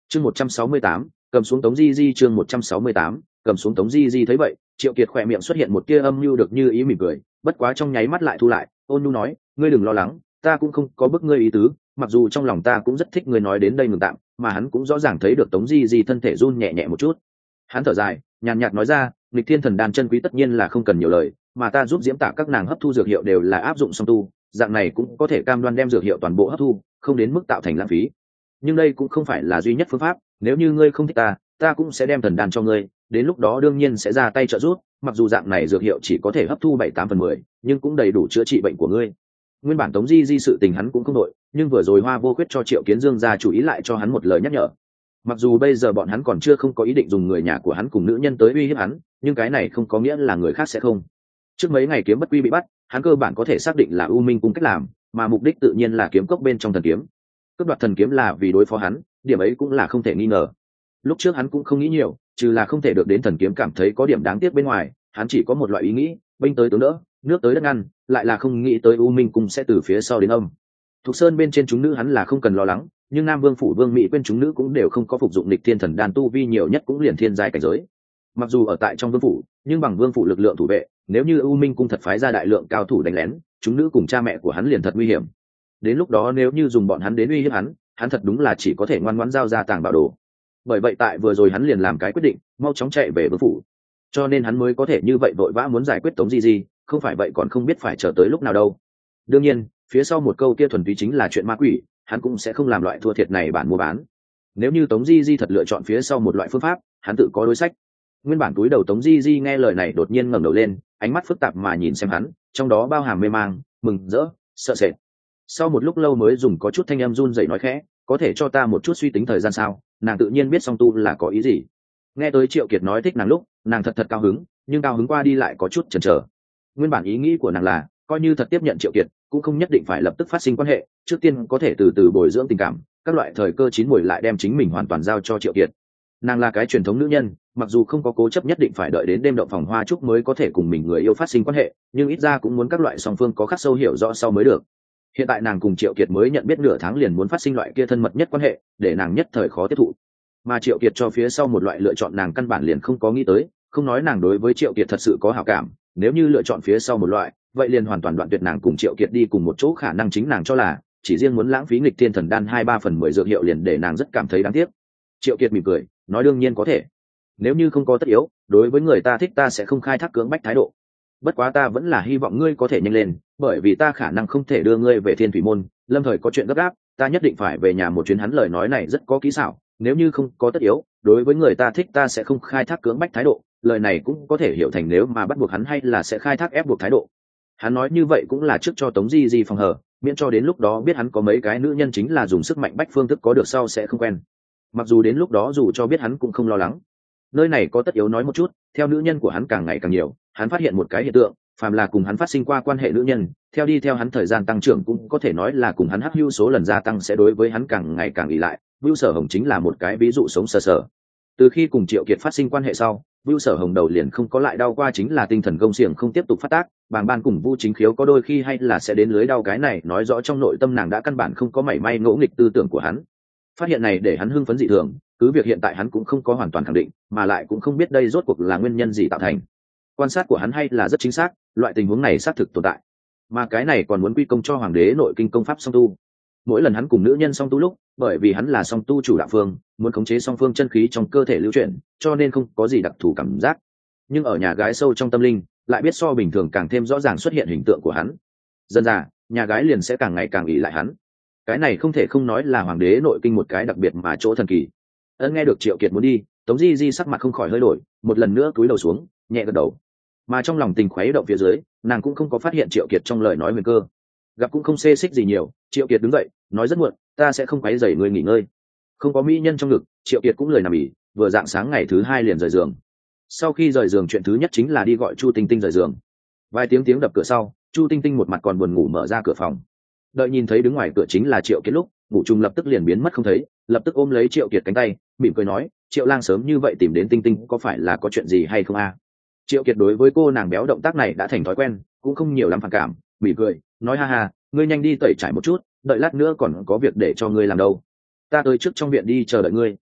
Chương 168, cầm xuống Tống Di Di. Chương 168, cầm xuống Tống Di Di. Thấy vậy, Triệu Kiệt khỏe miệng xuất hiện một tia âm mưu được như ý mỉm cười, bất quá trong nháy mắt lại thu lại, ôn nhu nói, ngươi đừng lo lắng, ta cũng không có bức ngươi ý tứ, mặc dù trong lòng ta cũng rất thích ngươi nói đến đây ngừng tạm, mà hắn cũng rõ ràng thấy được Tống Di Di thân thể run nhẹ nhẹ một chút. Hắn thở dài, nhàn nhạt nói ra, nghịch thiên thần đan chân quý tất nhiên là không cần nhiều lời, mà ta giúp diễm tạ các nàng hấp thu dược hiệu đều là áp dụng song tu, dạng này cũng có thể cam đoan đem dược hiệu toàn bộ hấp thu, không đến mức tạo thành lãng phí. Nhưng đây cũng không phải là duy nhất phương pháp, nếu như ngươi không thích ta cũng sẽ đem thần đan cho ngươi, đến lúc đó đương nhiên sẽ ra tay trợ giúp, mặc dù dạng này dược hiệu chỉ có thể hấp thu 7-8/10, nhưng cũng đầy đủ chữa trị bệnh của ngươi. Nguyên bản Tống Di Di sự tình hắn cũng không đội, nhưng vừa rồi Hoa Vô Khuyết cho Triệu Kiến Dương ra chủ ý lại cho hắn một lời nhắc nhở. Mặc dù bây giờ bọn hắn còn chưa không có ý định dùng người nhà của hắn cùng nữ nhân tới uy hiếp hắn, nhưng cái này không có nghĩa là người khác sẽ không. Trước mấy ngày kiếm bất quy bị bắt, hắn cơ bản có thể xác định là U Minh cung cách làm, mà mục đích tự nhiên là kiếm cốc bên trong thần kiếm. Cướp đoạt thần kiếm là vì đối phó hắn, điểm ấy cũng là không thể nghi ngờ. Lúc trước hắn cũng không nghĩ nhiều, trừ là không thể được đến thần kiếm cảm thấy có điểm đáng tiếc bên ngoài, hắn chỉ có một loại ý nghĩ, binh tới tướng đỡ, nước tới đất ngăn, lại là không nghĩ tới U Minh cung sẽ từ phía sau đến âm. Thục Sơn bên trên chúng nữ hắn là không cần lo lắng, nhưng Nam Vương phủ Vương Mỹ quên chúng nữ cũng đều không có phục dụng lịch thiên thần đan, tu vi nhiều nhất cũng liền thiên giai cảnh giới. Mặc dù ở tại trong vương phủ, nhưng bằng vương phủ lực lượng thủ vệ, nếu như U Minh cung thật phái ra đại lượng cao thủ đánh lén, chúng nữ cùng cha mẹ của hắn liền thật nguy hiểm. Đến lúc đó nếu như dùng bọn hắn đến uy hiếp hắn thật đúng là chỉ có thể ngoan ngoãn giao ra tàng bảo đồ. Bởi vậy tại vừa rồi hắn liền làm cái quyết định, mau chóng chạy về vương phủ. Cho nên hắn mới có thể như vậy vội vã muốn giải quyết Tống Di Di, không phải vậy còn không biết phải chờ tới lúc nào đâu. Đương nhiên, phía sau một câu kia thuần túy chính là chuyện ma quỷ, hắn cũng sẽ không làm loại thua thiệt này bản mua bán. Nếu như Tống Di Di thật lựa chọn phía sau một loại phương pháp, hắn tự có đối sách. Nguyên bản túi đầu Tống Di Di nghe lời này đột nhiên ngẩng đầu lên, ánh mắt phức tạp mà nhìn xem hắn, trong đó bao hàm mê mang, mừng rỡ, sợ sệt. Sau một lúc lâu mới dùng có chút thanh âm run rẩy nói khẽ, có thể cho ta một chút suy tính thời gian sao? Nàng tự nhiên biết song tu là có ý gì. Nghe tới Triệu Kiệt nói thích nàng lúc, nàng thật cao hứng, nhưng cao hứng qua đi lại có chút chần chờ. Nguyên bản ý nghĩ của nàng là, coi như thật tiếp nhận Triệu Kiệt, cũng không nhất định phải lập tức phát sinh quan hệ, trước tiên có thể từ từ bồi dưỡng tình cảm, các loại thời cơ chín muồi lại đem chính mình hoàn toàn giao cho Triệu Kiệt. Nàng là cái truyền thống nữ nhân, mặc dù không có cố chấp nhất định phải đợi đến đêm động phòng hoa trúc mới có thể cùng mình người yêu phát sinh quan hệ, nhưng ít ra cũng muốn các loại song phương có khắc sâu hiểu rõ sau mới được. Hiện tại nàng cùng Triệu Kiệt mới nhận biết nửa tháng liền muốn phát sinh loại kia thân mật nhất quan hệ, để nàng nhất thời khó tiếp thụ. Mà Triệu Kiệt cho phía sau một loại lựa chọn nàng căn bản liền không có nghĩ tới, không nói nàng đối với Triệu Kiệt thật sự có hảo cảm, nếu như lựa chọn phía sau một loại, vậy liền hoàn toàn đoạn tuyệt nàng cùng Triệu Kiệt đi cùng một chỗ khả năng, chính nàng cho là chỉ riêng muốn lãng phí nghịch thiên thần đan 2-3/10 dược hiệu liền để nàng rất cảm thấy đáng tiếc. Triệu Kiệt mỉm cười, nói đương nhiên có thể. Nếu như không có tất yếu, đối với người ta thích ta sẽ không khai thác cưỡng bách thái độ. Bất quá ta vẫn là hy vọng ngươi có thể nhanh lên, bởi vì ta khả năng không thể đưa ngươi về Thiên Thủy môn, lâm thời có chuyện gấp gáp, ta nhất định phải về nhà một chuyến. Hắn lời nói này rất có kỹ xảo, nếu như không có tất yếu, đối với người ta thích ta sẽ không khai thác cưỡng bách thái độ, lời này cũng có thể hiểu thành nếu mà bắt buộc hắn hay là sẽ khai thác ép buộc thái độ. Hắn nói như vậy cũng là trước cho Tống Di Di phòng hờ, miễn cho đến lúc đó biết hắn có mấy cái nữ nhân chính là dùng sức mạnh bách phương thức có được sau sẽ không quen. Mặc dù đến lúc đó dù cho biết hắn cũng không lo lắng. Nơi này có tất yếu nói một chút, theo nữ nhân của hắn càng ngày càng nhiều, hắn phát hiện một cái hiện tượng, phàm là cùng hắn phát sinh qua quan hệ nữ nhân, theo hắn thời gian tăng trưởng cũng có thể nói là cùng hắn hắc hưu số lần gia tăng sẽ đối với hắn càng ngày càng ỷ lại. Vưu Sở Hồng chính là một cái ví dụ sống sờ sờ. Từ khi cùng Triệu Kiệt phát sinh quan hệ sau, Vưu Sở Hồng đầu liền không có lại đau qua, chính là tinh thần gông xiềng không tiếp tục phát tác, bàng ban cùng Vu Chính Khiếu có đôi khi hay là sẽ đến lưới đau, cái này nói rõ trong nội tâm nàng đã căn bản không có mảy may ngỗ nghịch tư tưởng của hắn. Phát hiện này để hắn hưng phấn dị thường, cứ việc hiện tại hắn cũng không có hoàn toàn khẳng định, mà lại cũng không biết đây rốt cuộc là nguyên nhân gì tạo thành. Quan sát của hắn hay là rất chính xác, loại tình huống này xác thực tồn tại, mà cái này còn muốn quy công cho Hoàng đế nội kinh công pháp song tu. Mỗi lần hắn cùng nữ nhân song tu lúc, bởi vì hắn là song tu chủ đạo phương, muốn khống chế song phương chân khí trong cơ thể lưu chuyển, cho nên không có gì đặc thù cảm giác. Nhưng ở nhà gái sâu trong tâm linh, lại biết so bình thường càng thêm rõ ràng xuất hiện hình tượng của hắn. Dần dà, nhà gái liền sẽ càng ngày càng ỷ lại hắn. Cái này không thể không nói là Hoàng đế nội kinh một cái đặc biệt mà chỗ thần kỳ. Nghe được Triệu Kiệt muốn đi, Tống Di Di sắc mặt không khỏi hơi đổi, một lần nữa cúi đầu xuống, nhẹ gật đầu. Mà trong lòng tình khuấy động phía dưới, nàng cũng không có phát hiện Triệu Kiệt trong lời nói huyền cơ. Gặp cũng không xê xích gì nhiều, Triệu Kiệt đứng dậy, nói rất muộn, ta sẽ không quấy rầy ngươi nghỉ ngơi. Không có mỹ nhân trong ngực, Triệu Kiệt cũng lười nằm ỉ, vừa dạng sáng ngày thứ hai liền rời giường. Sau khi rời giường chuyện thứ nhất chính là đi gọi Chu Tinh Tinh rời giường. Vài tiếng đập cửa sau, Chu Tinh Tinh một mặt còn buồn ngủ mở ra cửa phòng. Đợi nhìn thấy đứng ngoài cửa chính là Triệu Kiệt lúc, ngủ trùng lập tức liền biến mất không thấy, lập tức ôm lấy Triệu Kiệt cánh tay, mỉm cười nói, Triệu lang sớm như vậy tìm đến Tinh Tinh có phải là có chuyện gì hay không a? Triệu Kiệt đối với cô nàng béo động tác này đã thành thói quen, cũng không nhiều lắm phản cảm, mỉm cười nói, ha ha, ngươi nhanh đi tẩy trải một chút, đợi lát nữa còn có việc để cho ngươi làm đâu. Ta tới trước trong viện đi chờ đợi ngươi.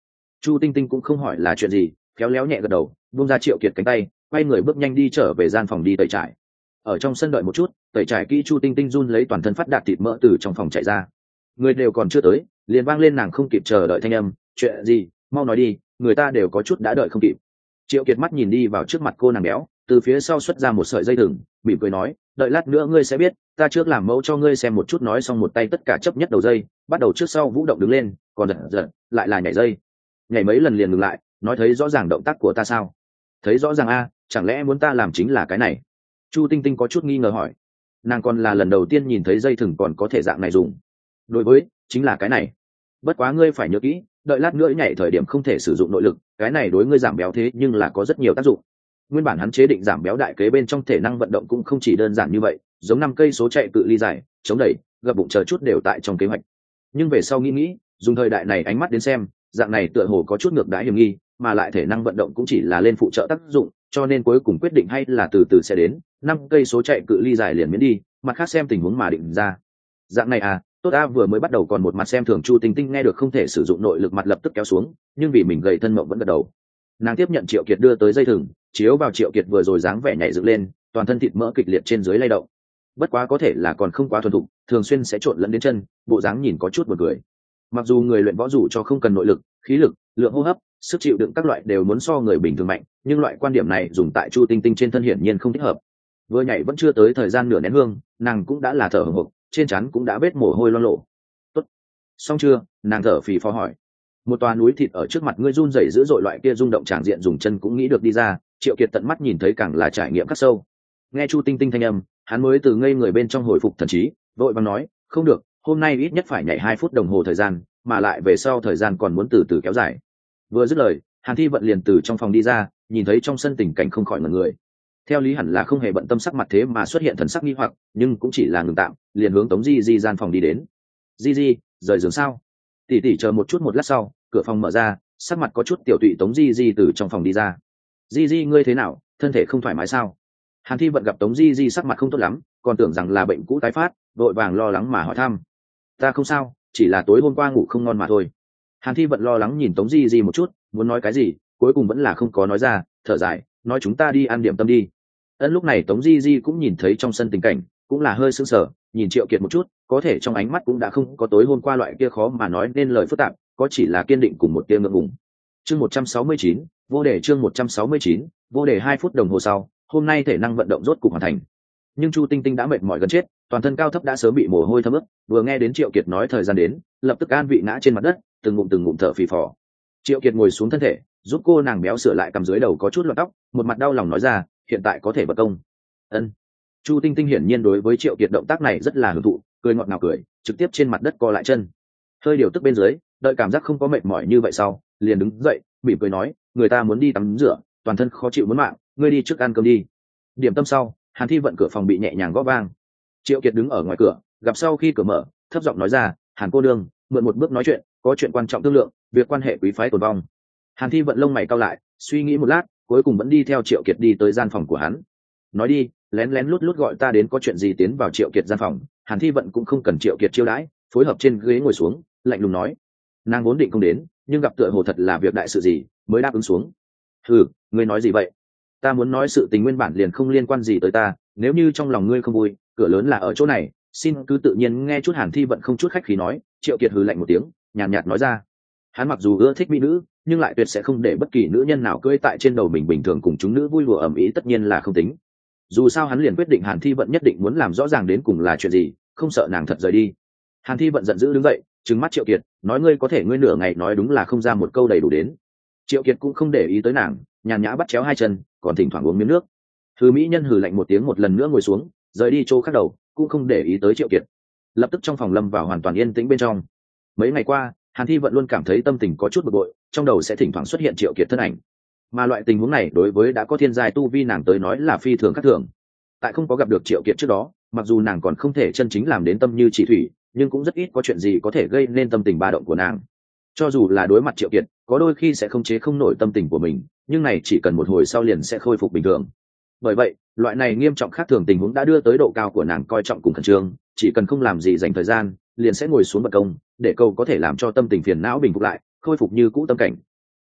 Chu Tinh Tinh cũng không hỏi là chuyện gì, khéo léo nhẹ gật đầu, buông ra Triệu Kiệt cánh tay, quay người bước nhanh đi trở về gian phòng đi tẩy trải. Ở trong sân đợi một chút, tẩy trải kỹ Chu Tinh Tinh run lấy toàn thân phát đạt thịt mỡ từ trong phòng chạy ra. Người đều còn chưa tới, liền vang lên nàng không kịp chờ đợi thanh âm, chuyện gì, mau nói đi, người ta đều có chút đã đợi không kịp. Triệu Kiệt mắt nhìn đi vào trước mặt cô nàng béo, từ phía sau xuất ra một sợi dây thừng, mỉm cười nói, đợi lát nữa ngươi sẽ biết, ta trước làm mẫu cho ngươi xem một chút. Nói xong một tay tất cả chấp nhất đầu dây, bắt đầu trước sau vũ động đứng lên, còn giật giật lại là nhảy dây, nhảy mấy lần liền ngừng lại, nói thấy rõ ràng động tác của ta sao? Thấy rõ ràng a, chẳng lẽ muốn ta làm chính là cái này? Chu Tinh Tinh có chút nghi ngờ hỏi. Nàng còn là lần đầu tiên nhìn thấy dây thừng còn có thể dạng này dùng. Đối với, chính là cái này. Bất quá ngươi phải nhớ kỹ, đợi lát nữa nhảy thời điểm không thể sử dụng nội lực, cái này đối ngươi giảm béo thế nhưng là có rất nhiều tác dụng. Nguyên bản hắn chế định giảm béo đại kế bên trong thể năng vận động cũng không chỉ đơn giản như vậy, giống 5 cây số chạy cự ly dài, chống đẩy, gập bụng chờ chút đều tại trong kế hoạch. Nhưng về sau nghĩ, dùng thời đại này ánh mắt đến xem, dạng này tựa hồ có chút ngược đãi hiểm nghi, mà lại thể năng vận động cũng chỉ là lên phụ trợ tác dụng, cho nên cuối cùng quyết định hay là từ từ sẽ đến, 5 cây số chạy cự ly dài liền miễn đi, mặt khác xem tình huống mà định ra. Dạng này à, tốt a, vừa mới bắt đầu còn một mặt xem thường Chu Tinh Tinh nghe được không thể sử dụng nội lực mặt lập tức kéo xuống, nhưng vì mình gầy thân mộng vẫn gật đầu. Nàng tiếp nhận Triệu Kiệt đưa tới dây thừng, chiếu vào Triệu Kiệt vừa rồi dáng vẻ nhảy dựng lên, toàn thân thịt mỡ kịch liệt trên dưới lay động. Bất quá có thể là còn không quá thuần thục, thường xuyên sẽ trộn lẫn đến chân, bộ dáng nhìn có chút buồn cười. Mặc dù người luyện võ dù cho không cần nội lực, khí lực, lượng hô hấp, sức chịu đựng các loại đều muốn so người bình thường mạnh, nhưng loại quan điểm này dùng tại Chu Tinh Tinh trên thân hiển nhiên không thích hợp. Vừa nhảy vẫn chưa tới thời gian nửa nén hương, nàng cũng đã là thở hổn hộc, trên trán cũng đã vết mồ hôi loang lổ. Tốt, xong chưa? Nàng thở phì phò hỏi. Một toà núi thịt ở trước mặt ngươi run rẩy dữ dội, loại kia rung động tràng diện dùng chân cũng nghĩ được đi ra. Triệu Kiệt tận mắt nhìn thấy càng là trải nghiệm khắc sâu. Nghe Chu Tinh Tinh thanh âm, hắn mới từ ngây người bên trong hồi phục thần trí, vội vàng nói, không được, hôm nay ít nhất phải nhảy 2 phút đồng hồ thời gian, mà lại về sau thời gian còn muốn từ từ kéo dài. Vừa dứt lời, Hàn Thi Vận liền từ trong phòng đi ra, nhìn thấy trong sân tình cảnh không khỏi ngẩn người. Theo lý hẳn là không hề bận tâm sắc mặt, thế mà xuất hiện thần sắc nghi hoặc, nhưng cũng chỉ là ngừng tạm, liền hướng Tống Di Di gian phòng đi đến. Di Di, rời giường sao? Tỷ tỷ chờ một chút, một lát sau, cửa phòng mở ra, sắc mặt có chút tiểu tụy Tống Di Di từ trong phòng đi ra. Di Di ngươi thế nào, thân thể không thoải mái sao? Hàn Thi Vận gặp Tống Di Di sắc mặt không tốt lắm, còn tưởng rằng là bệnh cũ tái phát, vội vàng lo lắng mà hỏi thăm. Ta không sao, chỉ là tối hôm qua ngủ không ngon mà thôi. Hàn Thi Vận lo lắng nhìn Tống Di Di một chút, muốn nói cái gì, cuối cùng vẫn là không có nói ra, thở dài, nói chúng ta đi ăn điểm tâm đi. Lúc này Tống Di Di cũng nhìn thấy trong sân tình cảnh, cũng là hơi sững sờ, nhìn Triệu Kiệt một chút, có thể trong ánh mắt cũng đã không có tối hôm qua loại kia khó mà nói nên lời phức tạp, có chỉ là kiên định cùng một tia ngượng ngùng. Chương 169, vô đề. Chương 169, vô đề. 2 phút đồng hồ sau, hôm nay thể năng vận động rốt cục hoàn thành. Nhưng Chu Tinh Tinh đã mệt mỏi gần chết, toàn thân cao thấp đã sớm bị mồ hôi thấm ướt, vừa nghe đến Triệu Kiệt nói thời gian đến, lập tức an vị ngã trên mặt đất, từng ngụm thở phì phò. Triệu Kiệt ngồi xuống thân thể, giúp cô nàng béo sửa lại cầm dưới đầu có chút loạn tóc, một mặt đau lòng nói ra, hiện tại có thể bật công. Ân. Chu Tinh Tinh hiển nhiên đối với Triệu Kiệt động tác này rất là hưởng thụ, cười ngọt ngào cười, trực tiếp trên mặt đất co lại chân. Hơi điều tức bên dưới, đợi cảm giác không có mệt mỏi như vậy sau, liền đứng dậy, mỉm cười nói, người ta muốn đi tắm rửa, toàn thân khó chịu muốn mạng, ngươi đi trước ăn cơm đi. Điểm tâm sau, Hàn Thi Vận cửa phòng bị nhẹ nhàng gõ vang. Triệu Kiệt đứng ở ngoài cửa, gặp sau khi cửa mở, thấp giọng nói ra, Hàn cô đương, mượn một bước nói chuyện, có chuyện quan trọng thương lượng, việc quan hệ quý phái tồn vong. Hàn Thi Vận lông mày cau lại, suy nghĩ một lát, cuối cùng vẫn đi theo Triệu Kiệt đi tới gian phòng của hắn. Nói đi, lén lén lút lút gọi ta đến có chuyện gì? Tiến vào Triệu Kiệt gian phòng, Hàn Thi Vận cũng không cần Triệu Kiệt chiêu đãi, phối hợp trên ghế ngồi xuống, lạnh lùng nói, nàng vốn định không đến, nhưng gặp tựa hồ thật là việc đại sự gì, mới đáp ứng xuống. Hừ, ngươi nói gì vậy? Ta muốn nói sự tình nguyên bản liền không liên quan gì tới ta, nếu như trong lòng ngươi không vui, cửa lớn là ở chỗ này, xin cứ tự nhiên nghe chút. Hàn Thi Vận không chút khách khí nói. Triệu Kiệt hừ lạnh một tiếng, nhàn nhạt nói ra, hắn mặc dù ưa thích mỹ nữ, nhưng lại tuyệt sẽ không để bất kỳ nữ nhân nào cưỡi tại trên đầu mình. Bình thường cùng chúng nữ vui lùa ầm ĩ tất nhiên là không tính. Dù sao hắn liền quyết định Hàn Thi Vận nhất định muốn làm rõ ràng đến cùng là chuyện gì, không sợ nàng thật rời đi. Hàn Thi Vận giận dữ đứng dậy, trừng mắt Triệu Kiệt, nói, ngươi có thể ngươi nửa ngày nói đúng là không ra một câu đầy đủ đến. Triệu Kiệt cũng không để ý tới nàng, nhàn nhã bắt chéo hai chân, còn thỉnh thoảng uống miếng nước. Hừ mỹ nhân hừ lạnh một tiếng, một lần nữa ngồi xuống, rời đi chỗ khác đầu, cũng không để ý tới Triệu Kiệt. Lập tức trong phòng lâm vào hoàn toàn yên tĩnh bên trong. Mấy ngày qua, Hàn Thi Vận luôn cảm thấy tâm tình có chút bực bội, trong đầu sẽ thỉnh thoảng xuất hiện Triệu Kiệt thân ảnh. Mà loại tình huống này đối với đã có thiên giai tu vi nàng tới nói là phi thường khác thường. Tại không có gặp được Triệu Kiệt trước đó, mặc dù nàng còn không thể chân chính làm đến tâm như chỉ thủy, nhưng cũng rất ít có chuyện gì có thể gây nên tâm tình ba động của nàng. Cho dù là đối mặt Triệu Kiệt, có đôi khi sẽ không chế không nổi tâm tình của mình, nhưng này chỉ cần một hồi sau liền sẽ khôi phục bình thường. Bởi vậy, loại này nghiêm trọng khác thường tình huống đã đưa tới độ cao của nàng coi trọng cùng khẩn trương, chỉ cần không làm gì dành thời gian, liền sẽ ngồi xuống bật công, để câu có thể làm cho tâm tình phiền não bình phục lại, khôi phục như cũ tâm cảnh.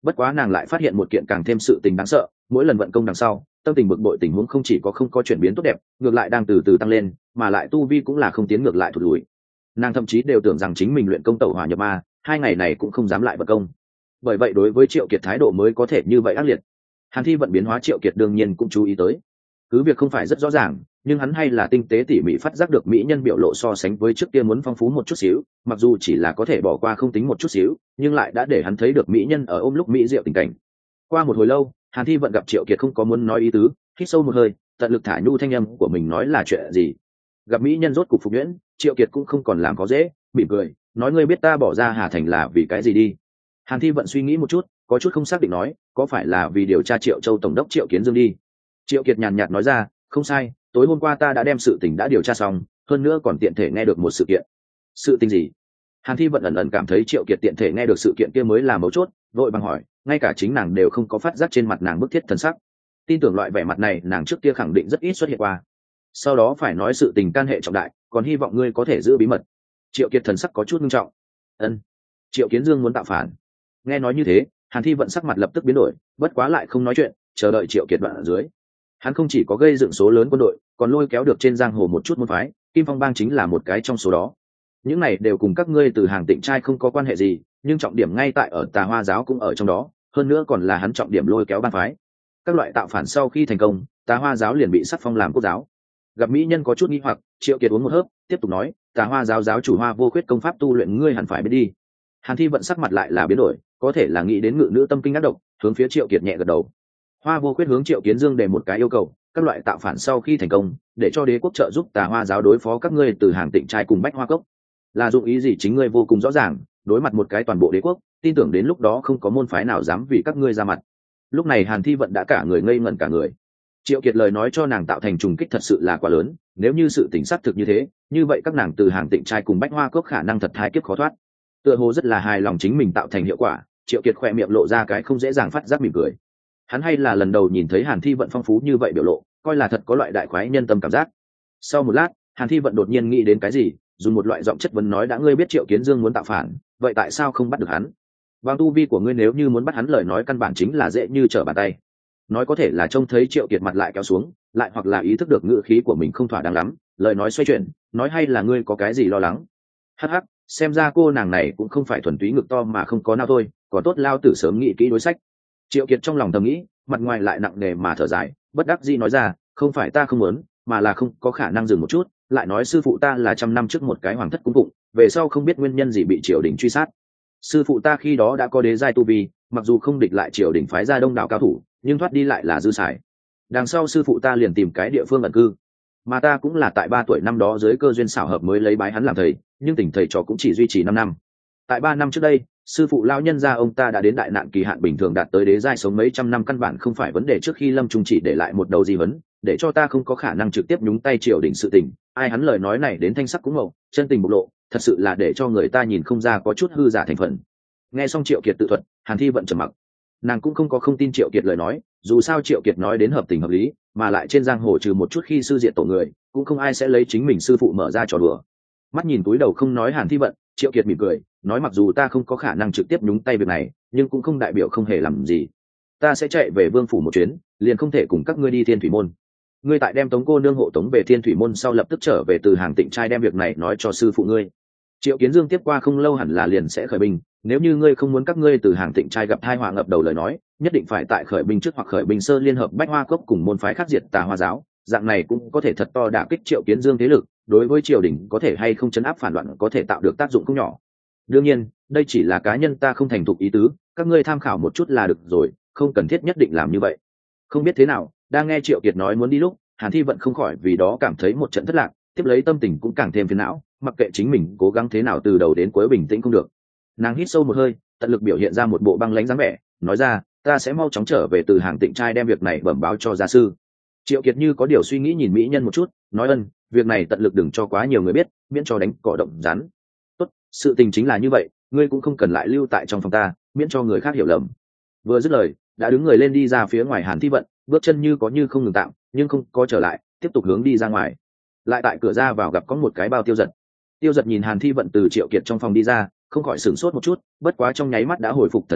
bất quá nàng lại phát hiện một kiện càng thêm sự tình đáng sợ, mỗi lần vận công đằng sau tâm tình bực bội tình huống không chỉ có không có chuyển biến tốt đẹp, ngược lại đang từ từ tăng lên, mà lại tu vi cũng là không tiến ngược lại thụt lùi. Nàng thậm chí đều tưởng rằng chính mình luyện công tẩu hỏa nhập ma, 2 ngày này cũng không dám lại vận công. Bởi vậy đối với Triệu Kiệt thái độ mới có thể như vậy ác liệt. Hàn Thi vận biến hóa Triệu Kiệt đương nhiên cũng chú ý tới, cứ việc không phải rất rõ ràng, nhưng hắn hay là tinh tế tỉ mỉ phát giác được mỹ nhân biểu lộ so sánh với trước kia muốn phong phú một chút xíu, mặc dù chỉ là có thể bỏ qua không tính một chút xíu, nhưng lại đã để hắn thấy được mỹ nhân ở ôm lúc mỹ diệu tình cảnh. Qua một hồi lâu, Hàn Thi vận gặp Triệu Kiệt không có muốn nói ý tứ, hít sâu một hơi, tận lực thả nhu thanh âm của mình nói là chuyện gì. Gặp mỹ nhân rốt cục phục nhuyễn, Triệu Kiệt cũng không còn làm khó dễ, mỉm cười nói ngươi biết ta bỏ ra Hà Thành là vì cái gì đi. Hàn Thi vận suy nghĩ một chút, có chút không xác định nói, có phải là vì điều tra Triệu Châu tổng đốc Triệu Kiến Dương đi. Triệu Kiệt nhàn nhạt nói ra, không sai, tối hôm qua ta đã đem sự tình đã điều tra xong, hơn nữa còn tiện thể nghe được một sự kiện. Sự tình gì? Hàn Thi vận ẩn ẩn cảm thấy Triệu Kiệt tiện thể nghe được sự kiện kia mới là mấu chốt, vội vàng hỏi, ngay cả chính nàng đều không có phát giác trên mặt nàng bức thiết thần sắc. Tin tưởng loại vẻ mặt này nàng trước kia khẳng định rất ít xuất hiện qua. Sau đó phải nói sự tình can hệ trọng đại, còn hy vọng ngươi có thể giữ bí mật. Triệu Kiệt thần sắc có chút nghiêm trọng. Ân. Triệu Kiến Dương muốn tạo phản. Nghe nói như thế, Hàn Thi vận sắc mặt lập tức biến đổi, bất quá lại không nói chuyện, chờ đợi Triệu Kiệt đoạn ở dưới. Hắn không chỉ có gây dựng số lớn quân đội, còn lôi kéo được trên giang hồ một chút môn phái, Kim Phong Bang chính là một cái trong số đó. Những này đều cùng các ngươi từ Hàng Tịnh trai không có quan hệ gì, nhưng trọng điểm ngay tại ở Tà Hoa giáo cũng ở trong đó, hơn nữa còn là hắn trọng điểm lôi kéo bang phái. Các loại tạo phản sau khi thành công, Tà Hoa giáo liền bị sắc phong làm quốc giáo. Gặp mỹ nhân có chút nghi hoặc, Triệu Kiệt uống một hớp, tiếp tục nói, Tà Hoa giáo giáo chủ Hoa Vô Khuyết công pháp tu luyện ngươi hẳn phải biết đi. Hàn Thi vận sắc mặt lại là biến đổi, có thể là nghĩ đến ngự nữ tâm kinh ác độc, hướng phía Triệu Kiệt nhẹ gật đầu. Hoa Vô Khuyết hướng Triệu Kiến Dương để một cái yêu cầu, các loại tạo phản sau khi thành công, để cho đế quốc trợ giúp Tà Hoa giáo đối phó các ngươi từ Hàng Tịnh trai cùng Bách Hoa cốc. Là dụng ý gì chính ngươi vô cùng rõ ràng, đối mặt một cái toàn bộ đế quốc, tin tưởng đến lúc đó không có môn phái nào dám vì các ngươi ra mặt. Lúc này Hàn Thi vận đã cả người ngây ngẩn cả người. Triệu Kiệt lời nói cho nàng tạo thành trùng kích thật sự là quá lớn, nếu như sự tình xác thực như thế, như vậy các nàng từ Hàng Tịnh trai cùng Bách Hoa cốc khả năng thật hai kiếp khó thoát. Tựa hồ rất là hài lòng chính mình tạo thành hiệu quả, Triệu Kiệt khỏe miệng lộ ra cái không dễ dàng phát giác mỉm cười. Hắn hay là lần đầu nhìn thấy Hàn Thi vận phong phú như vậy biểu lộ, coi là thật có loại đại khoái nhân tâm cảm giác. Sau một lát, Hàn Thi vận đột nhiên nghĩ đến cái gì, dùng một loại giọng chất vấn nói, đã ngươi biết Triệu Kiến Dương muốn tạo phản, vậy tại sao không bắt được hắn? Bằng tu vi của ngươi nếu như muốn bắt hắn lời nói căn bản chính là dễ như trở bàn tay. Nói có thể là trông thấy Triệu Kiệt mặt lại kéo xuống, lại hoặc là ý thức được ngữ khí của mình không thỏa đáng lắm, lời nói xoay chuyển, nói hay là ngươi có cái gì lo lắng? Hắc hắc, xem ra cô nàng này cũng không phải thuần túy ngực to mà không có nào thôi, còn tốt lao tử sớm nghĩ kỹ đối sách. Triệu Kiệt trong lòng thầm nghĩ, mặt ngoài lại nặng nề mà thở dài, bất đắc dĩ nói ra, không phải ta không muốn, mà là không có khả năng dừng một chút, lại nói sư phụ ta là 100 năm trước một cái hoàng thất cung phụng, về sau không biết nguyên nhân gì bị triều đình truy sát. Sư phụ ta khi đó đã có đế giai tu vi, mặc dù không địch lại triều đình phái ra đông đảo cao thủ, nhưng thoát đi lại là dư xài. Đằng sau sư phụ ta liền tìm cái địa phương ẩn cư, mà ta cũng là tại 3 tuổi năm đó dưới cơ duyên xảo hợp mới lấy bái hắn làm thầy, nhưng tình thầy trò cũng chỉ duy trì 5 năm. Tại 3 năm trước đây, sư phụ lão nhân gia ông ta đã đến đại nạn kỳ hạn bình thường đạt tới đế giai, sống mấy trăm năm căn bản không phải vấn đề, trước khi lâm trung chỉ để lại một đầu di vấn, để cho ta không có khả năng trực tiếp nhúng tay triều đình sự tình. Ai hắn lời nói này đến thanh sắc cũng màu, chân tình bộc lộ, thật sự là để cho người ta nhìn không ra có chút hư giả thành phần. Nghe xong Triệu Kiệt tự thuật, Hàn Thi vận trầm mặc. Nàng cũng không có không tin Triệu Kiệt lời nói, dù sao Triệu Kiệt nói đến hợp tình hợp lý, mà lại trên giang hồ trừ một chút khi sư diện tổ người, cũng không ai sẽ lấy chính mình sư phụ mở ra trò đùa. Mắt nhìn túi đầu không nói Hàn Thi vận, Triệu Kiệt mỉm cười nói, mặc dù ta không có khả năng trực tiếp nhúng tay việc này, nhưng cũng không đại biểu không hề làm gì. Ta sẽ chạy về vương phủ một chuyến, liền không thể cùng các ngươi đi Thiên Thủy môn. Ngươi tại đem Tống cô nương hộ tống về Thiên Thủy môn sau lập tức trở về từ Hàng Tịnh trai đem việc này nói cho sư phụ ngươi. Triệu Kiến Dương tiếp qua không lâu hẳn là liền sẽ khởi binh, nếu như ngươi không muốn các ngươi từ Hàng Tịnh trai gặp tai họa ngập đầu lời nói, nhất định phải tại khởi binh trước hoặc khởi binh sơ liên hợp Bách Hoa cốc cùng môn phái khác diệt Tà Hoa giáo, dạng này cũng có thể thật to đả kích Triệu Kiến Dương thế lực, đối với triều đình có thể hay không chấn áp phản loạn có thể tạo được tác dụng không nhỏ. Đương nhiên, đây chỉ là cá nhân ta không thành thục ý tứ, các ngươi tham khảo một chút là được rồi, không cần thiết nhất định làm như vậy. Không biết thế nào, đang nghe Triệu Kiệt nói muốn đi lúc, Hàn Thi vận không khỏi vì đó cảm thấy một trận thất lạc, tiếp lấy tâm tình cũng càng thêm phiền não, mặc kệ chính mình cố gắng thế nào từ đầu đến cuối bình tĩnh không được. Nàng hít sâu một hơi, tận lực biểu hiện ra một bộ băng lãnh dáng vẻ, nói ra, ta sẽ mau chóng trở về từ Hàng Tịnh trai đem việc này bẩm báo cho gia sư. Triệu Kiệt như có điều suy nghĩ nhìn mỹ nhân một chút, nói, ân, việc này tận lực đừng cho quá nhiều người biết, miễn cho đánh cỏ động rắn. Tốt, sự tình chính là như vậy, ngươi cũng không cần lại lưu tại trong phòng ta, miễn cho người khác hiểu lầm. Vừa dứt lời, đã đứng người lên đi ra phía ngoài Hàn Thi vận, bước chân như có như không ngừng tạm, nhưng không có trở lại, tiếp tục hướng đi ra ngoài. Lại tại cửa ra vào gặp có một cái bao Tiêu Giật. Tiêu Giật nhìn Hàn Thi vận từ Triệu Kiệt trong phòng đi ra, không khỏi sửng sốt một chút, bất quá trong nháy mắt đã hồi phục thần trí,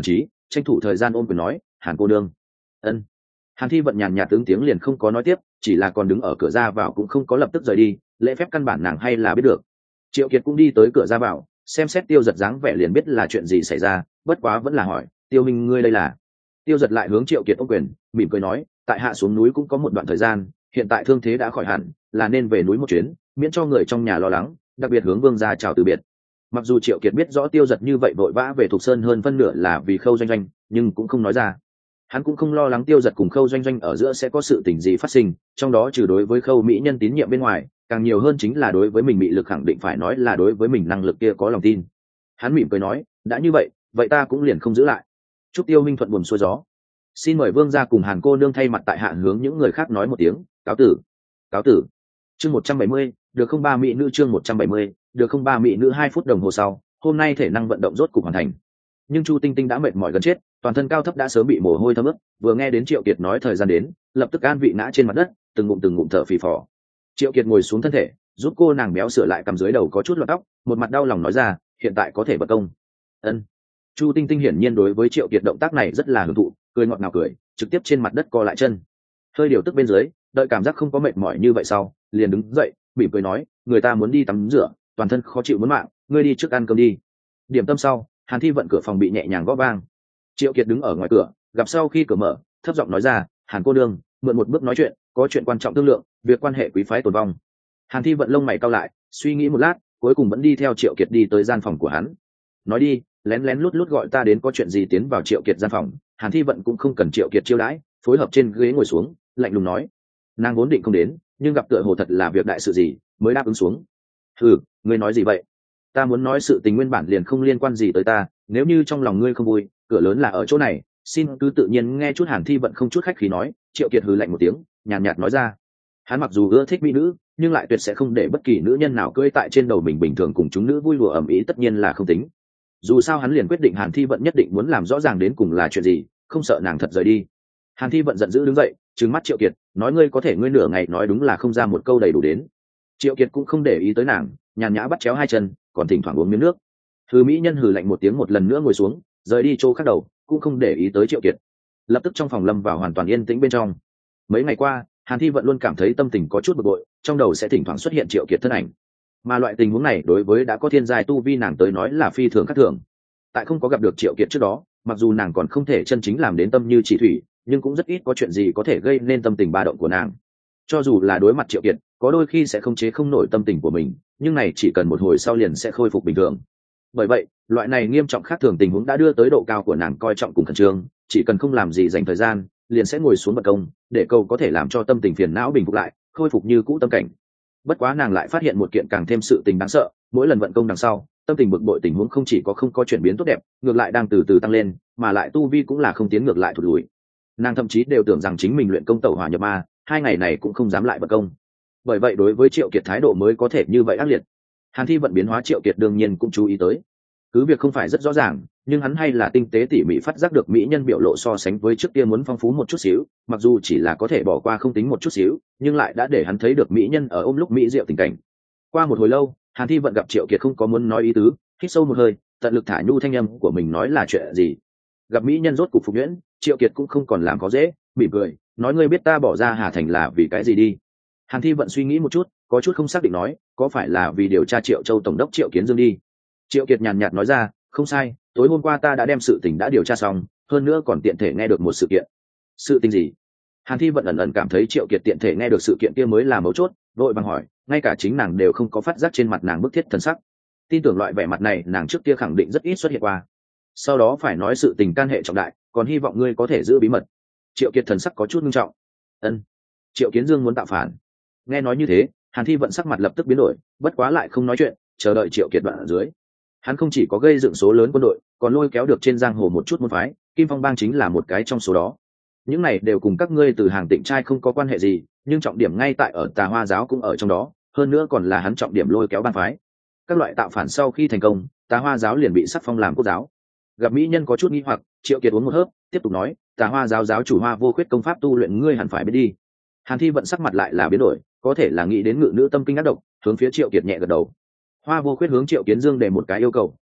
tranh thủ thời gian ôm quyền nói hàn cô nương. Ân. Hàn Thi vận nhàn nhạt ứng tiếng liền không có nói tiếp, chỉ là còn đứng ở cửa ra vào cũng không có lập tức rời đi, lễ phép căn bản nàng hay là biết được. Triệu Kiệt cũng đi tới cửa ra vào, xem xét Tiêu Giật dáng vẻ liền biết là chuyện gì xảy ra, bất quá vẫn là hỏi, Tiêu Minh ngươi đây là? Tiêu Giật lại hướng Triệu Kiệt ôm quyền, mỉm cười nói, tại hạ xuống núi cũng có một đoạn thời gian, hiện tại thương thế đã khỏi hẳn, là nên về núi một chuyến, miễn cho người trong nhà lo lắng, đặc biệt hướng vương gia chào từ biệt. Mặc dù Triệu Kiệt biết rõ Tiêu Giật như vậy vội vã về Thục Sơn hơn phân nửa là vì Khâu Doanh Doanh, nhưng cũng không nói ra. Hắn cũng không lo lắng Tiêu Giật cùng Khâu Doanh Doanh ở giữa sẽ có sự tình gì phát sinh, trong đó trừ đối với Khâu mỹ nhân tín nhiệm bên ngoài, càng nhiều hơn chính là đối với mình bị lực khẳng định, phải nói là đối với mình năng lực kia có lòng tin. Hắn mỉm cười nói, đã như vậy, vậy ta cũng liền không giữ lại. Chúc Tiêu Minh thuận buồm xuôi gió. Xin mời vương gia cùng Hàn cô nương thay mặt tại hạ hướng những người khác nói một tiếng, cáo tử. Cáo tử. Chương 170, được không ba mỹ nữ, chương 170, được không ba mỹ nữ. 2 phút đồng hồ sau, hôm nay thể năng vận động rốt cục hoàn thành. Nhưng Chu Tinh Tinh đã mệt mỏi gần chết, toàn thân cao thấp đã sớm bị mồ hôi thấm ướt, vừa nghe đến Triệu Kiệt nói thời gian đến, lập tức an vị ngã trên mặt đất, từng ngụm thở phì phò. Triệu Kiệt ngồi xuống thân thể, giúp cô nàng béo sửa lại cầm dưới đầu có chút lọt tóc, một mặt đau lòng nói ra, hiện tại có thể bật công. Ân. Chu Tinh Tinh hiển nhiên đối với Triệu Kiệt động tác này rất là hưởng thụ, cười ngọt ngào cười, trực tiếp trên mặt đất co lại chân. Hơi điều tức bên dưới, đợi cảm giác không có mệt mỏi như vậy sau, liền đứng dậy, mỉm cười nói, người ta muốn đi tắm rửa, toàn thân khó chịu muốn mạng, ngươi đi trước ăn cơm đi. Điểm tâm sau, Hàn Thi vận cửa phòng bị nhẹ nhàng gõ vang. Triệu Kiệt đứng ở ngoài cửa, gặp sau khi cửa mở, thấp giọng nói ra, Hàn cô đương, mượn một bước nói chuyện, có chuyện quan trọng thương lượng, việc quan hệ quý phái tồn vong. Hàn Thi vận lông mày cau lại, suy nghĩ một lát, cuối cùng vẫn đi theo Triệu Kiệt đi tới gian phòng của hắn. Nói đi, lén lén lút lút gọi ta đến có chuyện gì, tiến vào Triệu Kiệt gian phòng. Hàn Thi vận cũng không cần Triệu Kiệt chiêu đãi, phối hợp trên ghế ngồi xuống, lạnh lùng nói, nàng vốn định không đến, nhưng gặp tựa hồ thật là việc đại sự gì, mới đáp ứng xuống. Ngươi nói gì vậy? Ta muốn nói sự tình nguyên bản liền không liên quan gì tới ta, nếu như trong lòng ngươi không vui, cửa lớn là ở chỗ này, xin cứ tự nhiên nghe chút. Hàn Thi vận không chút khách khí nói. Triệu Kiệt hừ lạnh một tiếng, nhàn nhạt nói ra, hắn mặc dù ưa thích mỹ nữ, nhưng lại tuyệt sẽ không để bất kỳ nữ nhân nào cưỡi tại trên đầu mình. Bình thường cùng chúng nữ vui lùa ầm ĩ tất nhiên là không tính. Dù sao hắn liền quyết định Hàn Thi vận nhất định muốn làm rõ ràng đến cùng là chuyện gì, không sợ nàng thật rời đi. Hàn Thi vận giận dữ đứng dậy, trừng mắt Triệu Kiệt, nói, ngươi có thể ngươi nửa ngày nói đúng là không ra một câu đầy đủ đến. Triệu Kiệt cũng không để ý tới nàng, nhàn nhã bắt chéo hai chân, còn thỉnh thoảng uống miếng nước. Hừ mỹ nhân hừ lạnh một tiếng, một lần nữa ngồi xuống, rời đi chỗ khác đầu, cũng không để ý tới Triệu Kiệt. Lập tức trong phòng lâm vào hoàn toàn yên tĩnh bên trong. Mấy ngày qua, Hàn Thi vận luôn cảm thấy tâm tình có chút bực bội, trong đầu sẽ thỉnh thoảng xuất hiện Triệu Kiệt thân ảnh. Mà loại tình huống này đối với đã có thiên giai tu vi nàng tới nói là phi thường khác thường. Tại không có gặp được Triệu Kiệt trước đó, mặc dù nàng còn không thể chân chính làm đến tâm như chỉ thủy, nhưng cũng rất ít có chuyện gì có thể gây nên tâm tình ba động của nàng. Cho dù là đối mặt Triệu Kiệt, có đôi khi sẽ không chế không nổi tâm tình của mình, nhưng này chỉ cần một hồi sau liền sẽ khôi phục bình thường. Bởi vậy, loại này nghiêm trọng khác thường tình huống đã đưa tới độ cao của nàng coi trọng cùng khẩn trương, chỉ cần không làm gì dành thời gian, liền sẽ ngồi xuống bật công, để câu có thể làm cho tâm tình phiền não bình phục lại, khôi phục như cũ tâm cảnh. Bất quá nàng lại phát hiện một kiện càng thêm sự tình đáng sợ, mỗi lần vận công đằng sau, tâm tình bực bội tình huống không chỉ có không có chuyển biến tốt đẹp, ngược lại đang từ từ tăng lên, mà lại tu vi cũng là không tiến ngược lại thụt lùi. Nàng thậm chí đều tưởng rằng chính mình luyện công tẩu hỏa nhập ma, 2 ngày này cũng không dám lại vận công. Bởi vậy đối với Triệu Kiệt thái độ mới có thể như vậy ác liệt. Hàn Thi vận biến hóa Triệu Kiệt đương nhiên cũng chú ý tới. Cứ việc không phải rất rõ ràng, nhưng hắn hay là tinh tế tỉ mỉ phát giác được mỹ nhân biểu lộ so sánh với trước kia muốn phong phú một chút xíu, mặc dù chỉ là có thể bỏ qua không tính một chút xíu, nhưng lại đã để hắn thấy được mỹ nhân ở ôm lúc mỹ diệu tình cảnh. Qua một hồi lâu, Hàn Thi vận gặp Triệu Kiệt không có muốn nói ý tứ, hít sâu một hơi, tận lực thả nhu thanh âm của mình nói là chuyện gì. Gặp mỹ nhân rốt cục phục nhuyễn, Triệu Kiệt cũng không còn làm khó dễ, mỉm cười, nói, ngươi biết ta bỏ ra Hà Thành là vì cái gì đi? Hàn Thi vận suy nghĩ một chút, có chút không xác định nói, có phải là vì điều tra Triệu Châu tổng đốc Triệu Kiến Dương đi? Triệu Kiệt nhàn nhạt nói ra, không sai, tối hôm qua ta đã đem sự tình đã điều tra xong, hơn nữa còn tiện thể nghe được một sự kiện. Sự tình gì? Hàn Thi vận ẩn ẩn cảm thấy Triệu Kiệt tiện thể nghe được sự kiện kia mới là mấu chốt, vội vàng hỏi, ngay cả chính nàng đều không có phát giác trên mặt nàng bức thiết thần sắc. Tin tưởng loại vẻ mặt này nàng trước kia khẳng định rất ít xuất hiện qua. Sau đó phải nói sự tình can hệ trọng đại, còn hy vọng ngươi có thể giữ bí mật. Triệu Kiệt thần sắc có chút nghiêm trọng. Ân. Triệu Kiến Dương muốn tạo phản. Nghe nói như thế, Hàn Thi vận sắc mặt lập tức biến đổi, bất quá lại không nói chuyện, chờ đợi Triệu Kiệt đoạn ở dưới. Hắn không chỉ có gây dựng số lớn quân đội, còn lôi kéo được trên giang hồ một chút môn phái, Kim Phong Bang chính là một cái trong số đó. Những này đều cùng các ngươi từ Hàng Tịnh trai không có quan hệ gì, nhưng trọng điểm ngay tại ở Tà Hoa giáo cũng ở trong đó, hơn nữa còn là hắn trọng điểm lôi kéo bang phái. Các loại tạo phản sau khi thành công, Tà Hoa giáo liền bị sắc phong làm quốc giáo. Gặp mỹ nhân có chút nghi hoặc, Triệu Kiệt uống một hớp, tiếp tục nói, Tà Hoa giáo giáo chủ Hoa Vô Khuyết công pháp tu luyện ngươi hẳn phải biết đi. Hàn Thi vận sắc mặt lại là biến đổi, có thể là nghĩ đến ngự nữ tâm kinh ác độc, hướng phía Triệu Kiệt nhẹ gật đầu. Hoa Vô Khuyết hướng Triệu Kiến Dương đề một cái yêu cầu,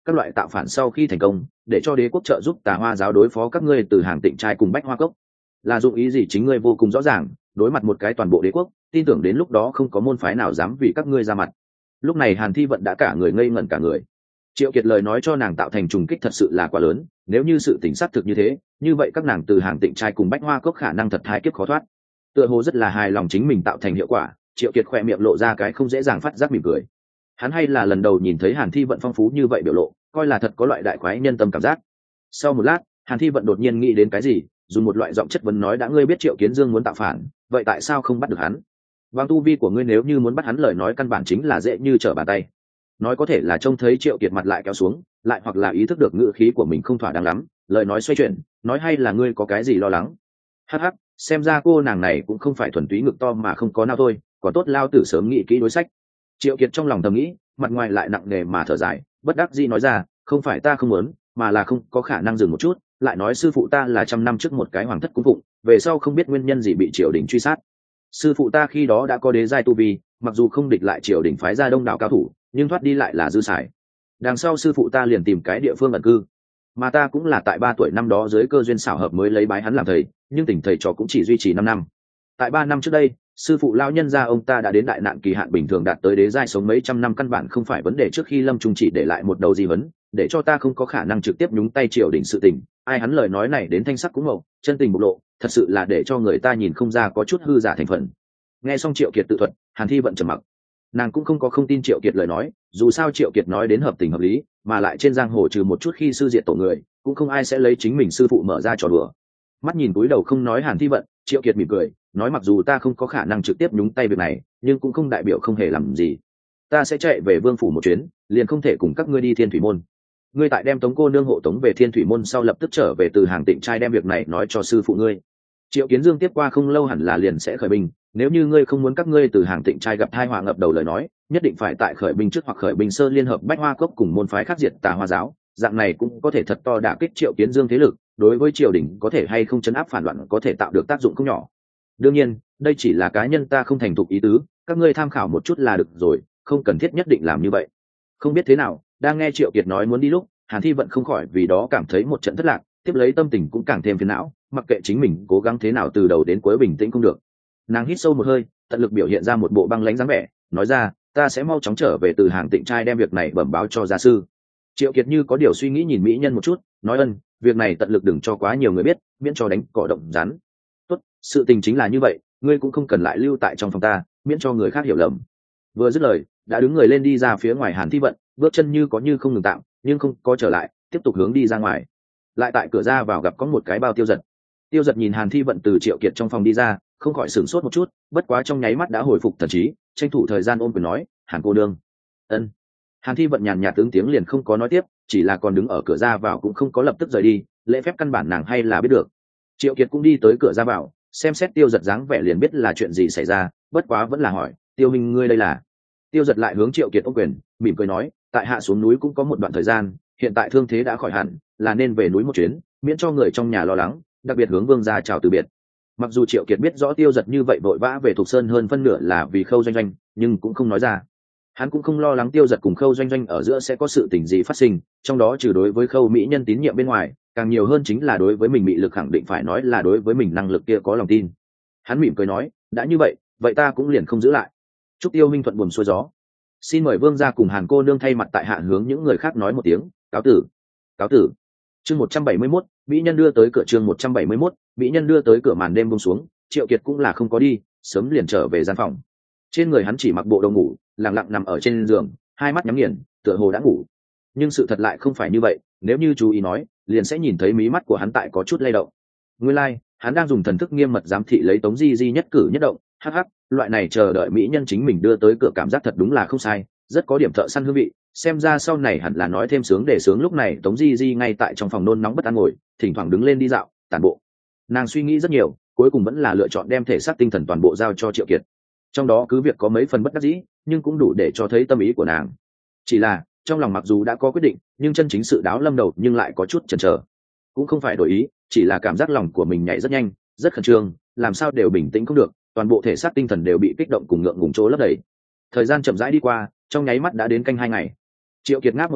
các loại tạo phản sau khi thành công để cho đế quốc trợ giúp Tà Hoa giáo đối phó các ngươi từ hàng Tịnh trai cùng Bách Hoa cốc. Là dụng ý gì chính ngươi vô cùng rõ ràng, đối mặt một cái toàn bộ đế quốc, tin tưởng đến lúc đó không có môn phái nào dám vì các ngươi ra mặt. Lúc này Hàn Thi Vận đã cả người ngây ngẩn cả người. Triệu Kiệt lời nói cho nàng tạo thành trùng kích thật sự là quá lớn, nếu như sự tình xác thực như thế, như vậy các nàng từ hàng Tịnh trai cùng Bách Hoa cốc khả năng thật hai kiếp khó thoát. Tựa hồ rất là hài lòng chính mình tạo thành hiệu quả, Triệu Kiệt khỏe miệng lộ ra cái không dễ dàng phát giác mỉm cười. Hắn hay là lần đầu nhìn thấy Hàn Thi Vận phong phú như vậy biểu lộ, coi là thật có loại đại khoái nhân tâm cảm giác. Sau một lát, Hàn Thi Vận đột nhiên nghĩ đến cái gì, dùng một loại giọng chất vấn nói: đã ngươi biết Triệu Kiến Dương muốn tạo phản, vậy tại sao không bắt được hắn? Bằng tu vi của ngươi nếu như muốn bắt hắn lời nói căn bản chính là dễ như trở bàn tay. Nói có thể là trông thấy Triệu Kiệt mặt lại kéo xuống, lại hoặc là ý thức được ngữ khí của mình không thỏa đáng lắm, lời nói xoay chuyển, nói: hay là ngươi có cái gì lo lắng? Hắc hắc, xem ra cô nàng này cũng không phải thuần túy ngực to mà không có nào thôi, còn tốt lao tử sớm nghĩ kỹ đối sách. Triệu Kiệt trong lòng thầm nghĩ, mặt ngoài lại nặng nề mà thở dài, bất đắc dĩ nói ra: không phải ta không muốn, mà là không có khả năng dừng một chút. Lại nói sư phụ ta là 100 năm trước một cái hoàng thất cung phụng, về sau không biết nguyên nhân gì bị triều đình truy sát. Sư phụ ta khi đó đã có đế giai tu vi, mặc dù không địch lại triều đình phái ra đông đảo cao thủ, nhưng thoát đi lại là dư xài. Đằng sau sư phụ ta liền tìm cái địa phương ẩn cư, mà ta cũng là tại 3 tuổi năm đó dưới cơ duyên xảo hợp mới lấy bái hắn làm thầy, nhưng tình thầy trò cũng chỉ duy trì 5 năm. Tại 3 năm trước đây, sư phụ lão nhân gia ông ta đã đến đại nạn kỳ hạn bình thường đạt tới đế giai, sống mấy trăm năm căn bản không phải vấn đề. Trước khi lâm trung chỉ để lại một đầu di vấn, để cho ta không có khả năng trực tiếp nhúng tay triều đình sự tình. Ai hắn lời nói này đến thanh sắc cũng mậu, chân tình bộc lộ, thật sự là để cho người ta nhìn không ra có chút hư giả thành phần. Nghe xong Triệu Kiệt tự thuật, Hàn Thi Vận trầm mặc. Nàng cũng không có không tin Triệu Kiệt lời nói, dù sao Triệu Kiệt nói đến hợp tình hợp lý, mà lại trên giang hồ trừ một chút khi sư diệt tổ người, cũng không ai sẽ lấy chính mình sư phụ mở ra trò đùa. Mắt nhìn túi đầu không nói Hàn Thi Vận, Triệu Kiệt mỉm cười, nói: mặc dù ta không có khả năng trực tiếp nhúng tay việc này, nhưng cũng không đại biểu không hề làm gì. Ta sẽ chạy về vương phủ một chuyến, liền không thể cùng các ngươi đi Thiên Thủy môn. Ngươi tại đem Tống cô nương hộ tống về Thiên Thủy môn sau lập tức trở về từ hàng Tịnh trai đem việc này nói cho sư phụ ngươi. Triệu Kiến Dương tiếp qua không lâu hẳn là liền sẽ khởi binh, nếu như ngươi không muốn các ngươi từ hàng Tịnh trai gặp tai họa ngập đầu lời nói, nhất định phải tại khởi binh trước hoặc khởi binh sơ liên hợp Bách Hoa cốc cùng môn phái khác diệt Tà Hoa giáo, dạng này cũng có thể thật to đả kích Triệu Kiến Dương thế lực, đối với triều đình có thể hay không chấn áp phản loạn có thể tạo được tác dụng không nhỏ. Đương nhiên, đây chỉ là cá nhân ta không thành thục ý tứ, các ngươi tham khảo một chút là được rồi, không cần thiết nhất định làm như vậy. Không biết thế nào, đang nghe Triệu Kiệt nói muốn đi lúc, Hàn Thi Vận không khỏi vì đó cảm thấy một trận thất lạc, tiếp lấy tâm tình cũng càng thêm phiền não, mặc kệ chính mình cố gắng thế nào từ đầu đến cuối bình tĩnh không được. Nàng hít sâu một hơi, tận lực biểu hiện ra một bộ băng lãnh dáng vẻ, nói ra: ta sẽ mau chóng trở về từ hàng Tịnh trai đem việc này bẩm báo cho gia sư. Triệu Kiệt như có điều suy nghĩ nhìn mỹ nhân một chút, nói: ân, việc này tận lực đừng cho quá nhiều người biết, miễn cho đánh cỏ động rắn. Tốt, sự tình chính là như vậy, ngươi cũng không cần lại lưu tại trong phòng ta, miễn cho người khác hiểu lầm. Vừa dứt lời, đã đứng người lên đi ra phía ngoài Hàn Thi Vận, bước chân như có như không ngừng tạm, nhưng không có trở lại, tiếp tục hướng đi ra ngoài. Lại tại cửa ra vào gặp có một cái bao Tiêu Giật. Tiêu Giật nhìn Hàn Thi Vận từ Triệu Kiệt trong phòng đi ra, không khỏi sửng sốt một chút, bất quá trong nháy mắt đã hồi phục thần trí, tranh thủ thời gian ôm quyền nói: Hàn cô nương. Ân. Hàn Thi Vận nhàn nhạt ứng tiếng liền không có nói tiếp, chỉ là còn đứng ở cửa ra vào cũng không có lập tức rời đi, lễ phép căn bản nàng hay là biết được. Triệu Kiệt cũng đi tới cửa ra vào, xem xét Tiêu Giật dáng vẻ liền biết là chuyện gì xảy ra, bất quá vẫn là hỏi: Tiêu minh ngươi đây là? Tiêu Giật lại hướng Triệu Kiệt ôm quyền, mỉm cười nói: tại hạ xuống núi cũng có một đoạn thời gian, hiện tại thương thế đã khỏi hẳn, là nên về núi một chuyến, miễn cho người trong nhà lo lắng, đặc biệt hướng vương gia chào từ biệt. Mặc dù Triệu Kiệt biết rõ Tiêu Giật như vậy vội vã về Thục Sơn hơn phân nửa là vì Khâu Doanh Doanh, nhưng cũng không nói ra. Hắn cũng không lo lắng Tiêu Giật cùng Khâu Doanh Doanh ở giữa sẽ có sự tình gì phát sinh, trong đó trừ đối với Khâu mỹ nhân tín nhiệm bên ngoài, càng nhiều hơn chính là đối với mình mị lực khẳng định, phải nói là đối với mình năng lực kia có lòng tin. Hắn mỉm cười nói: đã như vậy, vậy ta cũng liền không giữ lại. Chúc Tiêu minh thuận buồm xuôi gió. Xin mời vương gia cùng Hàn cô nương thay mặt tại hạ hướng những người khác nói một tiếng cáo tử. Cáo tử. Chương 171, mỹ nhân đưa tới cửa. Chương 171, mỹ nhân đưa tới cửa. Màn đêm buông xuống, Triệu Kiệt cũng là không có đi, sớm liền trở về gian phòng. Trên người hắn chỉ mặc bộ đồ ngủ, lặng lặng nằm ở trên giường, hai mắt nhắm nghiền, tựa hồ đã ngủ. Nhưng sự thật lại không phải như vậy, nếu như chú ý nói, liền sẽ nhìn thấy mí mắt của hắn tại có chút lay động. Nguyên lai, hắn đang dùng thần thức nghiêm mật giám thị lấy Tống Di Di nhất cử nhất động. Hắc hắc, loại này chờ đợi mỹ nhân chính mình đưa tới cửa cảm giác thật đúng là không sai, rất có điểm thợ săn hương vị. Xem ra sau này hẳn là nói thêm sướng để sướng. Lúc này Tống Di Di ngay tại trong phòng nôn nóng bất an ngồi, thỉnh thoảng đứng lên đi dạo tản bộ. Nàng suy nghĩ rất nhiều, cuối cùng vẫn là lựa chọn đem thể xác tinh thần toàn bộ giao cho Triệu Kiệt. Trong đó cứ việc có mấy phần bất đắc dĩ, nhưng cũng đủ để cho thấy tâm ý của nàng. Chỉ là trong lòng mặc dù đã có quyết định, nhưng chân chính sự đáo lâm đầu nhưng lại có chút chần chờ. Cũng không phải đổi ý, chỉ là cảm giác lòng của mình nhảy rất nhanh, rất khẩn trương, làm sao đều bình tĩnh không được, toàn bộ thể xác tinh thần đều bị kích động cùng ngượng ngùng chỗ lấp đầy. Thời gian chậm rãi đi qua, trong nháy mắt đã đến canh 2 ngày. Triệu Kiệt ngáp một cái,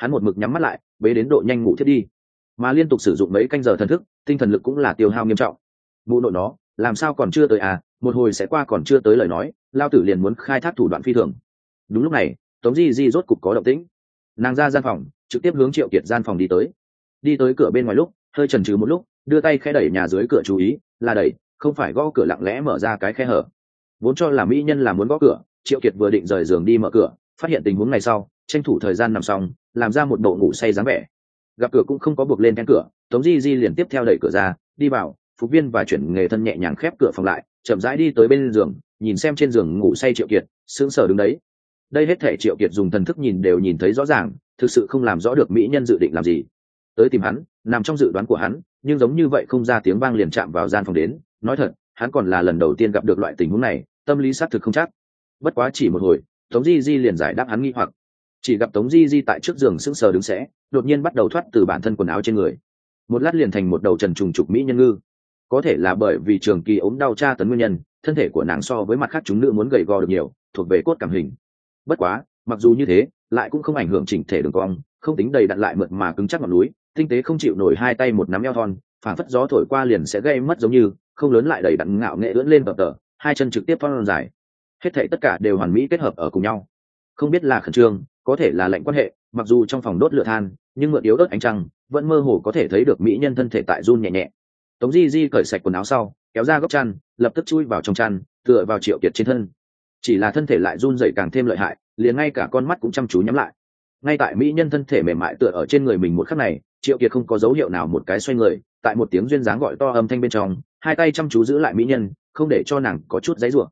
hắn một mực nhắm mắt lại bế đến độ nhanh ngủ thiết đi, mà liên tục sử dụng mấy canh giờ thần thức, tinh thần lực cũng là tiêu hao nghiêm trọng. Mụ nội nó làm sao còn chưa tới à, một hồi sẽ qua còn chưa tới lời nói lao tử liền muốn khai thác thủ đoạn phi thường. Đúng lúc này Tống Di Di rốt cục có động tĩnh, nàng ra gian phòng trực tiếp hướng Triệu Kiệt gian phòng đi tới cửa bên ngoài lúc hơi chần chừ một lúc, đưa tay khẽ đẩy nhà dưới cửa, chú ý là đẩy, không phải gõ cửa, lặng lẽ mở ra cái khe hở. Vốn cho là mỹ nhân là muốn gõ cửa, Triệu Kiệt vừa định rời giường đi mở cửa, phát hiện tình huống này sau tranh thủ thời gian nằm xong, làm ra một bộ ngủ say dáng vẻ. Gặp cửa cũng không có buộc lên then cửa, Tống Di Di liền tiếp theo đẩy cửa ra đi vào, phục viên và chuyển nghề thân nhẹ nhàng khép cửa phòng lại, chậm rãi đi tới bên giường, nhìn xem trên giường ngủ say Triệu Kiệt, sững sờ đứng đấy. Đây hết thể Triệu Kiệt dùng thần thức nhìn đều nhìn thấy rõ ràng, thực sự không làm rõ được mỹ nhân dự định làm gì. Tới tìm hắn, nằm trong dự đoán của hắn, nhưng giống như vậy không ra tiếng vang liền chạm vào gian phòng đến. Nói thật, hắn còn là lần đầu tiên gặp được loại tình huống này, tâm lý xác thực không chắc. Bất quá chỉ một hồi, Tống Di Di liền giải đáp hắn nghi hoặc. Chỉ gặp Tống Di Di tại trước giường sững sờ đứng sẽ, đột nhiên bắt đầu thoát từ bản thân quần áo trên người, một lát liền thành một đầu trần trùng trục mỹ nhân ngư. Có thể là bởi vì trường kỳ ốm đau tra tấn nguyên nhân, thân thể của nàng so với mặt khác chúng nữ muốn gầy gò được nhiều, thuộc về cốt cảm hình. Bất quá mặc dù như thế, lại cũng không ảnh hưởng chỉnh thể đường cong, không tính đầy đặn lại mượt mà cứng chắc ngọn núi, tinh tế không chịu nổi hai tay một nắm eo thon, phảng phất gió thổi qua liền sẽ gây mất giống như, không lớn lại đầy đặn ngạo nghệ ưỡn lên tập tở, hai chân trực tiếp thon dài. Hết thảy tất cả đều hoàn mỹ kết hợp ở cùng nhau. Không biết là khẩn trương, có thể là lệnh quan hệ, mặc dù trong phòng đốt lửa than, nhưng mượn yếu ớt ánh trăng, vẫn mơ hồ có thể thấy được mỹ nhân thân thể tại run nhẹ nhẹ. Tống Di Di cởi sạch quần áo sau, kéo ra góc chăn, lập tức chui vào trong chăn, tựa vào Triệu Kiệt trên thân. Chỉ là thân thể lại run rẩy càng thêm lợi hại, liền ngay cả con mắt cũng chăm chú nhắm lại. Ngay tại mỹ nhân thân thể mềm mại tựa ở trên người mình một khắc này, Triệu Kiệt không có dấu hiệu nào một cái xoay người, tại một tiếng duyên dáng gọi to âm thanh bên trong, hai tay chăm chú giữ lại mỹ nhân, không để cho nàng có chút giãy giụa.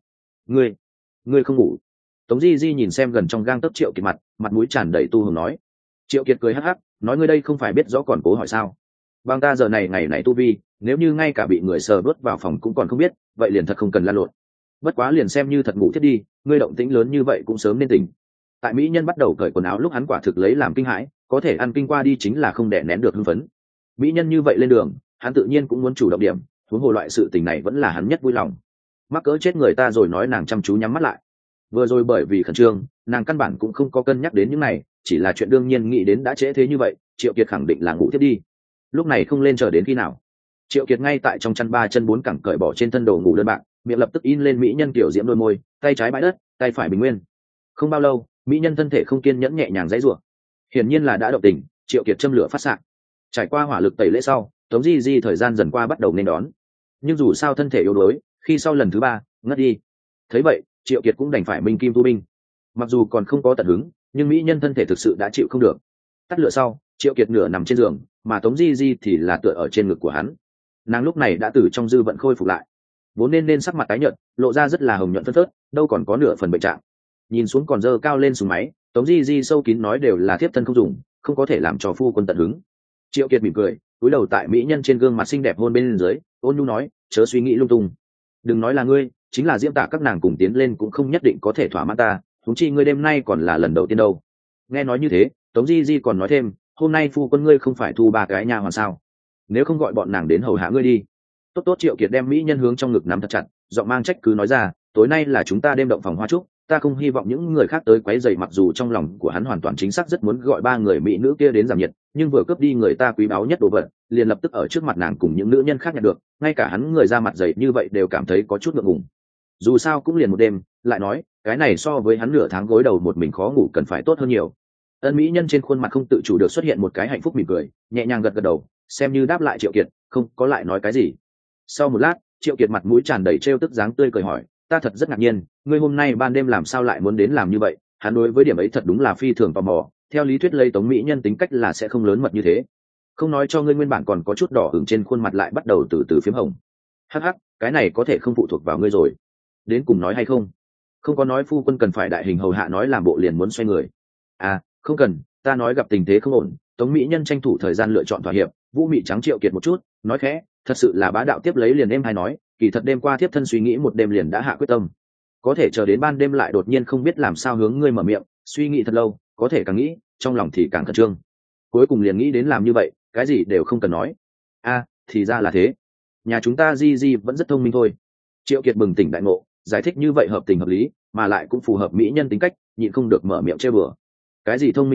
Ngươi không ngủ? Tống Di Di nhìn xem gần trong gang tấc Triệu Kiệt mặt mũi tràn đầy tu hùng nói. Triệu Kiệt cười hắc hắc, nói ngươi đây không phải biết rõ còn cố hỏi sao? Bằng ta giờ này ngày này tu vi, nếu như ngay cả bị người sờ vớt vào phòng cũng còn không biết, vậy liền thật không cần lan lộn. Bất quá liền xem như thật ngủ thiết đi, ngươi động tĩnh lớn như vậy cũng sớm nên tỉnh. Tại mỹ nhân bắt đầu cởi quần áo lúc hắn quả thực lấy làm kinh hãi, có thể ăn kinh qua đi chính là không đè nén được hưng phấn. Mỹ nhân như vậy lên đường, hắn tự nhiên cũng muốn chủ động điểm, huống hồ loại sự tình này vẫn là hắn nhất vui lòng. Mắc cỡ chết người ta rồi, nói nàng chăm chú nhắm mắt lại. Vừa rồi bởi vì khẩn trương, nàng căn bản cũng không có cân nhắc đến những này, chỉ là chuyện đương nhiên nghĩ đến đã trễ thế như vậy, Triệu Kiệt khẳng định là ngủ tiếp đi. Lúc này không lên chờ đến khi nào. Triệu Kiệt ngay tại trong chăn ba chân bốn cẳng cởi bỏ trên thân đồ ngủ đơn bạc, miệng lập tức in lên mỹ nhân kiểu diễm đôi môi, tay trái bãi đất, tay phải bình nguyên. Không bao lâu, mỹ nhân thân thể không kiên nhẫn nhẹ nhàng giãy giụa. Hiển nhiên là đã động tình, Triệu Kiệt châm lửa phát xạ. Trải qua hỏa lực tẩy lễ sau, Tống Di Di thời gian dần qua bắt đầu nên đón. Nhưng dù sao thân thể yếu đuối, khi sau lần thứ ba ngất đi. Thấy vậy, Triệu Kiệt cũng đành phải minh kim tu binh. Mặc dù còn không có tận hứng, nhưng mỹ nhân thân thể thực sự đã chịu không được. Tắt lửa sau, Triệu Kiệt nửa nằm trên giường, mà Tống Di Di thì là tựa ở trên ngực của hắn. Nàng lúc này đã từ trong dư vận khôi phục lại, vốn nên sắc mặt tái nhợt, lộ ra rất là hồng nhuận phấn phớt, đâu còn có nửa phần bệnh trạng. Nhìn xuống còn dơ cao lên súng máy, Tống Di Di sâu kín nói đều là thiếp thân không dùng, không có thể làm cho phu quân tận hứng. Triệu Kiệt mỉm cười, cúi đầu tại mỹ nhân trên gương mặt xinh đẹp hôn bên dưới, ôn nhu nói, chớ suy nghĩ lung tung. Đừng nói là ngươi, chính là Diễm Tạ các nàng cùng tiến lên cũng không nhất định có thể thỏa mãn ta, huống chi ngươi đêm nay còn là lần đầu tiên đâu. Nghe nói như thế, Tống Di Di còn nói thêm, hôm nay phu quân ngươi không phải thu ba cái nha hoàn sao? Nếu không gọi bọn nàng đến hầu hạ ngươi đi. Tốt tốt. Triệu Kiệt đem mỹ nhân hướng trong ngực nắm thật chặt, giọng mang trách cứ nói ra, tối nay là chúng ta đêm động phòng hoa trúc, ta không hy vọng những người khác tới quấy rầy. Mặc dù trong lòng của hắn hoàn toàn chính xác rất muốn gọi ba người mỹ nữ kia đến giảm nhiệt, nhưng vừa cướp đi người ta quý báu nhất đồ vật, liền lập tức ở trước mặt nàng cùng những nữ nhân khác nhận được, ngay cả hắn người ra mặt dày như vậy đều cảm thấy có chút ngượng ngùng. Dù sao cũng liền một đêm, lại nói cái này so với hắn nửa tháng gối đầu một mình khó ngủ cần phải tốt hơn nhiều. Ân mỹ nhân trên khuôn mặt không tự chủ được xuất hiện một cái hạnh phúc mỉm cười, nhẹ nhàng gật gật đầu, xem như đáp lại Triệu Kiệt, không có lại nói cái gì. Sau một lát, Triệu Kiệt mặt mũi tràn đầy trêu tức dáng tươi cười hỏi, ta thật rất ngạc nhiên, ngươi hôm nay ban đêm làm sao lại muốn đến làm như vậy? Hắn đối với điểm ấy thật đúng là phi thường tò mò, theo lý thuyết lấy Tống mỹ nhân tính cách là sẽ không lớn mật như thế. Không nói cho ngươi nguyên bản còn có chút đỏ ửng trên khuôn mặt lại bắt đầu từ từ phím hồng. Hắc hắc, cái này có thể không phụ thuộc vào ngươi rồi. Đến cùng nói hay không? Không có nói phu quân cần phải đại hình hầu hạ, nói làm bộ liền muốn xoay người. À, không cần, ta nói gặp tình thế không ổn. Tống mỹ nhân tranh thủ thời gian lựa chọn thỏa hiệp, Vũ Mị trắng Triệu Kiệt một chút, nói khẽ, thật sự là bá đạo, tiếp lấy liền êm hay nói, kỳ thật đêm qua thiếp thân suy nghĩ một đêm liền đã hạ quyết tâm, có thể chờ đến ban đêm lại đột nhiên không biết làm sao hướng ngươi mở miệng, suy nghĩ thật lâu, có thể càng nghĩ trong lòng thì càng khẩn trương, cuối cùng liền nghĩ đến làm như vậy, cái gì đều không cần nói. A, thì ra là thế, nhà chúng ta Di Di vẫn rất thông minh thôi. Triệu Kiệt bừng tỉnh đại ngộ, giải thích như vậy hợp tình hợp lý, mà lại cũng phù hợp mỹ nhân tính cách, nhịn không được mở miệng chê bừa. Cái gì thông minh a,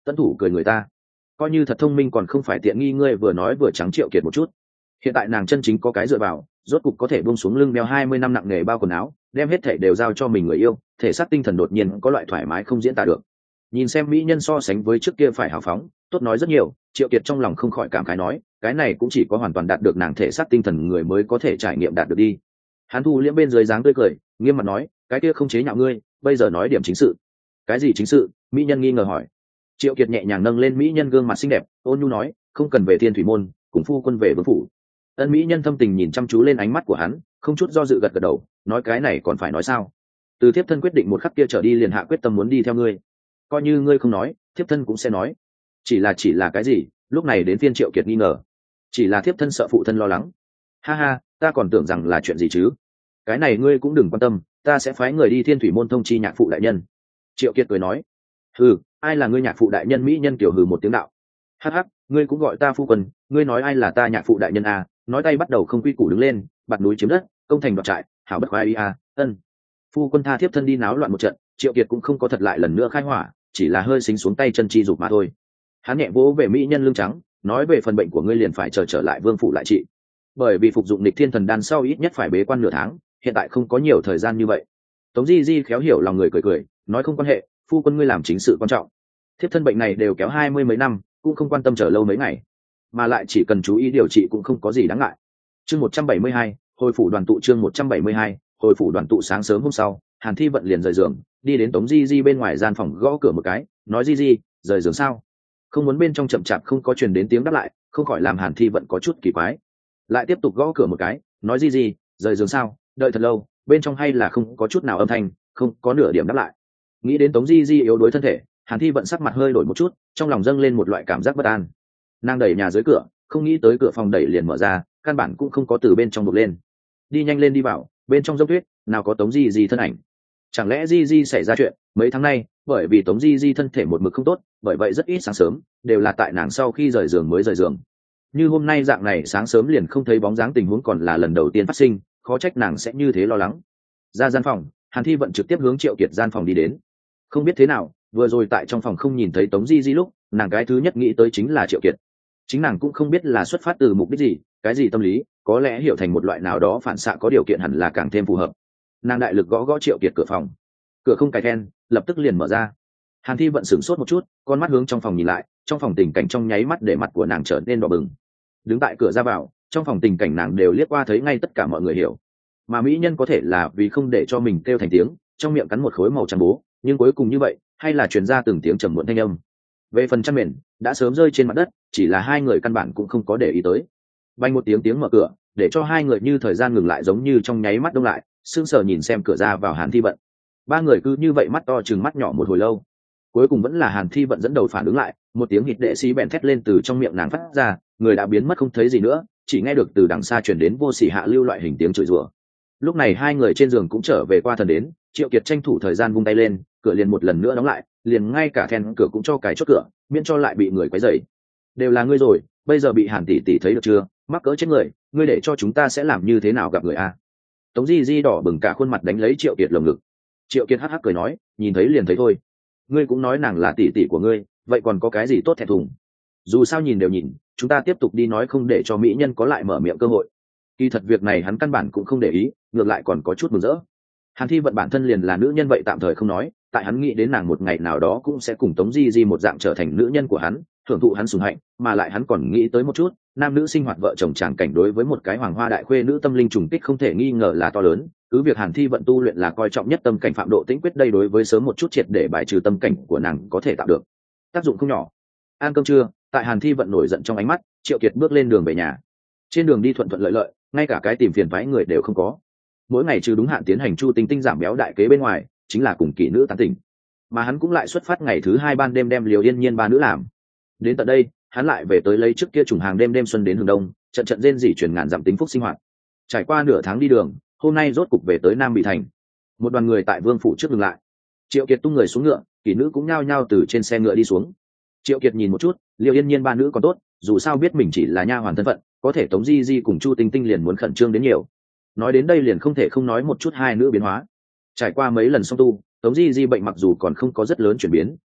tận thủ cười người ta, coi như thật thông minh còn không phải tiện nghi ngươi vừa nói vừa trắng Triệu Kiệt một chút. Hiện tại nàng chân chính có cái dựa vào, rốt cục có thể buông xuống lưng đeo 20 năm nặng nề bao quần áo, đem hết thảy đều giao cho mình người yêu, thể xác tinh thần đột nhiên có loại thoải mái không diễn tả được. Nhìn xem mỹ nhân so sánh với trước kia phải hào phóng, tốt nói rất nhiều, Triệu Kiệt trong lòng không khỏi cảm khái nói, cái này cũng chỉ có hoàn toàn đạt được nàng thể xác tinh thần người mới có thể trải nghiệm đạt được đi. Hắn thu liễm bên dưới dáng tươi cười, nghiêm mặt nói, cái kia không chế nhạo ngươi, bây giờ nói điểm chính sự. Cái gì chính sự? Mỹ nhân nghi ngờ hỏi. Triệu Kiệt nhẹ nhàng nâng lên mỹ nhân gương mặt xinh đẹp, ôn nhu nói, không cần về Thiên Thủy môn, cùng phu quân về vương phủ. Ân mỹ nhân thâm tình nhìn chăm chú lên ánh mắt của hắn, không chút do dự gật gật đầu, nói cái này còn phải nói sao? Từ thiếp thân quyết định một khắc kia trở đi liền hạ quyết tâm muốn đi theo ngươi. Coi như ngươi không nói, thiếp thân cũng sẽ nói. Chỉ là cái gì? Lúc này đến phiên Triệu Kiệt nghi ngờ. Chỉ là thiếp thân sợ phụ thân lo lắng. Ha ha, ta còn tưởng rằng là chuyện gì chứ? Cái này ngươi cũng đừng quan tâm, ta sẽ phái người đi Thiên Thủy môn thông chi nhạc phụ đại nhân. Triệu Kiệt cười nói. Hừ, ai là ngươi nhạc phụ đại nhân? Mỹ nhân kiểu hừ một tiếng đạo. Hắc hắc, ngươi cũng gọi ta phu quân, ngươi nói ai là ta nhạc phụ đại nhân à? Nói tay bắt đầu không quy củ đứng lên, bạt núi chiếm đất, công thành đoạt trại, hảo bất khoái à? Ân. Phu quân tha thiếp thân đi náo loạn một trận. Triệu Kiệt cũng không có thật lại lần nữa khai hỏa, chỉ là hơi xính xuống tay chân chi dục mà thôi. Hắn nhẹ vỗ về mỹ nhân lưng trắng, nói về phần bệnh của ngươi liền phải chờ trở lại vương phủ lại trị, bởi vì phục dụng Nghịch Thiên Thần Đan sau ít nhất phải bế quan nửa tháng, hiện tại không có nhiều thời gian như vậy. Tống Di Di khéo hiểu lòng người cười cười, nói không quan hệ, phu quân ngươi làm chính sự quan trọng. Thiếp thân bệnh này đều kéo 20 mấy năm, cũng không quan tâm chờ lâu mấy ngày, mà lại chỉ cần chú ý điều trị cũng không có gì đáng ngại. Chương 172, hồi phủ đoàn tụ. Chương 172, hồi phủ đoàn tụ. Sáng sớm hôm sau, Hàn Thi Vận liền rời giường, đi đến Tống Di Di bên ngoài gian phòng gõ cửa một cái, nói Di Di, rời giường sao? Không muốn bên trong chậm chạp không có truyền đến tiếng đáp lại, không khỏi làm Hàn Thi Vận có chút kỳ quái. Lại tiếp tục gõ cửa một cái, nói Di Di, rời giường sao? Đợi thật lâu, bên trong hay là không có chút nào âm thanh, không có nửa điểm đáp lại. Nghĩ đến Tống Di Di yếu đuối thân thể, Hàn Thi Vận sắc mặt hơi đổi một chút, trong lòng dâng lên một loại cảm giác bất an. Nàng đẩy nhà dưới cửa, không nghĩ tới cửa phòng đẩy liền mở ra, căn bản cũng không có từ bên trong buộc lên. Đi nhanh lên đi vào, bên trong dốc tuyết, nào có Tống Di Di thân ảnh. Chẳng lẽ Di Di xảy ra chuyện? Mấy tháng nay, bởi vì Tống Di Di thân thể một mực không tốt, bởi vậy rất ít sáng sớm, đều là tại nàng sau khi rời giường mới rời giường. Như hôm nay dạng này sáng sớm liền không thấy bóng dáng, tình huống còn là lần đầu tiên phát sinh, khó trách nàng sẽ như thế lo lắng. Ra gian phòng, Hàn Thi Vận trực tiếp hướng Triệu Kiệt gian phòng đi đến. Không biết thế nào, vừa rồi tại trong phòng không nhìn thấy Tống Di Di lúc, nàng cái thứ nhất nghĩ tới chính là Triệu Kiệt. Chính nàng cũng không biết là xuất phát từ mục đích gì, cái gì tâm lý, có lẽ hiểu thành một loại nào đó phản xạ có điều kiện hẳn là càng thêm phù hợp. Nàng đại lực gõ gõ Triệu Kiệt cửa phòng. Cửa không cài then, lập tức liền mở ra. Hàn Thi Vận sửng sốt một chút, con mắt hướng trong phòng nhìn lại, trong phòng tình cảnh trong nháy mắt để mặt của nàng trở nên đỏ bừng. Đứng tại cửa ra vào, trong phòng tình cảnh nàng đều liếc qua thấy ngay tất cả mọi người hiểu. Mà mỹ nhân có thể là vì không để cho mình kêu thành tiếng, trong miệng cắn một khối màu trắng bố, nhưng cuối cùng như vậy, hay là truyền ra từng tiếng trầm muộn thanh âm. Về phần chăn mền, đã sớm rơi trên mặt đất, chỉ là hai người căn bản cũng không có để ý tới. Vang một tiếng mở cửa, để cho hai người như thời gian ngừng lại, giống như trong nháy mắt đông lại, sững sờ nhìn xem cửa ra vào Hàn Thi Vận. Ba người cứ như vậy mắt to chừng mắt nhỏ một hồi lâu, cuối cùng vẫn là Hàn Thi Vận dẫn đầu phản ứng lại, một tiếng hít đệ xí bèn thét lên từ trong miệng nàng phát ra, người đã biến mất không thấy gì nữa, chỉ nghe được từ đằng xa truyền đến vô sỉ hạ lưu loại hình tiếng chửi rủa. Lúc này hai người trên giường cũng trở về qua thần đến, Triệu Kiệt tranh thủ thời gian vung tay lên, cửa liền một lần nữa đóng lại, liền ngay cả then cửa cũng cho cài chốt cửa, miễn cho lại bị người quấy rầy. Đều là ngươi rồi, bây giờ bị Hàn tỷ tỷ thấy được chưa? Mắc cỡ chết người, ngươi để cho chúng ta sẽ làm như thế nào gặp người a? Tống Di Di đỏ bừng cả khuôn mặt đánh lấy Triệu Kiệt lồng ngực. Triệu Kiệt hắc hắc cười nói, nhìn thấy liền thấy thôi. Ngươi cũng nói nàng là tỷ tỷ của ngươi, vậy còn có cái gì tốt thẹn thùng? Dù sao nhìn đều nhìn, chúng ta tiếp tục đi nói, không để cho mỹ nhân có lại mở miệng cơ hội. Kỳ thật việc này hắn căn bản cũng không để ý, ngược lại còn có chút mừng rỡ. Hàn Thi Vận bản thân liền là nữ nhân vậy tạm thời không nói, tại hắn nghĩ đến nàng một ngày nào đó cũng sẽ cùng Tống Di Di một dạng trở thành nữ nhân của hắn, thưởng thụ hắn sủng hạnh, mà lại hắn còn nghĩ tới một chút, nam nữ sinh hoạt vợ chồng tràng cảnh đối với một cái hoàng hoa đại khuê nữ tâm linh trùng kích không thể nghi ngờ là to lớn. Cứ việc Hàn Thi Vận tu luyện là coi trọng nhất tâm cảnh phạm độ tĩnh quyết, đây đối với sớm một chút triệt để bài trừ tâm cảnh của nàng có thể tạo được tác dụng không nhỏ. Ăn cơm trưa, tại Hàn Thi Vận nổi giận trong ánh mắt, Triệu Kiệt bước lên đường về nhà. Trên đường đi thuận thuận lợi lợi, ngay cả cái tìm phiền phái người đều không có. Mỗi ngày trừ đúng hạn tiến hành Chu Tinh Tinh giảm béo đại kế bên ngoài, chính là cùng kỹ nữ tán tỉnh. Mà hắn cũng lại xuất phát ngày thứ hai ban đêm đem Liều Yên Nhiên ba nữ làm. Đến tận đây, hắn lại về tới lấy trước kia trùng hàng đêm xuân đến hướng đông, trận trận rên rỉ truyền ngàn dặm tính phúc sinh hoạt. Trải qua nửa tháng đi đường, hôm nay rốt cục về tới Nam Bị Thành. Một đoàn người tại Vương phủ trước dừng lại. Triệu Kiệt tung người xuống ngựa, kỹ nữ cũng nhao nhao từ trên xe ngựa đi xuống. Triệu Kiệt nhìn một chút, Liều Yên Nhiên ba nữ còn tốt, dù sao biết mình chỉ là nha hoàn thân phận, có thể Tống Di Di cùng Chu Tinh Tinh liền muốn khẩn trương đến nhiều. Nói đến đây liền không thể không nói một chút hai nữ biến hóa. Trải qua mấy lần song tu, Tống Di Di bệnh mặc dù còn không có rất lớn chuyển biến,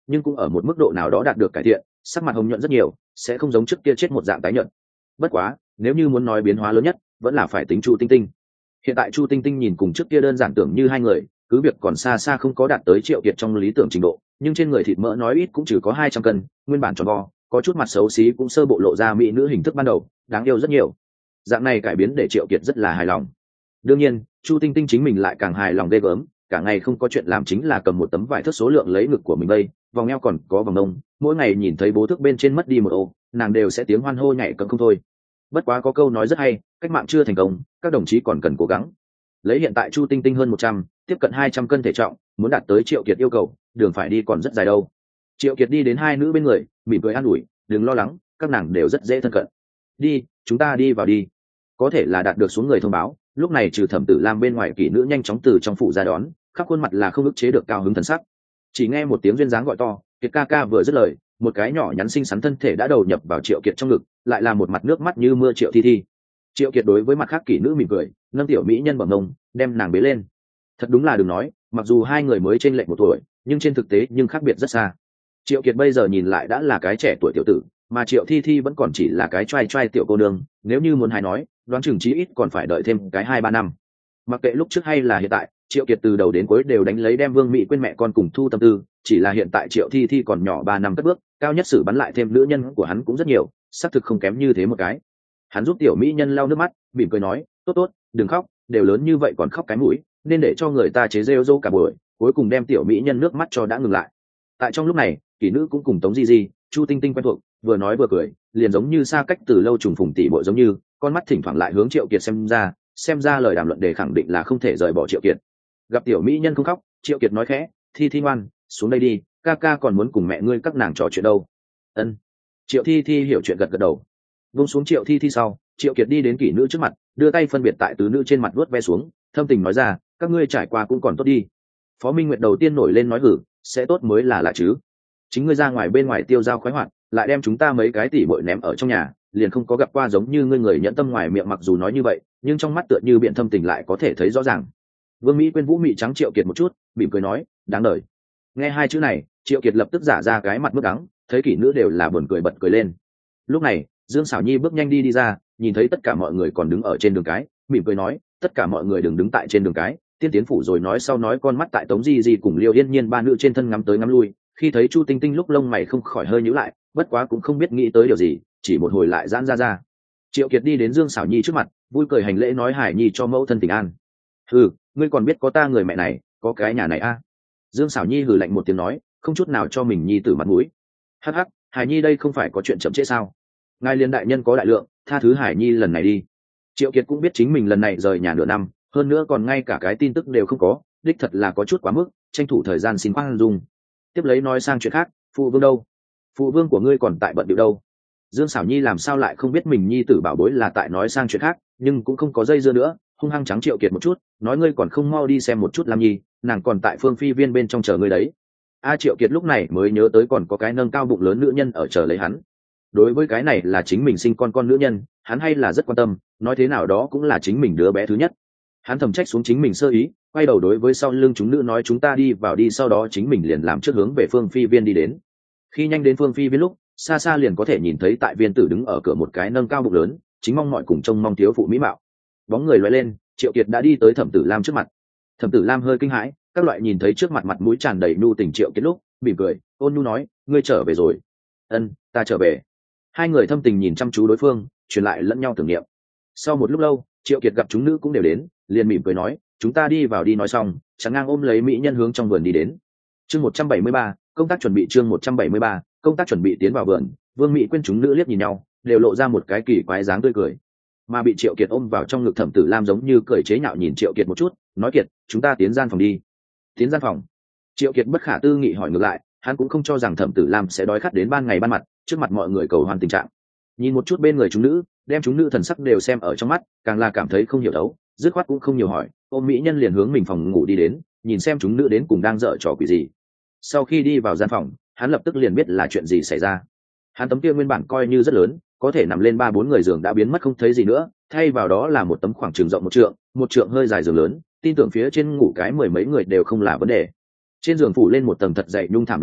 nhưng cũng ở một mức độ nào đó đạt được cải thiện, sắc mặt hồng nhuận rất nhiều, sẽ không giống trước kia chết một dạng tái nhợt. Bất quá nếu như muốn nói biến hóa lớn nhất vẫn là phải tính Chu Tinh Tinh. Hiện tại Chu Tinh Tinh nhìn cùng trước kia đơn giản tưởng như hai người, cứ việc còn xa xa không có đạt tới Triệu Kiệt trong lý tưởng trình độ, nhưng trên người thịt mỡ nói ít cũng chỉ có 200 cân, nguyên bản tròn vo, có chút mặt xấu xí cũng sơ bộ lộ ra mỹ nữ hình thức ban đầu, đáng yêu rất nhiều. Dạng này cải biến để Triệu Kiệt rất là hài lòng. Đương nhiên Chu Tinh Tinh chính mình lại càng hài lòng ghê gớm, cả ngày không có chuyện làm chính là cầm một tấm vải thước số lượng lấy ngực của mình đây, vòng eo còn có vòng nông, mỗi ngày nhìn thấy bố thước bên trên mất đi một ô, nàng đều sẽ tiếng hoan hô nhảy cẫng không thôi. Bất quá có câu nói rất hay, cách mạng chưa thành công, các đồng chí còn cần cố gắng. Lấy hiện tại Chu Tinh Tinh hơn 100, tiếp cận 200 cân thể trọng, muốn đạt tới Triệu Kiệt yêu cầu, đường phải đi còn rất dài đâu. Triệu Kiệt đi đến hai nữ bên người, mỉm cười an ủi, đừng lo lắng, các nàng đều rất dễ thân cận. Đi, chúng ta đi vào đi. Có thể là đạt được xuống người thông báo, lúc này trừ Thẩm Tử Lam bên ngoài, kỹ nữ nhanh chóng từ trong phủ ra đón, khắp khuôn mặt là không ức chế được cao hứng thần sắc. Chỉ nghe một tiếng duyên dáng gọi to, Kiệt ca ca vừa dứt lời, một cái nhỏ nhắn xinh xắn thân thể đã đầu nhập vào Triệu Kiệt trong ngực, lại là một mặt nước mắt như mưa Triệu Thi Thi. Triệu Kiệt đối với mặt khác kỹ nữ mỉm cười, nâng tiểu mỹ nhân bằng ngông, đem nàng bế lên. Thật đúng là đừng nói, mặc dù hai người mới chênh lệch một tuổi, nhưng trên thực tế nhưng khác biệt rất xa. Triệu Kiệt bây giờ nhìn lại đã là cái trẻ tuổi tiểu tử, mà Triệu Thi Thi vẫn còn chỉ là cái trai trai tiểu cô nương, nếu như muốn hay nói, đoán chừng chí ít còn phải đợi thêm cái 2-3 năm. Mặc kệ lúc trước hay là hiện tại, Triệu Kiệt từ đầu đến cuối đều đánh lấy đem Vương Mỹ quên mẹ con cùng thu tâm tư, chỉ là hiện tại Triệu Thi Thi còn nhỏ 3 năm cất bước, cao nhất xử bắn lại thêm nữ nhân của hắn cũng rất nhiều, xác thực không kém như thế một cái. Hắn giúp tiểu mỹ nhân lau nước mắt, mỉm cười nói, tốt tốt, đừng khóc, đều lớn như vậy còn khóc cái mũi, nên để cho người ta chế rêu rô cả buổi, cuối cùng đem tiểu mỹ nhân nước mắt cho đã ngừng lại. Tại trong lúc này, kỹ nữ cũng cùng Tống Di Di, Chu Tinh Tinh quen thuộc, vừa nói vừa cười, liền giống như xa cách từ lâu trùng phùng tỷ muội giống như, con mắt thỉnh thoảng lại hướng Triệu Kiệt xem ra lời đàm luận để khẳng định là không thể rời bỏ Triệu Kiệt. Gặp tiểu mỹ nhân không khóc, Triệu Kiệt nói khẽ, Thi Thi ngoan, xuống đây đi, ca ca còn muốn cùng mẹ ngươi các nàng trò chuyện đâu. Ân. Triệu Thi Thi hiểu chuyện gật gật đầu. Vung xuống Triệu Thi Thi sau, Triệu Kiệt đi đến kỹ nữ trước mặt, đưa tay phân biệt tại tứ nữ trên mặt vuốt ve xuống, thâm tình nói ra, các ngươi trải qua cũng còn tốt đi. Phó Minh Nguyệt đầu tiên nổi lên nói hử, sẽ tốt mới là lạ chứ. Chính ngươi ra ngoài bên ngoài tiêu dao khoái hoạt, lại đem chúng ta mấy cái tỷ bội ném ở trong nhà, liền không có gặp qua giống như ngươi người nhẫn tâm ngoài miệng mặc dù nói như vậy, nhưng trong mắt tựa như biện thâm tình lại có thể thấy rõ ràng. Vương Mỹ quên vũ mị trắng Triệu Kiệt một chút, mỉm cười nói, đáng đời. Nghe hai chữ này, Triệu Kiệt lập tức giả ra cái mặt mức đắng, thấy kỹ nữ đều là buồn cười bật cười lên. Lúc này, Dương Sảo Nhi bước nhanh đi ra, nhìn thấy tất cả mọi người còn đứng ở trên đường cái, mỉm cười nói, tất cả mọi người đừng đứng tại trên đường cái, tiên tiến phủ rồi nói sau nói, con mắt tại Tống Di Di cùng Liêu Yên Nhiên ba nữ trên thân ngắm tới ngắm lui, khi thấy Chu Tinh Tinh lúc lông mày không khỏi hơi nhíu lại, bất quá cũng không biết nghĩ tới điều gì, chỉ một hồi lại giãn ra. Triệu Kiệt đi đến Dương Sảo Nhi trước mặt, vui cười hành lễ nói, Hải Nhi cho mẫu thân tình an. Hừ, ngươi còn biết có ta người mẹ này, có cái nhà này a? Dương Sảo Nhi hừ lạnh một tiếng nói, không chút nào cho mình nhi tử mặt mũi. Hắc hắc, Hải Nhi đây không phải có chuyện chậm trễ sao? Ngài liên đại nhân có đại lượng, tha thứ Hải Nhi lần này đi. Triệu Kiệt cũng biết chính mình lần này rời nhà nửa năm, hơn nữa còn ngay cả cái tin tức đều không có, đích thật là có chút quá mức, tranh thủ thời gian xin khoan dung. Tiếp lấy nói sang chuyện khác, phụ vương đâu? Phụ vương của ngươi còn tại bận điệu đâu? Dương Sảo Nhi làm sao lại không biết mình nhi tử bảo bối là tại nói sang chuyện khác, nhưng cũng không có dây dưa nữa, hung hăng trắng Triệu Kiệt một chút, nói ngươi còn không mau đi xem một chút Lam Nhi, nàng còn tại Phương Phi Viên bên trong chờ ngươi đấy. Triệu Kiệt lúc này mới nhớ tới còn có cái nâng cao bụng lớn nữ nhân ở chờ lấy hắn. Đối với cái này là chính mình sinh con nữ nhân, hắn hay là rất quan tâm, nói thế nào đó cũng là chính mình đứa bé thứ nhất. Hắn thầm trách xuống chính mình sơ ý, quay đầu đối với sau lưng chúng nữ nói, chúng ta đi vào đi, sau đó chính mình liền làm trước hướng về Phương Phi Viên đi đến. Khi nhanh đến Phương Phi Viên lúc, xa xa liền có thể nhìn thấy tại viên tử đứng ở cửa một cái nâng cao bụng lớn, chính mong mọi cùng trông mong thiếu phụ mỹ mạo. Bóng người lóe lên, Triệu Kiệt đã đi tới Thẩm Tử Lam trước mặt. Thẩm Tử Lam hơi kinh hãi, các loại nhìn thấy trước mặt mặt mũi tràn đầy nhu tình Triệu Kiệt lúc, mỉm cười, ôn nhu nói, ngươi trở về rồi. Ân, ta trở về. Hai người thâm tình nhìn chăm chú đối phương, truyền lại lẫn nhau tưởng niệm. Sau một lúc lâu, Triệu Kiệt gặp chúng nữ cũng đều đến, liền mỉm cười nói, chúng ta đi vào đi. Nói xong, chẳng ngang ôm lấy mỹ nhân hướng trong vườn đi đến. Chương 173, công tác chuẩn bị. Chương 173, công tác chuẩn bị. Tiến vào vườn, Vương Mỹ quên chúng nữ liếc nhìn nhau, đều lộ ra một cái kỳ quái dáng tươi cười. Mà bị Triệu Kiệt ôm vào trong ngực Thẩm Tử Lam giống như cười chế nhạo nhìn Triệu Kiệt một chút, nói, Kiệt, chúng ta tiến gian phòng đi. Tiến gian phòng? Triệu Kiệt bất khả tư nghị hỏi ngược lại, hắn cũng không cho rằng Thẩm Tử Lam sẽ đói khát đến ban ngày ban mặt, trước mặt mọi người cầu hoan tình trạng. Nhìn một chút bên người chúng nữ, đem chúng nữ thần sắc đều xem ở trong mắt, càng là cảm thấy không hiểu đấu, dứt khoát cũng không nhiều hỏi, ôm mỹ nhân liền hướng mình phòng ngủ đi đến, nhìn xem chúng nữ đến cùng đang dở trò quỷ gì. Sau khi đi vào gian phòng, hắn lập tức liền biết là chuyện gì xảy ra. Hắn tấm kia nguyên bản coi như rất lớn, có thể nằm lên 3-4 người giường đã biến mất không thấy gì nữa, thay vào đó là một tấm khoảng trường rộng một trượng hơi dài giường lớn, tin tưởng phía trên ngủ cái 10 mấy người đều không là vấn đề. Trên giường phủ lên một tầng thật dày nhung thảm lông cừu,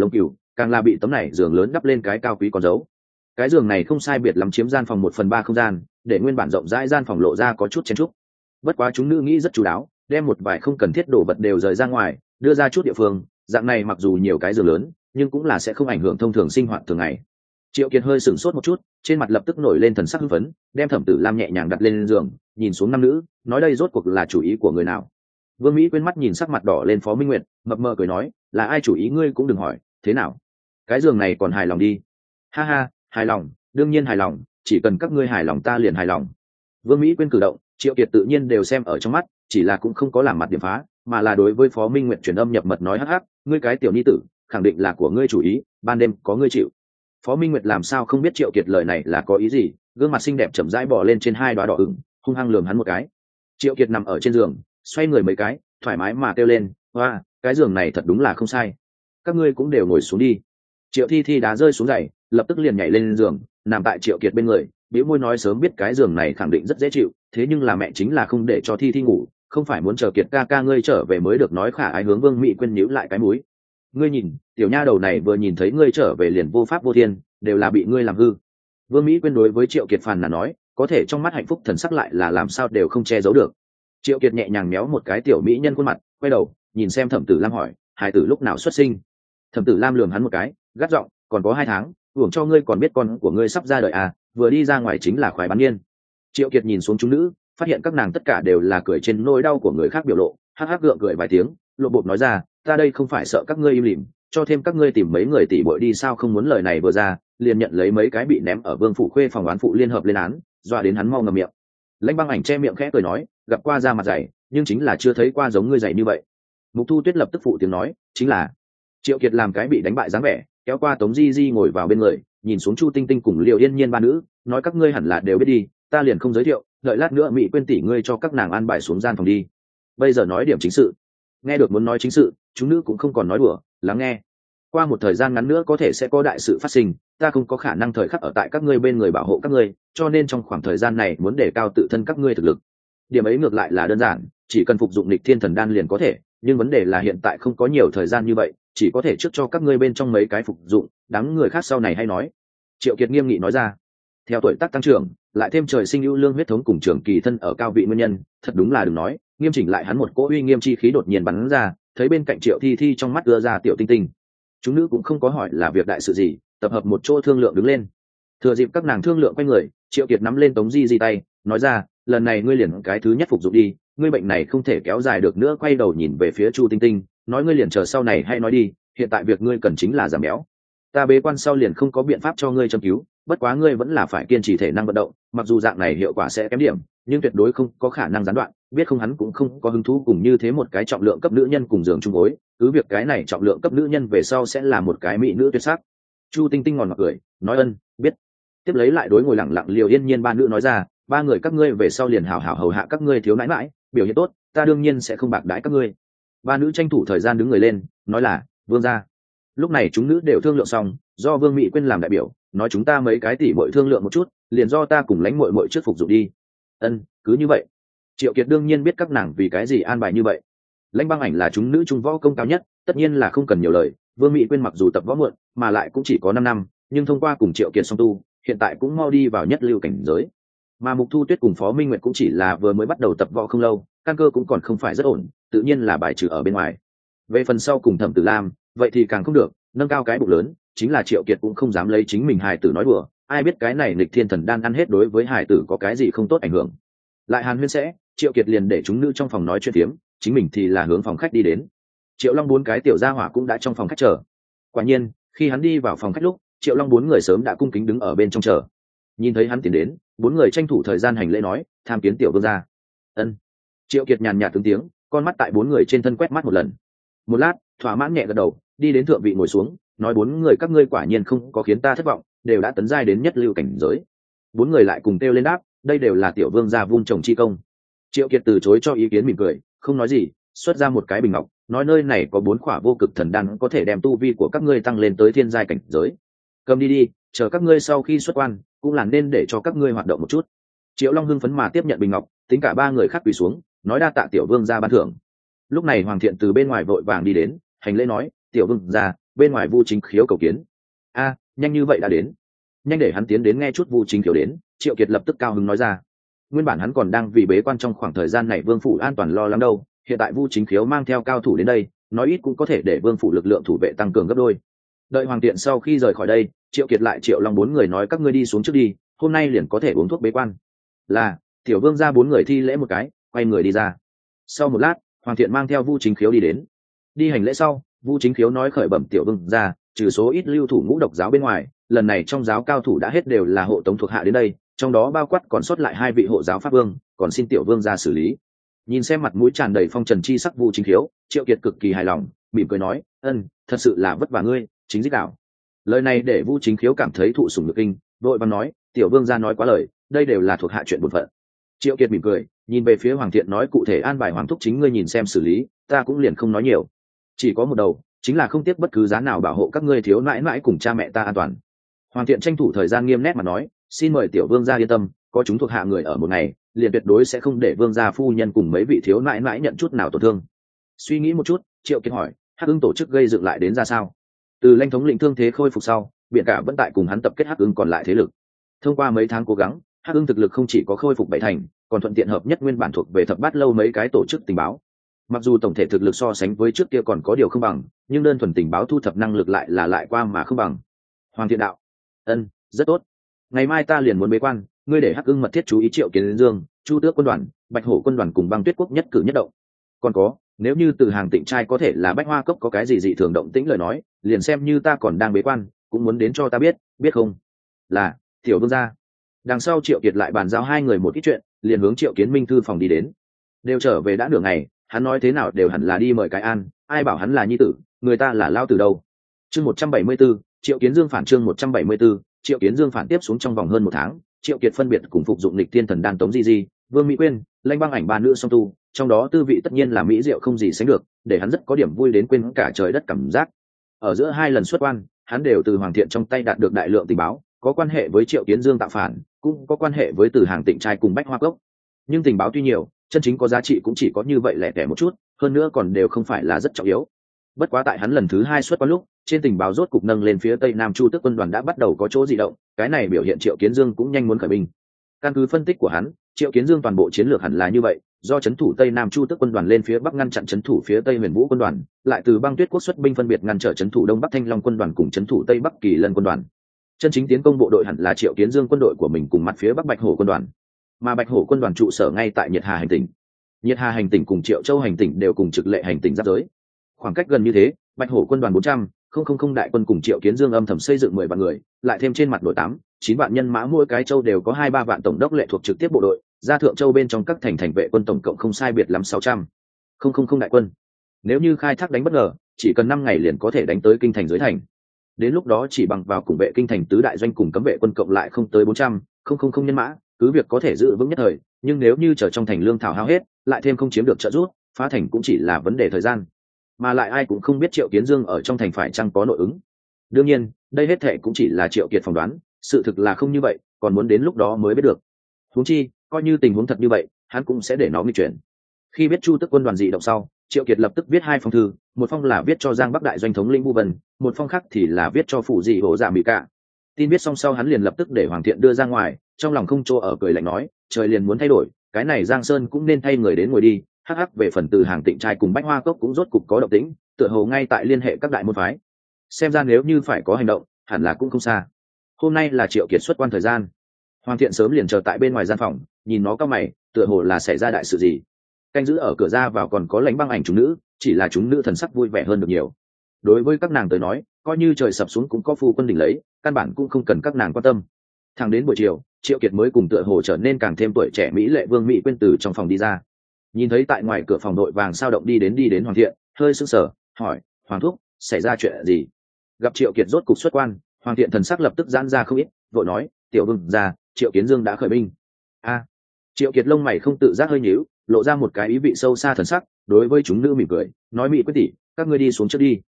càng là bị tấm này giường lớn đắp lên cái cao quý con dấu. Cái giường này không sai biệt lắm chiếm gian phòng 1/3 không gian, để nguyên bản rộng rãi gian phòng lộ ra có chút chen chúc. Bất quá chúng nữ nghĩ rất chú đáo, đem một vài không cần thiết đồ vật đều rời ra ngoài, đưa ra chút địa phương, dạng này mặc dù nhiều cái giường lớn, nhưng cũng là sẽ không ảnh hưởng thông thường sinh hoạt thường ngày. Triệu Kiệt hơi sửng sốt một chút, trên mặt lập tức nổi lên thần sắc hưng phấn, đem Thẩm Tử Lam nhẹ nhàng đặt lên giường, nhìn xuống năm nữ, nói đây rốt cuộc là chủ ý của người nào. Vương Mỹ quên mắt nhìn sắc mặt đỏ lên Phó Minh Nguyệt, mập mờ cười nói, là ai chủ ý ngươi cũng đừng hỏi, thế nào? Cái giường này còn hài lòng đi. Ha ha, hài lòng, đương nhiên hài lòng, chỉ cần các ngươi hài lòng ta liền hài lòng. Vương Mỹ quên cử động, Triệu Kiệt tự nhiên đều xem ở trong mắt, chỉ là cũng không có làm mặt điểm phá, mà là đối với Phó Minh Nguyệt truyền âm nhập mật nói hắc hắc, ngươi cái tiểu nhi tử, khẳng định là của ngươi chủ ý, ban đêm có ngươi chịu. Phó Minh Nguyệt làm sao không biết Triệu Kiệt lời này là có ý gì, gương mặt xinh đẹp chậm rãi bò lên trên hai đóa đỏ ửng, hung hăng lườm hắn một cái. Triệu Kiệt nằm ở trên giường, xoay người mấy cái, thoải mái mà kêu lên, "Oa, cái giường này thật đúng là không sai. Các ngươi cũng đều ngồi xuống đi." Triệu Thi Thi đá rơi xuống giày, lập tức liền nhảy lên giường, nằm tại Triệu Kiệt bên người, bĩu môi nói sớm biết cái giường này khẳng định rất dễ chịu, thế nhưng là mẹ chính là không để cho Thi Thi ngủ, không phải muốn chờ Kiệt ca ca ngươi trở về mới được. Nói khả ái hướng Vương Mỹ quên nhíu lại cái mũi. Ngươi nhìn, tiểu nha đầu này vừa nhìn thấy ngươi trở về liền vô pháp vô thiên, đều là bị ngươi làm hư. Vương Mỹ quên đối với Triệu Kiệt phàn nàn nói, có thể trong mắt hạnh phúc thần sắc lại là làm sao đều không che giấu được. Triệu Kiệt nhẹ nhàng méo một cái tiểu mỹ nhân khuôn mặt, quay đầu nhìn xem Thẩm Tử Lam hỏi, hài tử lúc nào xuất sinh? Thẩm Tử Lam lườm hắn một cái, gắt giọng, còn có 2 tháng, hưởng cho ngươi còn biết con của ngươi sắp ra đời à, vừa đi ra ngoài chính là khoái bán niên. Triệu Kiệt nhìn xuống chúng nữ, phát hiện các nàng tất cả đều là cười trên nỗi đau của người khác biểu lộ, hắc hắc gượng cười vài tiếng, lộ bột nói ra, ta đây không phải sợ các ngươi im lìm, cho thêm các ngươi tìm mấy người tỷ muội đi sao? Không muốn lời này vừa ra, liền nhận lấy mấy cái bị ném ở Vương phủ khuê phòng oán phụ liên hợp lên án, dọa đến hắn mau ngậm miệng. Lãnh Băng Ảnh che miệng khẽ cười nói, gặp qua da mặt dày, nhưng chính là chưa thấy qua giống ngươi dày như vậy. Mục Thu Tuyết lập tức phụ tiếng nói, chính là. Triệu Kiệt làm cái bị đánh bại dáng vẻ, kéo qua Tống Di Di ngồi vào bên người, nhìn xuống Chu Tinh Tinh cùng Liệu Yên Nhiên ba nữ, nói các ngươi hẳn là đều biết đi, ta liền không giới thiệu, đợi lát nữa Mỹ quên tỷ ngươi cho các nàng an bài xuống gian phòng đi. Bây giờ nói điểm chính sự. Nghe được muốn nói chính sự, chúng nữ cũng không còn nói đùa, lắng nghe. Qua một thời gian ngắn nữa có thể sẽ có đại sự phát sinh, ta không có khả năng thời khắc ở tại các ngươi bên người bảo hộ các ngươi, cho nên trong khoảng thời gian này muốn đề cao tự thân các ngươi thực lực. Điểm ấy ngược lại là đơn giản, chỉ cần phục dụng Lịch Thiên Thần Đan liền có thể, nhưng vấn đề là hiện tại không có nhiều thời gian như vậy, chỉ có thể trước cho các ngươi bên trong mấy cái phục dụng, đám người khác sau này hay nói. Triệu Kiệt nghiêm nghị nói ra. Theo tuổi tác tăng trưởng, lại thêm trời sinh ưu lương huyết thống cùng trường kỳ thân ở cao vị nguyên nhân, thật đúng là đừng nói, nghiêm chỉnh lại hắn một cỗ uy nghiêm chi khí đột nhiên bắn ra, thấy bên cạnh Triệu Thi Thi trong mắt đưa ra tiểu tinh tinh. Chúng nữ cũng không có hỏi là việc đại sự gì, tập hợp một chỗ thương lượng đứng lên. Thừa dịp các nàng thương lượng quay người, Triệu Kiệt nắm lên Tống Di Di tay, nói ra, lần này ngươi liền cái thứ nhất phục dụng đi, ngươi bệnh này không thể kéo dài được nữa. Quay đầu nhìn về phía Chu Tinh Tinh, nói ngươi liền chờ sau này hay nói đi, hiện tại việc ngươi cần chính là giảm béo. Ta bế quan sau liền không có biện pháp cho ngươi châm cứu, bất quá ngươi vẫn là phải kiên trì thể năng vận động, mặc dù dạng này hiệu quả sẽ kém điểm, nhưng tuyệt đối không có khả năng gián đoạn. Biết không, hắn cũng không có hứng thú cùng như thế một cái trọng lượng cấp nữ nhân cùng giường chung gối, cứ việc cái này trọng lượng cấp nữ nhân về sau sẽ là một cái mỹ nữ tuyệt sắc. Chu Tinh Tinh ngòn ngọt cười, nói ân, biết. Tiếp lấy lại đối ngồi lặng lặng Liều Yên Nhiên ba nữ nói ra, ba người các ngươi về sau liền hảo hảo hầu hạ các ngươi thiếu nãi mãi, biểu hiện tốt, ta đương nhiên sẽ không bạc đãi các ngươi. Ba nữ tranh thủ thời gian đứng người lên, nói là, vương gia. Lúc này chúng nữ đều thương lượng xong, do Vương Mỹ Quyên làm đại biểu, nói chúng ta mấy cái tỷ muội thương lượng một chút, liền do ta cùng lãnh muội muội trước phục dụng đi. Ân, cứ như vậy. Triệu Kiệt đương nhiên biết các nàng vì cái gì an bài như vậy. Lãnh Băng Ảnh là chúng nữ trung võ công cao nhất, tất nhiên là không cần nhiều lời. Vương Mỹ Quyên mặc dù tập võ muộn, mà lại cũng chỉ có 5 năm, nhưng thông qua cùng Triệu Kiệt song tu, hiện tại cũng mau đi vào nhất lưu cảnh giới. Mà Mục Thu Tuyết cùng Phó Minh Nguyệt cũng chỉ là vừa mới bắt đầu tập võ không lâu, căn cơ cũng còn không phải rất ổn, tự nhiên là bài trừ ở bên ngoài. Về phần sau cùng Thẩm Tử Lam, vậy thì càng không được, nâng cao cái bụng lớn, chính là Triệu Kiệt cũng không dám lấy chính mình hài tử nói đùa, ai biết cái này Lịch Thiên Thần Đan ăn hết đối với hài tử có cái gì không tốt ảnh hưởng. Lại hàn huyên sẽ, Triệu Kiệt liền để chúng nữ trong phòng nói chuyện phiếm, chính mình thì là hướng phòng khách đi đến. Triệu Long bốn cái tiểu gia hỏa cũng đã trong phòng khách chờ. Quả nhiên, khi hắn đi vào phòng khách lúc, Triệu Long bốn người sớm đã cung kính đứng ở bên trong chờ. Nhìn thấy hắn tiến đến, bốn người tranh thủ thời gian hành lễ nói, tham kiến tiểu vương gia. Ân. Triệu Kiệt nhàn nhạt tướng tiếng, con mắt tại bốn người trên thân quét mắt một lần. Một lát, thỏa mãn nhẹ gật đầu, đi đến thượng vị ngồi xuống, nói bốn người các ngươi quả nhiên không có khiến ta thất vọng, đều đã tấn giai đến nhất lưu cảnh giới. Bốn người lại cùng kêu lên đáp, đây đều là tiểu vương gia vun trồng chi công. Triệu Kiệt từ chối cho ý kiến mỉm cười, không nói gì, xuất ra một cái bình ngọc, nói nơi này có 4 khỏa vô cực thần đan có thể đem tu vi của các ngươi tăng lên tới thiên giai cảnh giới. Cầm đi đi, chờ các ngươi sau khi xuất quan, cũng là nên để cho các ngươi hoạt động một chút. Triệu Long hưng phấn mà tiếp nhận bình ngọc, tính cả ba người khác quỳ xuống, nói đa tạ tiểu vương gia ban thưởng. Lúc này Hoàng Thiện từ bên ngoài vội vàng đi đến, hành lễ nói, tiểu vương gia, bên ngoài Vu Chính Khiếu cầu kiến. A, nhanh như vậy đã đến. Nhanh để hắn tiến đến nghe chút Vu Chính Khiếu đến. Triệu Kiệt lập tức cao hứng nói ra. Nguyên bản hắn còn đang vì bế quan trong khoảng thời gian này vương phủ an toàn lo lắng đâu, hiện tại Vu Chính Khiếu mang theo cao thủ đến đây, nói ít cũng có thể để vương phủ lực lượng thủ vệ tăng cường gấp đôi. Đợi hoàng tiện sau khi rời khỏi đây, Triệu Kiệt lại triệu long 4 người nói các ngươi đi xuống trước đi, hôm nay liền có thể uống thuốc bế quan. Là, tiểu vương ra 4 người thi lễ một cái, quay người đi ra. Sau một lát, hoàng thiện mang theo Vu Chính Khiếu đi đến. Đi hành lễ sau, Vu Chính Khiếu nói khởi bẩm tiểu vương ra, trừ số ít lưu thủ ngũ độc giáo bên ngoài, lần này trong giáo cao thủ đã hết đều là hộ tống thuộc hạ đến đây, trong đó bao quát còn sót lại 2 vị hộ giáo pháp vương, còn xin tiểu vương ra xử lý. Nhìn xem mặt mũi tràn đầy phong trần chi sắc Vu Chính Khiếu, Triệu Kiệt cực kỳ hài lòng, mỉm cười nói, thật sự là vất vả ngươi, chính dích đạo. Lời này để Vu Chính Khiếu cảm thấy thụ sủng nhược kinh, vội vàng nói, tiểu vương ra nói quá lời, đây đều là thuộc hạ chuyện bổn phận. Triệu Kiệt mỉm cười, nhìn về phía hoàng thiện nói cụ thể an bài hoàng thúc chính ngươi nhìn xem xử lý, ta cũng liền không nói nhiều. Chỉ có một đầu, chính là không tiếc bất cứ giá nào bảo hộ các ngươi thiếu nãi nãi cùng cha mẹ ta an toàn. Hoàng thiện tranh thủ thời gian nghiêm nét mà nói, xin mời tiểu vương gia yên tâm, có chúng thuộc hạ người ở một ngày, liền tuyệt đối sẽ không để vương gia phu nhân cùng mấy vị thiếu nãi nãi nhận chút nào tổn thương. Suy nghĩ một chút, Triệu Kiệt hỏi, Hắc Ưng tổ chức gây dựng lại đến ra sao? Từ lãnh thống lĩnh thương thế khôi phục sau, biển cả vẫn tại cùng hắn tập kết Hắc Ưng còn lại thế lực. Thông qua mấy tháng cố gắng, Hắc Ưng thực lực không chỉ có khôi phục 7 thành, còn thuận tiện hợp nhất nguyên bản thuộc về thập bát lâu mấy cái tổ chức tình báo. Mặc dù tổng thể thực lực so sánh với trước kia còn có điều không bằng, nhưng đơn thuần tình báo thu thập năng lực lại qua mà không bằng. Hoàng thiện đạo, rất tốt. Ngày mai ta liền muốn bế quan, ngươi để Hắc Ưng mật thiết chú ý Triệu Kiến Dương, Chu Tước quân đoàn, Bạch Hổ quân đoàn cùng Băng Tuyết quốc nhất cử nhất động. Còn có, nếu như từ hàng Tịnh trai có thể là Bách Hoa cốc có cái gì dị thường động tĩnh lời nói, liền xem như ta còn đang bế quan, cũng muốn đến cho ta biết, biết không? Là, tiểu vương gia. Đằng sau Triệu Kiệt lại bàn giao 2 người một ít chuyện, liền hướng Triệu Kiến Minh thư phòng đi đến. Đều trở về đã nửa ngày, hắn nói thế nào đều hẳn là đi mời cái an, ai bảo hắn là nhi tử, người ta là lao tử đâu. Chương 174, Triệu Kiến Dương phản chương 174, Triệu Kiến Dương phản tiếp xuống trong vòng hơn 1 tháng, Triệu Kiệt phân biệt cùng phục dụng lịch thiên thần đan Tống Di Di, Vương Mỹ Quyên, Lãnh Băng Ảnh 3 nữ song tu, trong đó tư vị tất nhiên là mỹ diệu không gì sánh được, để hắn rất có điểm vui đến quên cả trời đất cảm giác. Ở giữa 2 lần xuất quan, hắn đều từ hoàng thiện trong tay đạt được đại lượng tình báo, có quan hệ với Triệu Kiến Dương tạo phản, cũng có quan hệ với từ hàng Tịnh trai cùng Bách Hoa cốc. Nhưng tình báo tuy nhiều, chân chính có giá trị cũng chỉ có như vậy lẻ tẻ một chút, hơn nữa còn đều không phải là rất trọng yếu. Bất quá tại hắn lần thứ 2 xuất quan lúc, trên tình báo rốt cục nâng lên phía tây nam Chu Tước quân đoàn đã bắt đầu có chỗ dị động, cái này biểu hiện Triệu Kiến Dương cũng nhanh muốn khởi binh. Căn cứ phân tích của hắn, Triệu Kiến Dương toàn bộ chiến lược hẳn là như vậy, do trấn thủ tây nam Chu Tước quân đoàn lên phía bắc ngăn chặn trấn thủ phía tây Huyền Vũ quân đoàn, lại từ Băng Tuyết quốc xuất binh phân biệt ngăn trở trấn thủ đông bắc Thanh Long quân đoàn cùng trấn thủ tây bắc Kỳ Lân quân đoàn. Chân chính tiến công bộ đội hẳn là Triệu Kiến Dương quân đội của mình cùng mặt phía bắc Bạch Hổ quân đoàn, mà Bạch Hổ quân đoàn trụ sở ngay tại Nhiệt Hà hành tỉnh. Nhiệt Hà hành tỉnh cùng Triệu Châu hành tỉnh đều cùng trực lệ hành tỉnh giáp giới, khoảng cách gần như thế, Bạch Hổ quân đoàn 400,000 đại quân cùng Triệu Kiến Dương âm thầm xây dựng 10 vạn người, lại thêm trên mặt đội 8-9 vạn nhân mã, mỗi cái châu đều có 2-3 vạn tổng đốc lệ thuộc trực tiếp bộ đội, ra Thượng Châu bên trong các thành vệ quân tổng cộng không sai biệt lắm 600,000 đại quân. Nếu như khai thác đánh bất ngờ, chỉ cần 5 ngày liền có thể đánh tới kinh thành dưới thành. Đến lúc đó chỉ bằng vào cùng vệ kinh thành tứ đại doanh cùng cấm vệ quân cộng lại không tới 400,000 nhân mã, cứ việc có thể giữ vững nhất thời, nhưng nếu như chờ trong thành lương thảo hao hết, lại thêm không chiếm được trợ giúp, phá thành cũng chỉ là vấn đề thời gian. Mà lại ai cũng không biết Triệu Kiến Dương ở trong thành phải chăng có nội ứng. Đương nhiên, đây hết thệ cũng chỉ là Triệu Kiệt phỏng đoán, sự thực là không như vậy, còn muốn đến lúc đó mới biết được. Huống chi, coi như tình huống thật như vậy, hắn cũng sẽ để nó nghịch chuyển. Khi biết Chu Tước quân đoàn dị động sau, Triệu Kiệt lập tức viết 2 phong thư, một phong là viết cho Giang Bắc đại doanh thống lĩnh Bu Vân, một phong khác thì là viết cho phủ dị hộ dạ Mỹ Cả. Tin viết xong sau hắn liền lập tức để Hoàng Thiện đưa ra ngoài, trong lòng không chỗ ở cười lạnh nói, trời liền muốn thay đổi, cái này Giang Sơn cũng nên thay người đến ngồi đi. Hắc hắc, về phần từ hàng Tịnh trai cùng Bách Hoa cốc cũng rốt cục có động tĩnh, tựa hồ ngay tại liên hệ các đại môn phái. Xem ra nếu như phải có hành động, hẳn là cũng không xa. Hôm nay là Triệu Kiệt xuất quan thời gian. Hoàng Thiện sớm liền chờ tại bên ngoài gian phòng, nhìn nó cau mày, tựa hồ là xảy ra đại sự gì. Canh giữ ở cửa ra vào còn có Lãnh Băng Ảnh chúng nữ, chỉ là chúng nữ thần sắc vui vẻ hơn được nhiều. Đối với các nàng tới nói, coi như trời sập xuống cũng có phu quân đỉnh lấy, căn bản cũng không cần các nàng quan tâm. Thẳng đến buổi chiều, Triệu Kiệt mới cùng tựa hồ trở nên càng thêm tuổi trẻ mỹ lệ Vương Mỹ Quyên từ trong phòng đi ra. Nhìn thấy tại ngoài cửa phòng đội vàng sao động đi đến Hoàng Thiện, hơi sững sờ, hỏi, Hoàng thúc, xảy ra chuyện gì? Gặp Triệu Kiệt rốt cục xuất quan, Hoàng Thiện thần sắc lập tức giãn ra không ít, vội nói, tiểu vương gia, Triệu Kiến Dương đã khởi binh. Triệu Kiệt lông mày không tự giác hơi nhíu, lộ ra một cái ý vị sâu xa thần sắc, đối với chúng nữ mỉm cười, nói Mỹ Quyên tỷ, các ngươi đi xuống trước đi.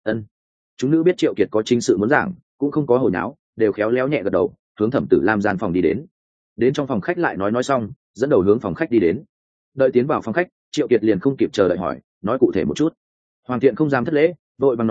Chúng nữ biết Triệu Kiệt có chính sự muốn giảng, cũng không có hồi náo, đều khéo léo nhẹ gật đầu, hướng Thẩm Tử Lam gian phòng đi đến. Đến trong phòng khách lại nói xong, dẫn đầu hướng phòng khách đi đến. Đợi tiến vào phòng khách, Triệu Kiệt liền không kịp chờ đợi hỏi, nói cụ thể một chút. Hoàng Thiện không dám thất lễ, vội bằng nói,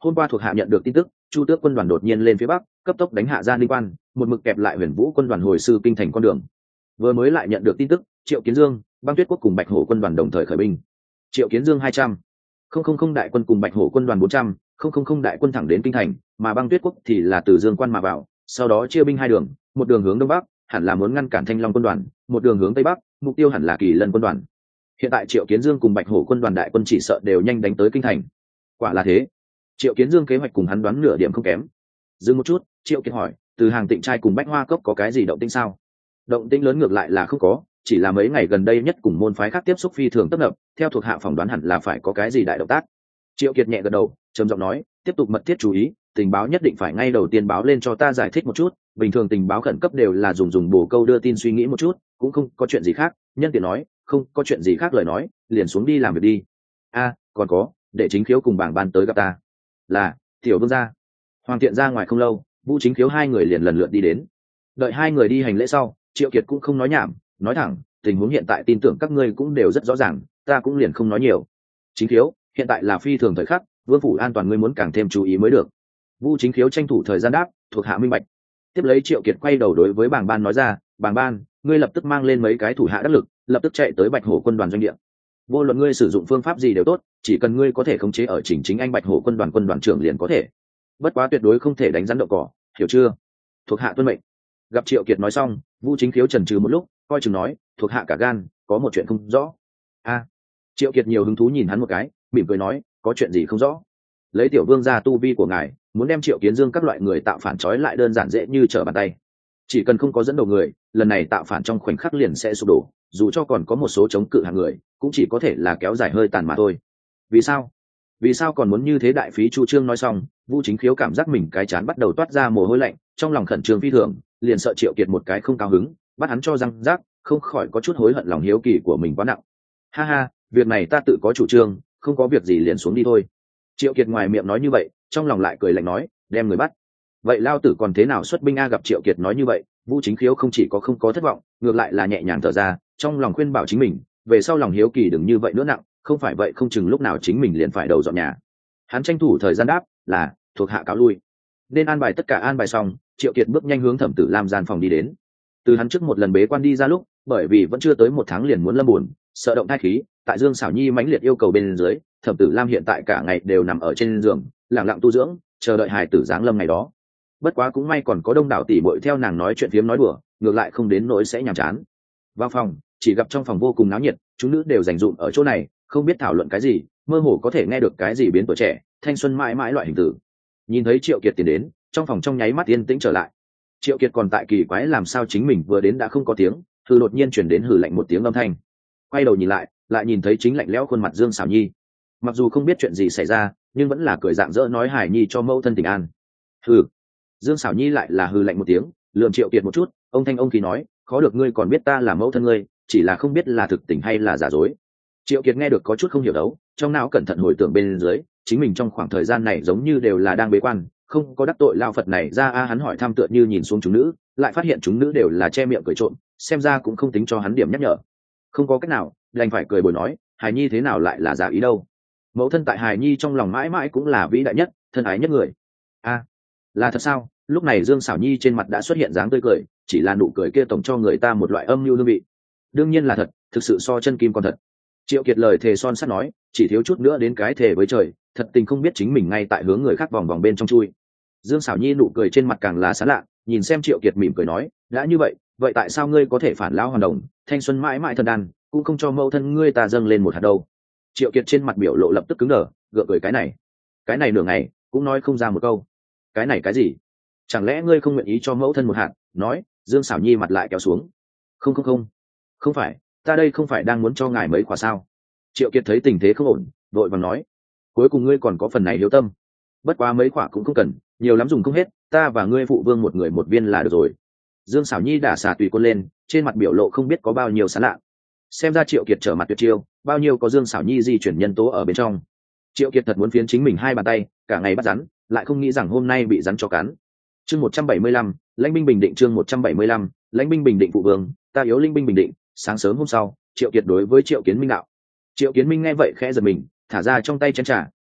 hôm qua thuộc hạ nhận được tin tức, Chu Tước quân đoàn đột nhiên lên phía bắc, cấp tốc đánh hạ Gia Ninh Quan, một mực kẹp lại Huyền Vũ quân đoàn hồi sư kinh thành con đường. Vừa mới lại nhận được tin tức, Triệu Kiến Dương, Băng Tuyết quốc cùng Bạch Hổ quân đoàn đồng thời khởi binh. Triệu Kiến Dương 200, đại quân cùng Bạch Hổ quân đoàn 400, đại quân thẳng đến kinh thành, mà Băng Tuyết quốc thì là từ Dương Quan mà vào, sau đó chia binh hai đường, một đường hướng đông bắc, hẳn là muốn ngăn cản Thanh Long quân đoàn, một đường hướng tây bắc, mục tiêu hẳn là Kỳ Lân quân đoàn. Hiện tại Triệu Kiến Dương cùng Bạch Hổ quân đoàn đại quân chỉ sợ đều nhanh đánh tới kinh thành. Quả là thế. Triệu Kiến Dương kế hoạch cùng hắn đoán nửa điểm không kém. Dừng một chút, Triệu Kiệt hỏi, từ Hàng Tịnh trai cùng Bách Hoa cốc có cái gì động tĩnh sao? Động tĩnh lớn ngược lại là không có, chỉ là mấy ngày gần đây nhất cùng môn phái khác tiếp xúc phi thường tấp nập, theo thuộc hạ phỏng đoán hẳn là phải có cái gì đại động tác. Triệu Kiệt nhẹ gật đầu, trầm giọng nói, tiếp tục mật thiết chú ý, tình báo nhất định phải ngay đầu tiên báo lên cho ta giải thích một chút, bình thường tình báo khẩn cấp đều là dùng bổ câu đưa tin suy nghĩ một chút, cũng không có chuyện gì khác. Nhân tiện nói, không có chuyện gì khác lời nói, liền xuống đi làm việc đi. Còn có, để Chính Khiếu cùng bảng ban tới gặp ta. Là, tiểu vương gia. Hoàng Tiện ra ngoài không lâu, Vũ Chính Khiếu hai người liền lần lượt đi đến. Đợi hai người đi hành lễ sau, Triệu Kiệt cũng không nói nhảm, nói thẳng, tình huống hiện tại tin tưởng các ngươi cũng đều rất rõ ràng, ta cũng liền không nói nhiều. Chính Khiếu, hiện tại là phi thường thời khắc, vương phủ an toàn ngươi muốn càng thêm chú ý mới được. Vũ Chính Khiếu tranh thủ thời gian đáp, thuộc hạ minh bạch. Tiếp lấy Triệu Kiệt quay đầu đối với Bàng Ban nói ra, Bàng Ban, ngươi lập tức mang lên mấy cái thủ hạ đắc lực, lập tức chạy tới Bạch Hổ quân đoàn doanh địa. Vô luận ngươi sử dụng phương pháp gì đều tốt, chỉ cần ngươi có thể khống chế ở Chỉnh Chính Anh Bạch Hổ quân đoàn trưởng liền có thể. Bất quá tuyệt đối không thể đánh rắn đậu cỏ, hiểu chưa? Thuộc hạ tuân mệnh. Gặp Triệu Kiệt nói xong, Vũ Chính Khiếu chần chừ một lúc, coi chừng nói, thuộc hạ cả gan, có một chuyện không rõ. Triệu Kiệt nhiều hứng thú nhìn hắn một cái, mỉm cười nói, có chuyện gì không rõ? Lấy tiểu vương gia tu vi của ngài, muốn đem Triệu Kiến Dương các loại người tạo phản trói lại đơn giản dễ như trở bàn tay. Chỉ cần không có dẫn đầu người, lần này tạo phản trong khoảnh khắc liền sẽ sụp đổ, dù cho còn có một số chống cự hàng người, cũng chỉ có thể là kéo dài hơi tàn mà thôi. Vì sao còn muốn như thế? Đại phí Chu Trương nói xong, Vũ Chính Khiếu cảm giác mình cái chán bắt đầu toát ra mồ hôi lạnh, trong lòng khẩn trương phi thường, liền sợ Triệu Kiệt một cái không cao hứng, bắt hắn cho răng rác, không khỏi có chút hối hận lòng hiếu kỳ của mình quá nặng. Ha, việc này ta tự có chủ trương, không có việc gì liền xuống đi thôi. Triệu Kiệt ngoài miệng nói như vậy, trong lòng lại cười lạnh nói, đem người bắt. Vậy lao tử còn thế nào xuất binh a? Gặp Triệu Kiệt nói như vậy, Vũ Chính Khiếu không chỉ có không có thất vọng, ngược lại là nhẹ nhàng thở ra, trong lòng khuyên bảo chính mình, về sau lòng hiếu kỳ đừng như vậy nữa nặng, không phải vậy không chừng lúc nào chính mình liền phải đầu dọn nhà. Hắn tranh thủ thời gian đáp, là, thuộc hạ cáo lui. Nên an bài tất cả an bài xong, Triệu Kiệt bước nhanh hướng Thẩm Tử Lam gian phòng đi đến. Từ hắn trước một lần bế quan đi ra lúc, bởi vì vẫn chưa tới một tháng liền muốn lâm buồn, sợ động thai khí, tại Dương Xảo Nhi mãnh liệt yêu cầu bên dưới, Thẩm Tử Lam hiện tại cả ngày đều nằm ở trên giường, lặng lặng tu dưỡng, chờ đợi hài tử giáng lâm ngày đó. Bất quá cũng may còn có đông đảo tỷ muội theo nàng nói chuyện phiếm nói đùa, ngược lại không đến nỗi sẽ nhàm chán. Vào phòng, chỉ gặp trong phòng vô cùng náo nhiệt, chúng nữ đều dành dụm ở chỗ này, không biết thảo luận cái gì, mơ hồ có thể nghe được cái gì biến tuổi trẻ, thanh xuân mãi mãi loại hình tử. Nhìn thấy Triệu Kiệt tiến đến, trong phòng trong nháy mắt yên tĩnh trở lại. Triệu Kiệt còn tại kỳ quái làm sao chính mình vừa đến đã không có tiếng, hừ đột nhiên truyền đến hừ lạnh một tiếng âm thanh. Quay đầu nhìn lại nhìn thấy chính lạnh lẽo khuôn mặt Dương Xảo Nhi. Mặc dù không biết chuyện gì xảy ra, nhưng vẫn là cười rạng rỡ nói Hải Nhi cho mẫu thân tình an. Hừ. Dương Xảo Nhi lại là hừ lạnh một tiếng, lườm Triệu Kiệt một chút, ông thanh ông khí nói, khó được ngươi còn biết ta là mẫu thân ngươi, chỉ là không biết là thực tình hay là giả dối. Triệu Kiệt nghe được có chút không hiểu đấu, trong não cẩn thận hồi tưởng bên dưới, chính mình trong khoảng thời gian này giống như đều là đang bế quan, không có đắc tội lao Phật này ra hắn hỏi thăm tựa như nhìn xuống chúng nữ, lại phát hiện chúng nữ đều là che miệng cười trộm, xem ra cũng không tính cho hắn điểm nhắc nhở. Không có cách nào, đành phải cười bồi nói, Hải Nhi thế nào lại là giả ý đâu? Mẫu thân tại Hải Nhi trong lòng mãi mãi cũng là vĩ đại nhất, thân ái nhất người. Là thật sao? Lúc này Dương Xảo Nhi trên mặt đã xuất hiện dáng tươi cười, chỉ là nụ cười kia tổng cho người ta một loại âm mưu hương vị. Đương nhiên là thật, thực sự so chân kim còn thật. Triệu Kiệt lời thề son sắt nói, chỉ thiếu chút nữa đến cái thề với trời, thật tình không biết chính mình ngay tại hướng người khác vòng vòng bên trong chui. Dương Xảo Nhi nụ cười trên mặt càng là sán lạ, nhìn xem Triệu Kiệt mỉm cười nói, đã như vậy, vậy tại sao ngươi có thể phản lão hoàn đồng, thanh xuân mãi mãi thần đàn, cũng không cho mẫu thân ngươi ta dâng lên một hạt đâu? Triệu Kiệt trên mặt biểu lộ lập tức cứng đờ, gượng cười cái này nửa ngày cũng nói không ra một câu. Cái này cái gì? Chẳng lẽ ngươi không nguyện ý cho mẫu thân một hạt? Nói. Dương Xảo Nhi mặt lại kéo xuống. Không phải, ta đây không phải đang muốn cho ngài mấy quả sao? Triệu Kiệt thấy tình thế không ổn, vội vàng nói, cuối cùng ngươi còn có phần này hiếu tâm. Bất quá mấy quả cũng không cần, nhiều lắm dùng không hết, ta và ngươi phụ vương một người một viên là được rồi. Dương Xảo Nhi đả xà tùy côn lên, trên mặt biểu lộ không biết có bao nhiêu sán lạ. Xem ra Triệu Kiệt trở mặt tuyệt chiêu, bao nhiêu có Dương Xảo Nhi di chuyển nhân tố ở bên trong. Triệu Kiệt thật muốn phiến chính mình hai bàn tay, cả ngày bắt rắn, lại không nghĩ rằng hôm nay bị rắn cho cắn. Chương 175, lãnh binh bình định. Chương 175, lãnh binh bình định. Phụ vương, ta yếu linh binh bình định. Sáng sớm hôm sau, Triệu Kiệt đối với Triệu Kiến Minh đạo. Triệu Kiến Minh nghe vậy khẽ giật mình, thả ra trong tay chén trà,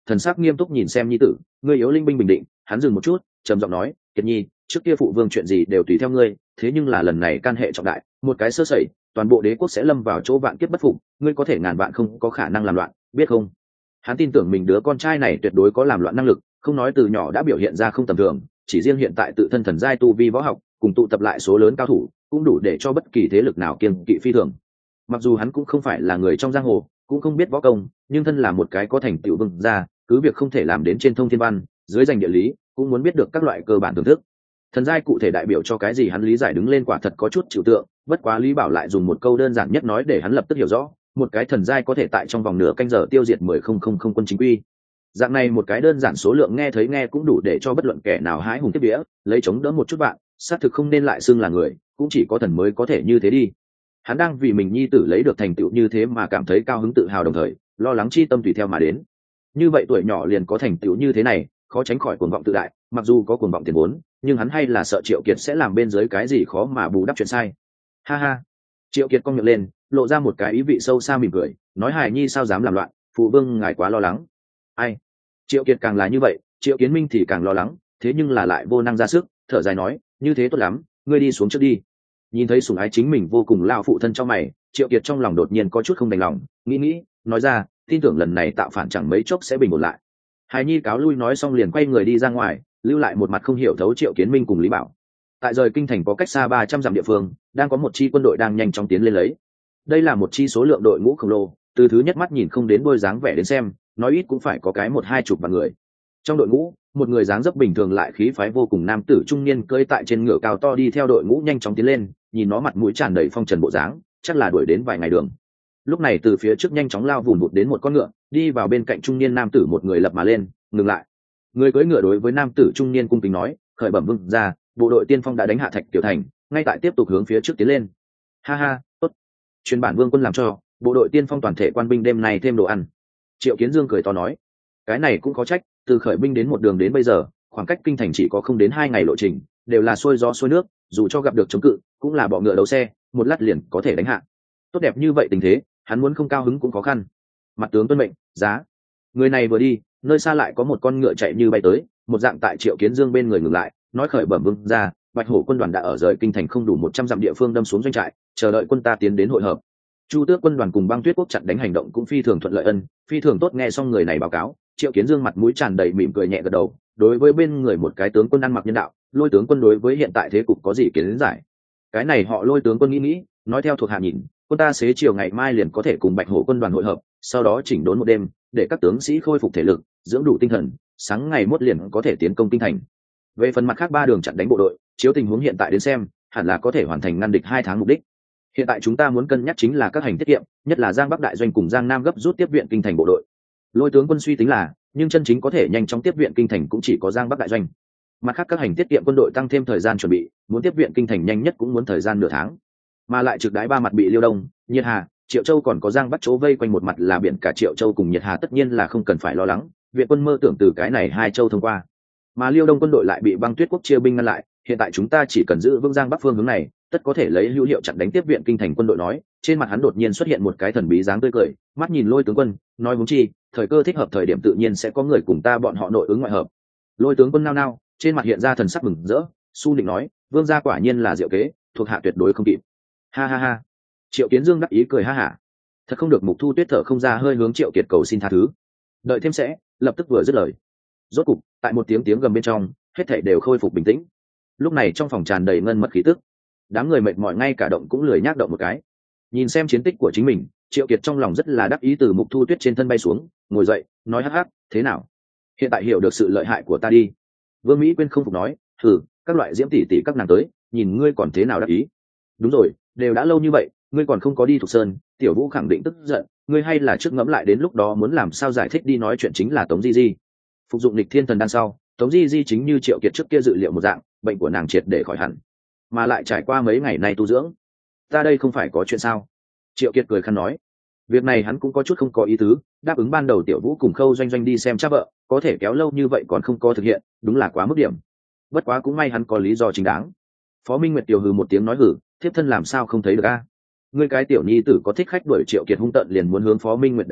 thần sắc nghiêm túc nhìn xem nhi tử. Ngươi yếu linh binh bình định. Hắn dừng một chút, trầm giọng nói, Kiệt Nhi, trước kia phụ vương chuyện gì đều tùy theo ngươi, thế nhưng là lần này can hệ trọng đại, một cái sơ sẩy, toàn bộ đế quốc sẽ lâm vào chỗ vạn kiếp bất phục, ngươi có thể ngàn vạn không có khả năng làm loạn, biết không? Hắn tin tưởng mình đứa con trai này tuyệt đối có làm loạn năng lực, không nói từ nhỏ đã biểu hiện ra không tầm thường, chỉ riêng hiện tại tự thân thần giai tu vi võ học, cùng tụ tập lại số lớn cao thủ, cũng đủ để cho bất kỳ thế lực nào kiêng kỵ phi thường. Mặc dù hắn cũng không phải là người trong giang hồ, cũng không biết võ công, nhưng thân là một cái có thành tựu vương gia, cứ việc không thể làm đến trên thông thiên văn, dưới danh địa lý, cũng muốn biết được các loại cơ bản thưởng thức. Thần giai cụ thể đại biểu cho cái gì hắn lý giải đứng lên quả thật có chút chịu tượng, bất quá Lý Bảo lại dùng một câu đơn giản nhất nói để hắn lập tức hiểu rõ, một cái thần giai có thể tại trong vòng nửa canh giờ tiêu diệt 10,000 quân chính quy. Dạng này một cái đơn giản số lượng nghe cũng đủ để cho bất luận kẻ nào hái hùng kiếp vía, lấy chống đỡ một chút bạn, xác thực không nên lại xưng là người, cũng chỉ có thần mới có thể như thế đi. Hắn đang vì mình nhi tử lấy được thành tựu như thế mà cảm thấy cao hứng tự hào, đồng thời lo lắng chi tâm tùy theo mà đến. Như vậy tuổi nhỏ liền có thành tựu như thế này, khó tránh khỏi cuồng vọng tự đại, mặc dù có cuồng vọng tiền vốn, nhưng hắn hay là sợ Triệu Kiệt sẽ làm bên dưới cái gì khó mà bù đắp chuyện sai. Ha ha. Triệu Kiệt cong miệng lên, lộ ra một cái ý vị sâu xa mỉm cười, nói hài nhi sao dám làm loạn, phụ vương ngài quá lo lắng. Ai? Triệu Kiệt càng là như vậy, Triệu Kiến Minh thì càng lo lắng, thế nhưng là lại vô năng ra sức, thở dài nói, như thế tốt lắm, ngươi đi xuống trước đi. Nhìn thấy sủng ái chính mình vô cùng lao phụ thân trong mày, Triệu Kiệt trong lòng đột nhiên có chút không đành lòng, nghĩ, nói ra, tin tưởng lần này tạo phản chẳng mấy chốc sẽ bình ổn lại. Hài nhi cáo lui nói xong liền quay người đi ra ngoài, lưu lại một mặt không hiểu thấu Triệu Kiến Minh cùng Lý Bảo. Tại rời kinh thành có cách xa 300 dặm địa phương, đang có một chi quân đội đang nhanh chóng tiến lên lấy. Đây là một chi số lượng đội ngũ khổng lồ, từ thứ nhất mắt nhìn không đến đôi dáng vẻ đến xem, nói ít cũng phải có cái 1-2 chục vạn người. Trong đội ngũ, một người dáng dấp bình thường lại khí phái vô cùng nam tử trung niên cưỡi tại trên ngựa cao to đi theo đội ngũ nhanh chóng tiến lên, nhìn nó mặt mũi tràn đầy phong trần bộ dáng, chắc là đuổi đến vài ngày đường. Lúc này từ phía trước nhanh chóng lao vùn vụt đến một con ngựa, đi vào bên cạnh trung niên nam tử, một người lập mà lên, ngừng lại. Người cưỡi ngựa đối với nam tử trung niên cung kính nói, khởi bẩm vương gia, bộ đội tiên phong đã đánh hạ Thạch Tiểu Thành, ngay tại tiếp tục hướng phía trước tiến lên. Ha ha, tốt. Truyền bản vương quân làm cho, bộ đội tiên phong toàn thể quan binh đêm nay thêm đồ ăn. Triệu Kiến Dương cười to nói, cái này cũng có trách, từ khởi binh đến một đường đến bây giờ, khoảng cách kinh thành chỉ có không đến 2 ngày lộ trình, đều là xuôi gió xuôi nước, dù cho gặp được chống cự, cũng là bọ ngựa đấu xe, một lát liền có thể đánh hạ. Tốt đẹp như vậy tình thế, hắn muốn không cao hứng cũng khó khăn. Mặt tướng tuân mệnh, giá. Người này vừa đi, nơi xa lại có một con ngựa chạy như bay tới, một dạng tại Triệu Kiến Dương bên người ngừng lại, nói khởi bẩm vương gia, Bạch Hổ quân đoàn đã ở rời kinh thành không đủ 100 dặm địa phương đâm xuống doanh trại, chờ đợi quân ta tiến đến hội hợp. Chu Tước quân đoàn cùng Băng Tuyết quốc chặn đánh hành động cũng phi thường thuận lợi, phi thường tốt. Nghe xong người này báo cáo, Triệu Kiến Dương mặt mũi tràn đầy mỉm cười nhẹ gật đầu, đối với bên người một cái tướng quân ăn mặc nhân đạo, Lôi tướng quân đối với hiện tại thế cục có gì kiến giải? Cái này họ Lôi tướng quân nghĩ, nói theo thuộc hạ nhìn, quân ta xế chiều ngày mai liền có thể cùng Bạch Hổ quân đoàn hội hợp, sau đó chỉnh đốn một đêm, để các tướng sĩ khôi phục thể lực, dưỡng đủ tinh thần, sáng ngày mốt liền có thể tiến công kinh thành. Về phần mặt khác 3 đường chặn đánh bộ đội, chiếu tình huống hiện tại đến xem, hẳn là có thể hoàn thành ngăn địch 2 tháng mục đích. Hiện tại chúng ta muốn cân nhắc chính là các hành tiết kiệm, nhất là Giang Bắc đại doanh cùng Giang Nam gấp rút tiếp viện kinh thành bộ đội. Lôi tướng quân suy tính là, nhưng chân chính có thể nhanh chóng tiếp viện kinh thành cũng chỉ có Giang Bắc đại doanh. Mặt khác các hành tiết kiệm quân đội tăng thêm thời gian chuẩn bị, muốn tiếp viện kinh thành nhanh nhất cũng muốn thời gian nửa tháng. Mà lại trực đái 3 mặt bị Liêu Đông, Nhiệt Hà, Triệu Châu còn có Giang Bắc chỗ vây quanh một mặt là biển cả Triệu Châu cùng Nhiệt Hà, tất nhiên là không cần phải lo lắng, viện quân mơ tưởng từ cái này 2 châu thông qua. Mà Liêu Đông quân đội lại bị Băng Tuyết quốc chia binh ngăn lại, hiện tại chúng ta chỉ cần giữ vững Giang Bắc phương hướng này, tất có thể lấy hữu hiệu chặn đánh tiếp viện kinh thành quân đội. Nói, trên mặt hắn đột nhiên xuất hiện một cái thần bí dáng tươi cười, mắt nhìn Lôi tướng quân, nói huống chi, thời cơ thích hợp thời điểm tự nhiên sẽ có người cùng ta bọn họ nội ứng ngoại hợp. Lôi tướng quân nao nao, trên mặt hiện ra thần sắc mừng rỡ, su định nói, vương gia quả nhiên là diệu kế, thuộc hạ tuyệt đối không kịp. Ha ha ha. Triệu Kiến Dương đắc ý cười ha hả. Thật không được. Mục Thu Tuyết thở không ra, hơi hướng Triệu Kiệt cầu xin tha thứ. Đợi thêm sẽ, lập tức vừa dứt lời. Rốt cục, tại một tiếng gầm bên trong, hết thảy đều khôi phục bình tĩnh. Lúc này trong phòng tràn đầy ngân mật khí tức, đám người mệt mỏi ngay cả động cũng lười nhác động một cái. Nhìn xem chiến tích của chính mình, Triệu Kiệt trong lòng rất là đắc ý, từ Mục Thu Tuyết trên thân bay xuống, ngồi dậy, nói hắc hắc, thế nào? Hiện tại hiểu được sự lợi hại của ta đi. Vương Mỹ Quyên không phục nói, thử, các loại diễm tỷ tỷ các nàng tới, nhìn ngươi còn thế nào đắc ý? Đúng rồi, đều đã lâu như vậy, ngươi còn không có đi Thục Sơn, Tiểu Vũ khẳng định tức giận, ngươi hay là trước ngẫm lại đến lúc đó muốn làm sao giải thích đi. Nói chuyện chính là Tống Di Di. Phục dụng lịch thiên thần đan sau, Tống Di Di chính như Triệu Kiệt trước kia dự liệu một dạng, bệnh của nàng triệt để khỏi hẳn, mà lại trải qua mấy ngày nay tu dưỡng. Ta đây không phải có chuyện sao? Triệu Kiệt cười khăn nói, việc này hắn cũng có chút không có ý tứ, đáp ứng ban đầu Tiểu Vũ cùng Khâu Doanh Doanh đi xem cha vợ, có thể kéo lâu như vậy còn không có thực hiện, đúng là quá mức điểm. Bất quá cũng may hắn có lý do chính đáng. Phó Minh Nguyệt tiểu hừ một tiếng nói, hử, thiếp thân làm sao không thấy được a? Ngươi cái tiểu nhi tử có thích khách đuổi. Triệu Kiệt hung tợn liền muốn hướng Phó Minh Nguyệt đánh tới,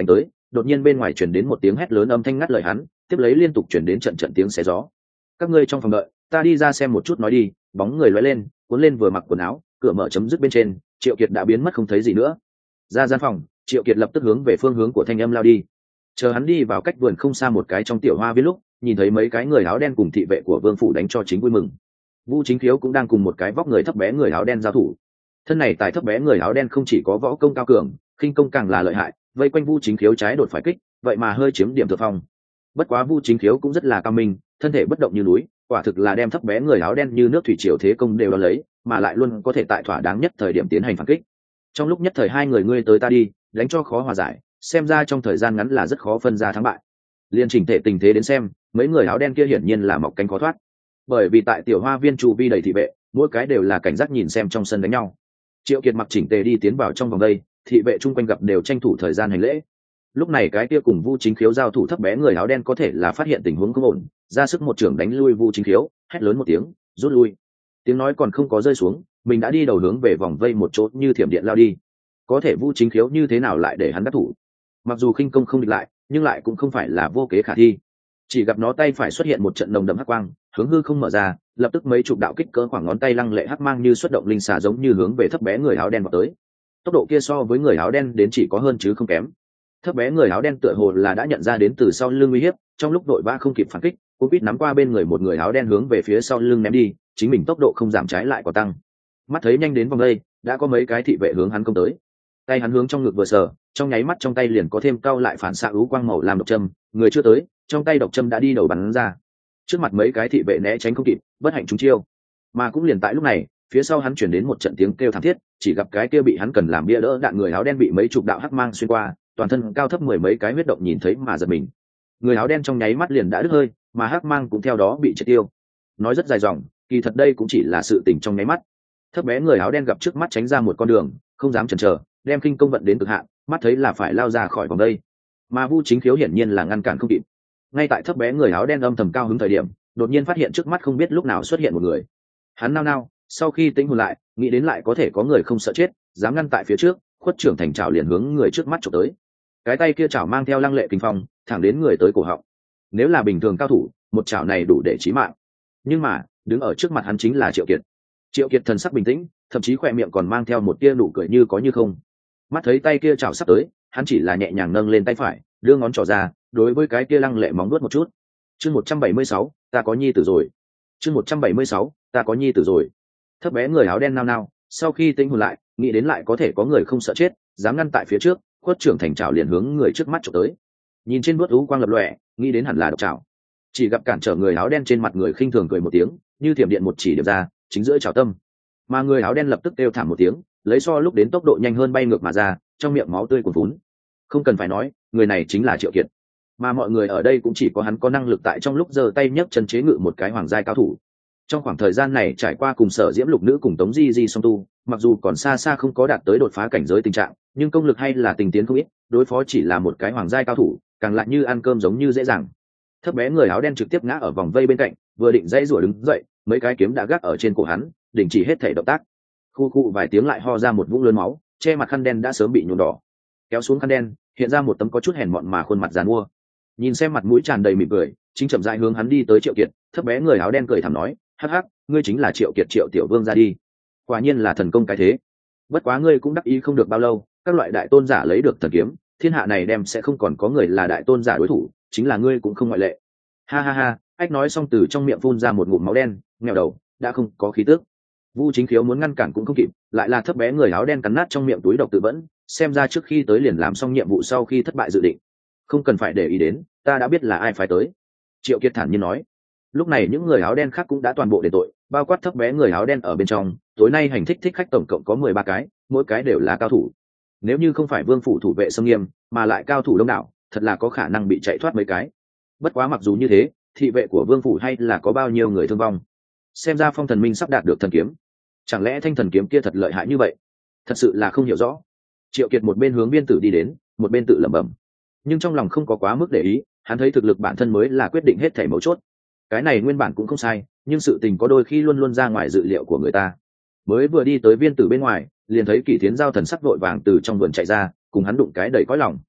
đột nhiên bên ngoài chuyển đến một tiếng hét lớn âm thanh ngắt lời hắn, tiếp lấy liên tục chuyển đến trận trận tiếng xé gió. Các ngươi trong phòng đợi, ta đi ra xem một chút nói đi. Bóng người lóe lên, cuốn lên vừa mặc quần áo, cửa mở chấm dứt bên trên, Triệu Kiệt đã biến mất không thấy gì nữa. Ra gian phòng, Triệu Kiệt lập tức hướng về phương hướng của thanh âm lao đi. Chờ hắn đi vào cách vườn không xa một cái trong tiểu hoa viên lúc, nhìn thấy mấy cái người áo đen cùng thị vệ của vương phủ đánh cho chính vui mừng. Vu Chính Khiếu cũng đang cùng một cái vóc người thấp bé người áo đen giao thủ. Thân này tài thấp bé người áo đen không chỉ có võ công cao cường, khinh công càng là lợi hại, vây quanh Vu Chính Khiếu trái đột phải kích, vậy mà hơi chiếm điểm thượng phong. Bất quá Vu Chính Khiếu cũng rất là cao minh, thân thể bất động như núi, quả thực là đem thấp bé người áo đen như nước thủy triều thế công đều đo lấy, mà lại luôn có thể tại thỏa đáng nhất thời điểm tiến hành phản kích. Trong lúc nhất thời hai người ngươi tới ta đi, đánh cho khó hòa giải, xem ra trong thời gian ngắn là rất khó phân ra thắng bại. Liên chỉnh thể tình thế đến xem, mấy người áo đen kia hiển nhiên là mọc cánh khó thoát, bởi vì tại tiểu hoa viên chu vi đầy thị vệ, mỗi cái đều là cảnh giác nhìn xem trong sân đánh nhau. Triệu Kiệt mặc chỉnh tề đi tiến vào trong vòng đây, thị vệ chung quanh gặp đều tranh thủ thời gian hành lễ. Lúc này cái kia cùng Vu Chính Khiếu giao thủ thấp bé người áo đen có thể là phát hiện tình huống không ổn, ra sức một trưởng đánh lui Vu Chính Khiếu, hét lớn một tiếng, rút lui. Tiếng nói còn không có rơi xuống, mình đã đi đầu hướng về vòng vây một chỗ như thiểm điện lao đi. Có thể Vu Chính Khiếu như thế nào lại để hắn đắc thủ? Mặc dù khinh công không địch lại, nhưng lại cũng không phải là vô kế khả thi. Chỉ gặp nó tay phải xuất hiện một trận nồng đậm hắc quang, hướng hư không mở ra, lập tức mấy chục đạo kích cỡ khoảng ngón tay lăng lệ hắc mang như xuất động linh xà giống như hướng về thấp bé người áo đen vào tới. Tốc độ kia so với người áo đen đến chỉ có hơn chứ không kém. Thấp bé người áo đen tựa hồ là đã nhận ra đến từ sau lưng uy hiếp, trong lúc đội vã không kịp phản kích, cũng biết nắm qua bên người một người áo đen hướng về phía sau lưng ném đi, chính mình tốc độ không giảm trái lại còn tăng. Mắt thấy nhanh đến vòng đây, đã có mấy cái thị vệ hướng hắn công tới. Tay hắn hướng trong ngực vừa sờ, trong nháy mắt trong tay liền có thêm cao lại phản xạ ú quang màu làm độc châm, người chưa tới, trong tay độc châm đã đi đầu bắn ra. Trước mặt mấy cái thị vệ né tránh không kịp, bất hạnh trúng chiêu. Mà cũng liền tại lúc này, phía sau hắn chuyển đến một trận tiếng kêu thảm thiết, chỉ gặp cái kia bị hắn cần làm bia đỡ đạn người áo đen bị mấy chục đạo hắc mang xuyên qua, toàn thân cao thấp mười mấy cái huyết động nhìn thấy mà giật mình. Người áo đen trong nháy mắt liền đã đứt hơi, mà hắc mang cũng theo đó bị triệt tiêu. Nói rất dài dòng, kỳ thật đây cũng chỉ là sự tình trong nháy mắt. Thấp bé người áo đen gặp trước mắt tránh ra một con đường, không dám chần chờ, đem kinh công vận đến cực hạn, mắt thấy là phải lao ra khỏi vòng đây. Mà Vu Chính Khiếu hiển nhiên là ngăn cản không kịp. Ngay tại thấp bé người áo đen âm thầm cao hứng thời điểm, đột nhiên phát hiện trước mắt không biết lúc nào xuất hiện một người. Hắn nao nao, sau khi tĩnh hồn lại, nghĩ đến lại có thể có người không sợ chết, dám ngăn tại phía trước, khuất trưởng thành chảo liền hướng người trước mắt chụp tới. Cái tay kia chảo mang theo lăng lệ kinh phong, thẳng đến người tới cổ họng. Nếu là bình thường cao thủ, một chảo này đủ để chí mạng. Nhưng mà, đứng ở trước mặt hắn chính là Triệu Kiệt. Triệu Kiệt thần sắc bình tĩnh, thậm chí khỏe miệng còn mang theo một tia nụ cười như có như không. Mắt thấy tay kia chảo sắp tới, hắn chỉ là nhẹ nhàng nâng lên tay phải, đưa ngón trỏ ra, đối với cái kia lăng lệ móng vuốt một chút. Chương 176, ta có nhi tử rồi. Chương 176, ta có nhi tử rồi. Thấp bé người áo đen nao nao, sau khi tinh hồn lại, nghĩ đến lại có thể có người không sợ chết, dám ngăn tại phía trước, khuất trưởng thành chảo liền hướng người trước mắt chụp tới. Nhìn trên vuốt ú quang lập lòe, nghĩ đến hẳn là độc chảo. Chỉ gặp cản trở người áo đen trên mặt người khinh thường cười một tiếng, như thiểm điện một chỉ điểm ra, chính giữa chảo tâm. Mà người áo đen lập tức kêu thảm một tiếng, lấy so lúc đến tốc độ nhanh hơn bay ngược mà ra, trong miệng máu tươi cuồn vún. Không cần phải nói, người này chính là Triệu Kiệt. Mà mọi người ở đây cũng chỉ có hắn có năng lực tại trong lúc giơ tay nhấc chân chế ngự một cái hoàng giai cao thủ. Trong khoảng thời gian này trải qua cùng Sở Diễm Lục Nữ cùng Tống Di Di song tu, mặc dù còn xa xa không có đạt tới đột phá cảnh giới tình trạng, nhưng công lực hay là tình tiến không ít, đối phó chỉ là một cái hoàng giai cao thủ, càng lại như ăn cơm giống như dễ dàng. Thấp bé người áo đen trực tiếp ngã ở vòng vây bên cạnh, vừa định dãy rủa đứng dậy, mấy cái kiếm đã gác ở trên cổ hắn, đình chỉ hết thể động tác. Khu khu vài tiếng lại ho ra một vũng lớn máu, che mặt khăn đen đã sớm bị nhuộm đỏ. Kéo xuống khăn đen, hiện ra một tấm có chút hèn mọn mà khuôn mặt giàn mua. Nhìn xem mặt mũi tràn đầy mỉm cười, chính chậm rãi hướng hắn đi tới Triệu Kiệt, thấp bé người áo đen cười thầm nói, hắc hắc, ngươi chính là Triệu Kiệt Triệu tiểu vương ra đi. Quả nhiên là thần công cái thế. Bất quá ngươi cũng đắc ý không được bao lâu, các loại đại tôn giả lấy được thần kiếm, thiên hạ này đem sẽ không còn có người là đại tôn giả đối thủ, chính là ngươi cũng không ngoại lệ. Ha ha ha, ách nói xong từ trong miệng phun ra một ngụm máu đen, nghèo đầu, đã không có khí tước. Vu Chính Khiếu muốn ngăn cản cũng không kịp, lại là thấp bé người áo đen cắn nát trong miệng túi độc tự vẫn, xem ra trước khi tới liền làm xong nhiệm vụ sau khi thất bại dự định. Không cần phải để ý đến, ta đã biết là ai phải tới. Triệu Kiệt thản nhiên nói. Lúc này những người áo đen khác cũng đã toàn bộ đền tội, bao quát thấp bé người áo đen ở bên trong, tối nay hành thích khách tổng cộng có 13 cái, mỗi cái đều là cao thủ. Nếu như không phải vương phủ thủ vệ xâm nghiêm, mà lại cao thủ đông đảo, thật là có khả năng bị chạy thoát mấy cái. Bất quá mặc dù như thế, thị vệ của vương phủ hay là có bao nhiêu người thương vong. Xem ra Phong Thần Minh sắp đạt được thần kiếm. Chẳng lẽ thanh thần kiếm kia thật lợi hại như vậy? Thật sự là không hiểu rõ. Triệu Kiệt một bên hướng biên tử đi đến, một bên tự lẩm bẩm. Nhưng trong lòng không có quá mức để ý, hắn thấy thực lực bản thân mới là quyết định hết thảy mấu chốt. Cái này nguyên bản cũng không sai, nhưng sự tình có đôi khi luôn luôn ra ngoài dự liệu của người ta. Mới vừa đi tới viên tử bên ngoài, liền thấy Kỷ Thiến Giao thần sắc vội vàng từ trong vườn chạy ra, cùng hắn đụng cái đầy cõi lòng.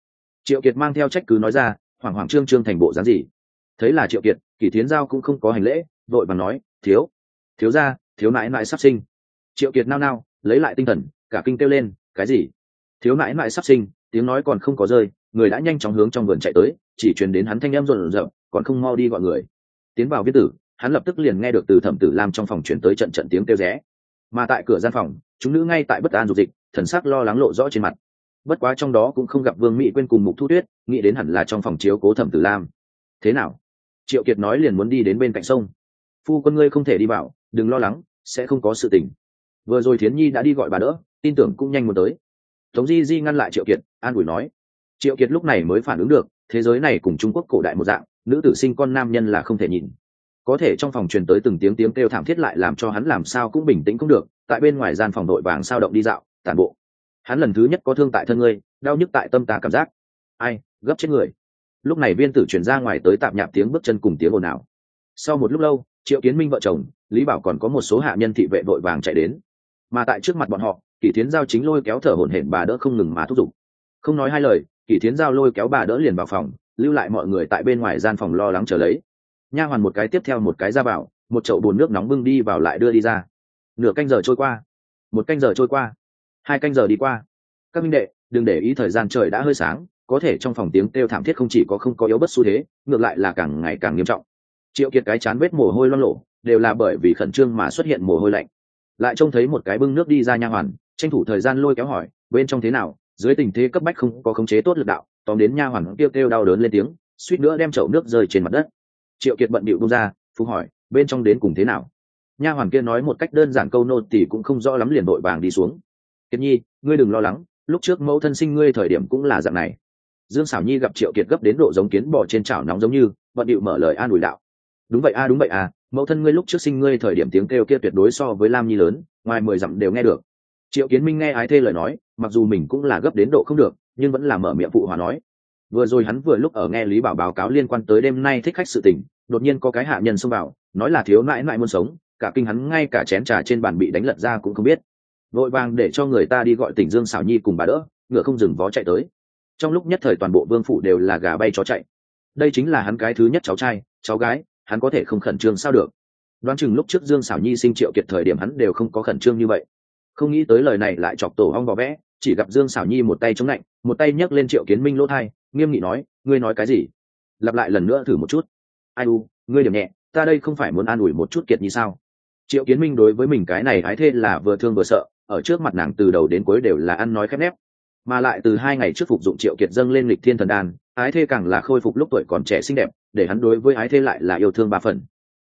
Triệu Kiệt mang theo trách cứ nói ra, hoảng hoảng trương trương thành bộ dáng gì. Thấy là Triệu Kiệt, Kỷ Thiến Giao cũng không có hành lễ, vội vàng nói, thiếu gia, thiếu nãi nãi sắp sinh. Triệu Kiệt nao nao lấy lại tinh thần, cả kinh kêu lên, cái gì? Thiếu nãi nãi sắp sinh? Tiếng nói còn không có rơi, người đã nhanh chóng hướng trong vườn chạy tới, chỉ truyền đến hắn thanh âm rộn rợn, còn không mau đi gọi người. Tiến vào viên tử, hắn lập tức liền nghe được từ Thẩm Tử Lam trong phòng truyền tới trận trận tiếng kêu ré. Mà tại cửa gian phòng, chúng nữ ngay tại bất an dục dịch, thần sắc lo lắng lộ rõ trên mặt. Bất quá trong đó cũng không gặp Vương Mỹ Quyên cùng Mục Thu Tuyết, nghĩ đến hẳn là trong phòng chiếu cố Thẩm Tử Lam. Thế nào? Triệu Kiệt nói liền muốn đi đến bên cạnh sông. Phu quân ngươi không thể đi vào, đừng lo lắng, sẽ không có sự tình. Vừa rồi Thiến Nhi đã đi gọi bà đỡ, tin tưởng cũng nhanh muốn tới. Tống Di Di ngăn lại Triệu Kiệt, an ủi nói. Triệu Kiệt lúc này mới phản ứng được, thế giới này cùng Trung Quốc cổ đại một dạng, nữ tử sinh con nam nhân là không thể nhìn. Có thể trong phòng truyền tới từng tiếng kêu thảm thiết lại làm cho hắn làm sao cũng bình tĩnh không được, tại bên ngoài gian phòng đội vàng sao động đi dạo, tản bộ. Hắn lần thứ nhất có thương tại thân ngươi, đau nhức tại tâm ta cảm giác. Ai, gấp chết người. Lúc này viên tử truyền ra ngoài tới tạp nhạp tiếng bước chân cùng tiếng ồn ào. Sau một lúc lâu, Triệu Kiến Minh vợ chồng, Lý Bảo còn có một số hạ nhân thị vệ đội vàng chạy đến. Mà tại trước mặt bọn họ, Kỷ Thiến Giao chính lôi kéo thở hổn hển bà đỡ không ngừng mà thúc giục. Không nói hai lời, Kỷ Thiến Giao lôi kéo bà đỡ liền vào phòng, lưu lại mọi người tại bên ngoài gian phòng lo lắng chờ lấy. Nha hoàn một cái tiếp theo một cái ra vào, một chậu bồn nước nóng bưng đi vào lại đưa đi ra. Nửa canh giờ trôi qua, một canh giờ trôi qua, 2 canh giờ đi qua. Các minh đệ, đừng để ý thời gian trời đã hơi sáng, có thể trong phòng tiếng kêu thảm thiết không chỉ có không có yếu bất xu thế, ngược lại là càng ngày càng nghiêm trọng. Triệu Kiệt cái chán vết mồ hôi loang lổ, đều là bởi vì khẩn trương mà xuất hiện mồ hôi lạnh. Lại trông thấy một cái bưng nước đi ra nha hoàn, tranh thủ thời gian lôi kéo hỏi, bên trong thế nào? Dưới tình thế cấp bách không có khống chế tốt lực đạo, tóm đến nha hoàn kêu đau đớn lên tiếng, suýt nữa đem chậu nước rơi trên mặt đất. Triệu Kiệt bận bịu buông ra, phú hỏi, bên trong đến cùng thế nào? Nha hoàn kia nói một cách đơn giản câu nô tỳ cũng không rõ lắm liền đội vàng đi xuống. Kiệt Nhi, ngươi đừng lo lắng, lúc trước mẫu thân sinh ngươi thời điểm cũng là dạng này. Dương Sảo Nhi gặp Triệu Kiệt gấp đến độ giống kiến bò trên chảo nóng giống như, bận bịu mở lời an ủi đạo. Đúng vậy a, mẫu thân ngươi lúc trước sinh ngươi thời điểm tiếng kêu kia tuyệt đối so với Lam Nhi lớn, ngoài 10 dặm đều nghe được. Triệu Kiến Minh nghe ái thê lời nói, mặc dù mình cũng là gấp đến độ không được, nhưng vẫn là mở miệng phụ hòa nói. Vừa rồi hắn vừa lúc ở nghe Lý Bảo báo cáo liên quan tới đêm nay thích khách sự tình, đột nhiên có cái hạ nhân xông vào, nói là thiếu nãi nãi muốn sống, cả kinh hắn ngay cả chén trà trên bàn bị đánh lật ra cũng không biết. Vội vàng để cho người ta đi gọi tỉnh Dương Sảo Nhi cùng bà đỡ, ngựa không dừng vó chạy tới. Trong lúc nhất thời toàn bộ vương phủ đều là gà bay chó chạy. Đây chính là hắn cái thứ nhất cháu trai, cháu gái, hắn có thể không khẩn trương sao được. Đoán chừng lúc trước Dương Sảo Nhi sinh Triệu Kiệt thời điểm hắn đều không có khẩn trương như vậy. Không nghĩ tới lời này lại chọc tổ ong vò vẽ, chỉ gặp Dương Sảo Nhi một tay chống lạnh, một tay nhấc lên Triệu Kiến Minh lỗ thai, nghiêm nghị nói, ngươi nói cái gì? Lặp lại lần nữa thử một chút. Ai u, ngươi điểm nhẹ, ta đây không phải muốn an ủi một chút Kiệt Nhi sao? Triệu Kiến Minh đối với mình cái này ái thê là vừa thương vừa sợ, ở trước mặt nàng từ đầu đến cuối đều là ăn nói khép nép, mà lại từ 2 ngày trước phục dụng Triệu Kiệt dâng lên lịch thiên thần đan, ái thê càng là khôi phục lúc tuổi còn trẻ xinh đẹp, để hắn đối với ái thê lại là yêu thương 3 phần.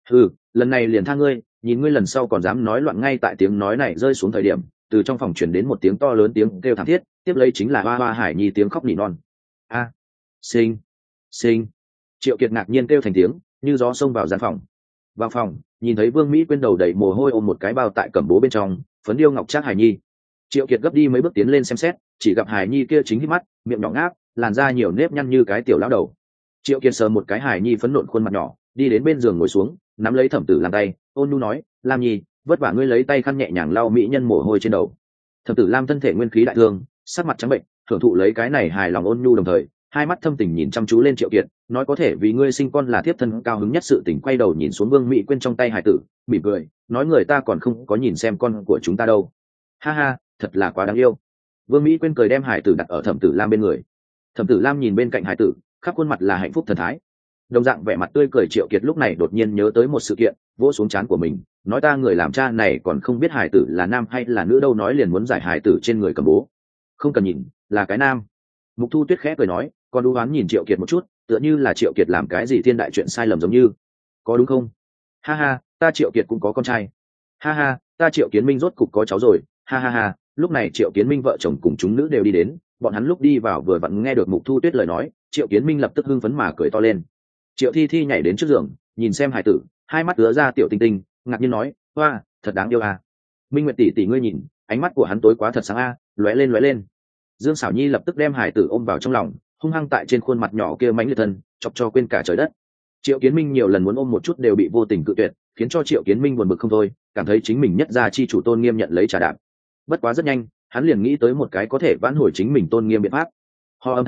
Lần này liền tha ngươi, nhìn ngươi lần sau còn dám nói loạn. Ngay tại tiếng nói này rơi xuống thời điểm, từ trong phòng truyền đến một tiếng to lớn tiếng kêu thảm thiết, tiếp lấy chính là hoa hoa hải nhi tiếng khóc nỉ non. A, sinh. Triệu Kiệt ngạc nhiên kêu thành tiếng, như gió xông vào gian phòng. Vào phòng, nhìn thấy Vương Mỹ Quyên đầu đầy mồ hôi ôm một cái bao tại cẩm bố bên trong, phấn điêu ngọc trác hải nhi. Triệu Kiệt gấp đi mấy bước tiến lên xem xét, chỉ gặp hải nhi kia chính hít mắt, miệng nhỏ ngáp, làn da nhiều nếp nhăn như cái tiểu lão đầu. Triệu Kiệt sờ một cái hải nhi phấn nộn khuôn mặt nhỏ, đi đến bên giường ngồi xuống, nắm lấy Thẩm Tử Lam tay, ôn nhu nói, Lam Nhi, vất vả ngươi lấy tay khăn nhẹ nhàng lau mỹ nhân mồ hôi trên đầu. Thẩm Tử Lam thân thể nguyên khí đại thương, sắc mặt trắng bệnh, thưởng thụ lấy cái này hài lòng ôn nhu đồng thời, hai mắt thâm tình nhìn chăm chú lên Triệu Kiệt, nói có thể vì ngươi sinh con là thiếp thân cao hứng nhất sự tình. Quay đầu nhìn xuống Vương Mỹ Quyên trong tay hài tử, mỉm cười, nói người ta còn không có nhìn xem con của chúng ta đâu. Ha ha, thật là quá đáng yêu. Vương Mỹ Quyên cười đem hài tử đặt ở Thẩm Tử Lam bên người. Thẩm Tử Lam nhìn bên cạnh hài tử, khắp khuôn mặt là hạnh phúc thần thái. Đồng dạng vẻ mặt tươi cười Triệu Kiệt lúc này đột nhiên nhớ tới một sự kiện, vỗ xuống trán của mình, nói ta người làm cha này còn không biết hài tử là nam hay là nữ đâu, nói liền muốn giải hài tử trên người cầm bố. Không cần nhìn, là cái nam. Mục Thu Tuyết khẽ cười nói, còn đu đoán nhìn Triệu Kiệt một chút, tựa như là Triệu Kiệt làm cái gì thiên đại chuyện sai lầm giống như. Có đúng không? Ha ha, ta Triệu Kiệt cũng có con trai. Ha ha, ta Triệu Kiến Minh rốt cục có cháu rồi. Ha ha ha. Lúc này Triệu Kiến Minh vợ chồng cùng chúng nữ đều đi đến, bọn hắn lúc đi vào vừa vặn nghe được Mục Thu Tuyết lời nói, Triệu Kiến Minh lập tức hưng phấn mà cười to lên. Triệu Thi Thi nhảy đến trước giường, nhìn xem hải tử, hai mắt ứa ra tiểu tinh tinh, ngạc nhiên nói, hoa, thật đáng yêu à. Minh Nguyệt tỷ tỷ ngươi nhìn, ánh mắt của hắn tối quá thật sáng a, lóe lên. Dương Sảo Nhi lập tức đem hải tử ôm vào trong lòng, hung hăng tại trên khuôn mặt nhỏ kia mánh liệt thân, chọc cho quên cả trời đất. Triệu Kiến Minh nhiều lần muốn ôm một chút đều bị vô tình cự tuyệt, khiến cho Triệu Kiến Minh buồn bực không thôi, cảm thấy chính mình nhất gia chi chủ tôn nghiêm nhận lấy trà đạp. Bất quá rất nhanh, hắn liền nghĩ tới một cái có thể vãn hồi chính mình tôn nghiêm biện pháp. Ho âm thanh,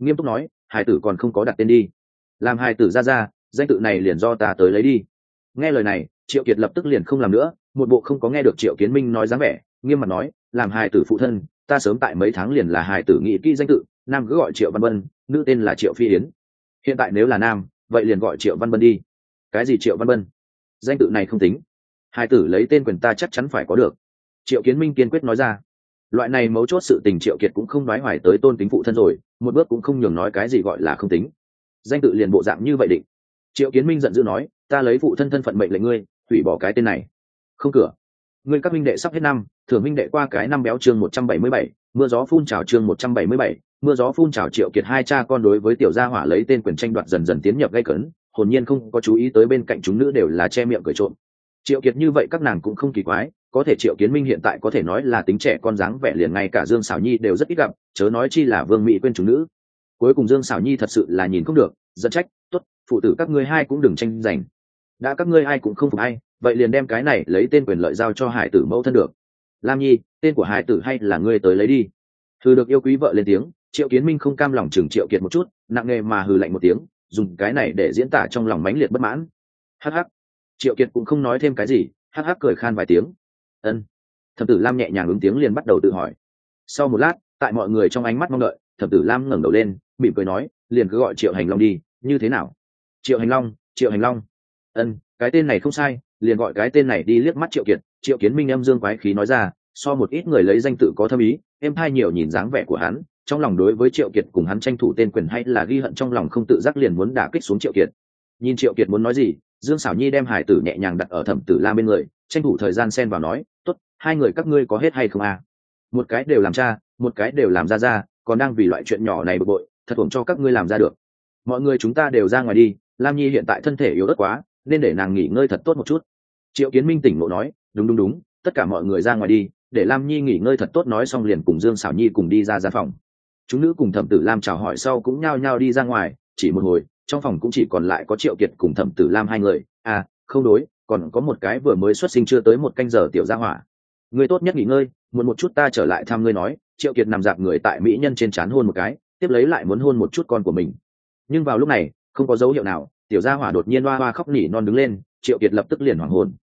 nghiêm túc nói, hài tử còn không có đặt tên đi, làm hài tử ra danh tự này liền do ta tới lấy đi. Nghe lời này, Triệu Kiệt lập tức liền không làm nữa, một bộ không có nghe được Triệu Kiến Minh nói dáng vẻ, nghiêm mặt nói, làm hài tử phụ thân, ta sớm tại mấy tháng liền là hài tử nghĩ kỹ danh tự, nam cứ gọi Triệu Văn Bân, nữ tên là Triệu Phi Yến. Hiện tại nếu là nam, vậy liền gọi Triệu Văn Bân đi. Cái gì Triệu Văn Bân? Danh tự này không tính, hài tử lấy tên quyền ta chắc chắn phải có được. Triệu Kiến Minh kiên quyết nói ra. Loại này mấu chốt sự tình Triệu Kiệt cũng không nói hoài tới tôn kính phụ thân rồi, một bước cũng không nhường nói cái gì gọi là không tính. Danh tự liền bộ dạng như vậy định. Triệu Kiến Minh giận dữ nói, ta lấy phụ thân thân phận mệnh lệnh ngươi hủy bỏ cái tên này. Không cửa. Ngươi các minh đệ sắp hết năm, thưởng minh đệ qua cái năm béo chương 177, mưa gió phun trào chương 177, mưa gió phun trào. Triệu Kiệt hai cha con đối với tiểu gia hỏa lấy tên quyền tranh đoạt dần dần tiến nhập gây cấn, hồn nhiên không có chú ý tới bên cạnh chúng nữ đều là che miệng cười trộm. Triệu Kiệt như vậy các nàng cũng không kỳ quái, có thể Triệu Kiến Minh hiện tại có thể nói là tính trẻ con dáng vẻ liền ngay cả Dương Sảo Nhi đều rất ít gặp, chớ nói chi là Vương Mỹ quên chúng nữ. Cuối cùng Dương Sảo Nhi thật sự là nhìn không được, giận trách, tốt, phụ tử các ngươi hai cũng đừng tranh giành, đã các ngươi ai cũng không phục ai, vậy liền đem cái này lấy tên quyền lợi giao cho hải tử mẫu thân được. Lam Nhi, tên của hải tử hay là ngươi tới lấy đi. Hừ được yêu quý vợ lên tiếng. Triệu Kiến Minh không cam lòng chừng Triệu Kiệt một chút, nặng nề mà hừ lạnh một tiếng, dùng cái này để diễn tả trong lòng mãnh liệt bất mãn. Hắc hắc. Triệu Kiệt cũng không nói thêm cái gì, hắc hắc cười khan vài tiếng. Ân. Thẩm Tử Lam nhẹ nhàng ứng tiếng liền bắt đầu tự hỏi. Sau một lát, tại mọi người trong ánh mắt mong đợi, Thẩm Tử Lam ngẩng đầu lên, mỉm cười nói, liền cứ gọi Triệu Hành Long đi, như thế nào? Triệu Hành Long, Triệu Hành Long. Ân, cái tên này không sai, liền gọi cái tên này đi. Liếc mắt Triệu Kiệt, Triệu Kiến Minh âm dương quái khí nói ra, so một ít người lấy danh tự có thâm ý, em thay nhiều nhìn dáng vẻ của hắn, trong lòng đối với Triệu Kiệt cùng hắn tranh thủ tên quyền hay là ghi hận trong lòng, không tự giác liền muốn đả kích xuống Triệu Kiệt. Nhìn Triệu Kiệt muốn nói gì, Dương Sảo Nhi đem hải tử nhẹ nhàng đặt ở Thẩm Tử Lam bên người, tranh thủ thời gian xen vào nói, tốt, hai người các ngươi có hết hay không à? Một cái đều làm cha, một cái đều làm ra, còn đang vì loại chuyện nhỏ này bực bội, thật uổng cho các ngươi làm ra được. Mọi người chúng ta đều ra ngoài đi, Lam Nhi hiện tại thân thể yếu ớt quá, nên để nàng nghỉ ngơi thật tốt một chút. Triệu Kiến Minh tỉnh ngộ nói, đúng, tất cả mọi người ra ngoài đi, để Lam Nhi nghỉ ngơi thật tốt. Nói xong liền cùng Dương Sảo Nhi cùng đi ra gian phòng. Chúng nữ cùng Thẩm Tử Lam chào hỏi sau cũng nhao nhao đi ra ngoài, chỉ một hồi trong phòng cũng chỉ còn lại có Triệu Kiệt cùng Thẩm Tử Lam hai người. À không đối, còn có một cái vừa mới xuất sinh chưa tới một canh giờ tiểu gia hỏa. Ngươi tốt nhất nghỉ ngơi, muộn một chút ta trở lại thăm ngươi. Nói, Triệu Kiệt nằm dạp người tại mỹ nhân trên trán hôn một cái, tiếp lấy lại muốn hôn một chút con của mình. Nhưng vào lúc này không có dấu hiệu nào, tiểu gia hỏa đột nhiên oa khóc nỉ non đứng lên. Triệu Kiệt lập tức liền hoảng hồn.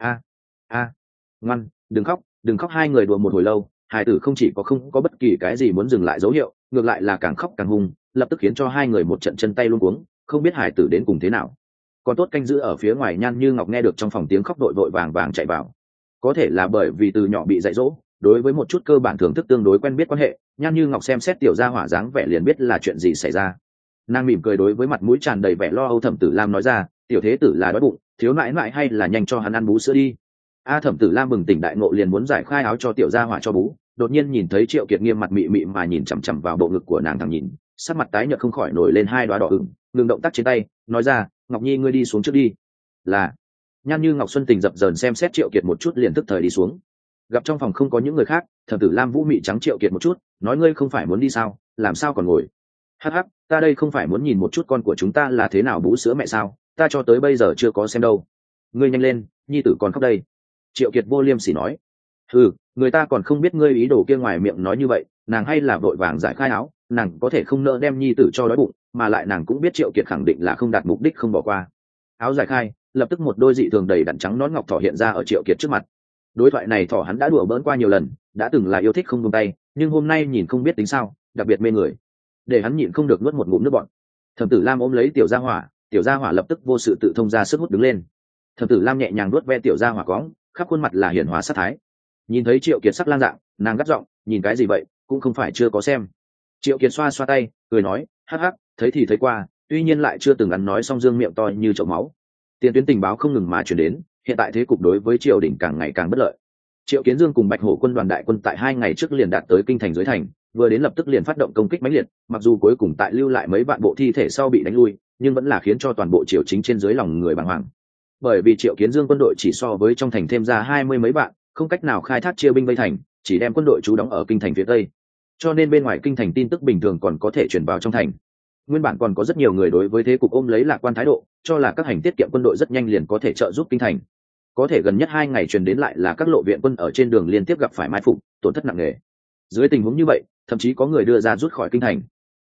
A, ngoan, đừng khóc. Hai người đùa một hồi lâu, hài tử không chỉ không có bất kỳ cái gì muốn dừng lại dấu hiệu, ngược lại là càng khóc càng hung, lập tức khiến cho hai người một trận chân tay luống cuống, không biết hài tử đến cùng thế nào. Còn tốt canh giữ ở phía ngoài Nhan Như Ngọc nghe được trong phòng tiếng khóc đội vàng chạy vào. Có thể là bởi vì từ nhỏ bị dạy dỗ, đối với một chút cơ bản thưởng thức tương đối quen biết quan hệ, Nhan Như Ngọc xem xét tiểu gia hỏa dáng vẻ liền biết là chuyện gì xảy ra. Nàng mỉm cười đối với mặt mũi tràn đầy vẻ lo âu Thẩm Tử Lam nói ra, tiểu thế tử là đói bụng, thiếu nãi nãi hay là nhanh cho hắn ăn bú sữa đi. Thẩm Tử Lam bừng tỉnh đại ngộ liền muốn giải khai áo cho tiểu gia hỏa cho bú, đột nhiên nhìn thấy Triệu Kiệt nghiêm mặt mị mị mà nhìn chằm chằm vào bộ ngực của nàng thẳng nhìn, sắc mặt tái nhợt không khỏi nổi lên hai đóa đỏ ửng, ngừng động tác trên tay, nói ra, Ngọc Nhi ngươi đi xuống trước đi. Là. Nhan Như Ngọc Xuân tình dập dờn xem xét Triệu Kiệt một chút liền tức thời đi xuống. Gặp trong phòng không có những người khác, Thẩm Tử Lam vũ mị trắng Triệu Kiệt một chút, nói, ngươi không phải muốn đi sao, làm sao còn ngồi? Hắc hắc, ta đây không phải muốn nhìn một chút con của chúng ta là thế nào bú sữa mẹ sao, ta cho tới bây giờ chưa có xem đâu. Ngươi nhanh lên, nhi tử còn khóc đây. Triệu Kiệt vô liêm sỉ nói. Người ta còn không biết ngươi ý đồ kia, ngoài miệng nói như vậy, nàng hay là vội vàng giải khai áo, nàng có thể không nỡ đem nhi tử cho đói bụng, mà lại nàng cũng biết Triệu Kiệt khẳng định là không đạt mục đích không bỏ qua. Áo giải khai, lập tức một đôi dị thường đầy đặn trắng nõn ngọc thỏ hiện ra ở Triệu Kiệt trước mặt. Đối thoại này thỏ hắn đã đùa bỡn qua nhiều lần, đã từng là yêu thích không buông tay, nhưng hôm nay nhìn không biết tính sao, đặc biệt mê người, để hắn nhịn không được nuốt một ngụm nước bọt. Thẩm Tử Lam ôm lấy tiểu gia hỏa lập tức vô sự tự thông ra sức hút đứng lên. Thẩm Tử Lam nhẹ nhàng nuốt ve tiểu gia hỏa cóng, khắp khuôn mặt là hiển hóa sát thái. Nhìn thấy Triệu Kiệt sắc lang dạng, nàng gắt giọng, nhìn cái gì vậy, cũng không phải chưa có xem. Triệu Kiệt xoa xoa tay, cười nói, hắc hắc, thấy thì thấy qua, tuy nhiên lại chưa từng ăn. Nói xong dương miệng to như chậu máu. Tiền tuyến tình báo không ngừng mà truyền đến, hiện tại thế cục đối với triều đình càng ngày càng bất lợi. Triệu Kiến Dương cùng Bạch Hổ quân đoàn đại quân tại 2 ngày trước liền đạt tới kinh thành dưới thành, vừa đến lập tức liền phát động công kích mãnh liệt, mặc dù cuối cùng tại lưu lại mấy vạn bộ thi thể sau bị đánh lui, nhưng vẫn là khiến cho toàn bộ triều chính trên dưới lòng người bàng hoàng. Bởi vì Triệu Kiến Dương quân đội chỉ so với trong thành thêm ra 20 mấy vạn, không cách nào khai thác chia binh vây thành, chỉ đem quân đội trú đóng ở kinh thành phía tây, cho nên bên ngoài kinh thành tin tức bình thường còn có thể truyền vào trong thành. Nguyên bản còn có rất nhiều người đối với thế cục ôm lấy lạc quan thái độ, cho là các hành tiết kiệm quân đội rất nhanh liền có thể trợ giúp kinh thành. Có thể gần nhất 2 ngày truyền đến lại là các lộ viện quân ở trên đường liên tiếp gặp phải mai phục, tổn thất nặng nề. Dưới tình huống như vậy, thậm chí có người đưa ra rút khỏi kinh thành.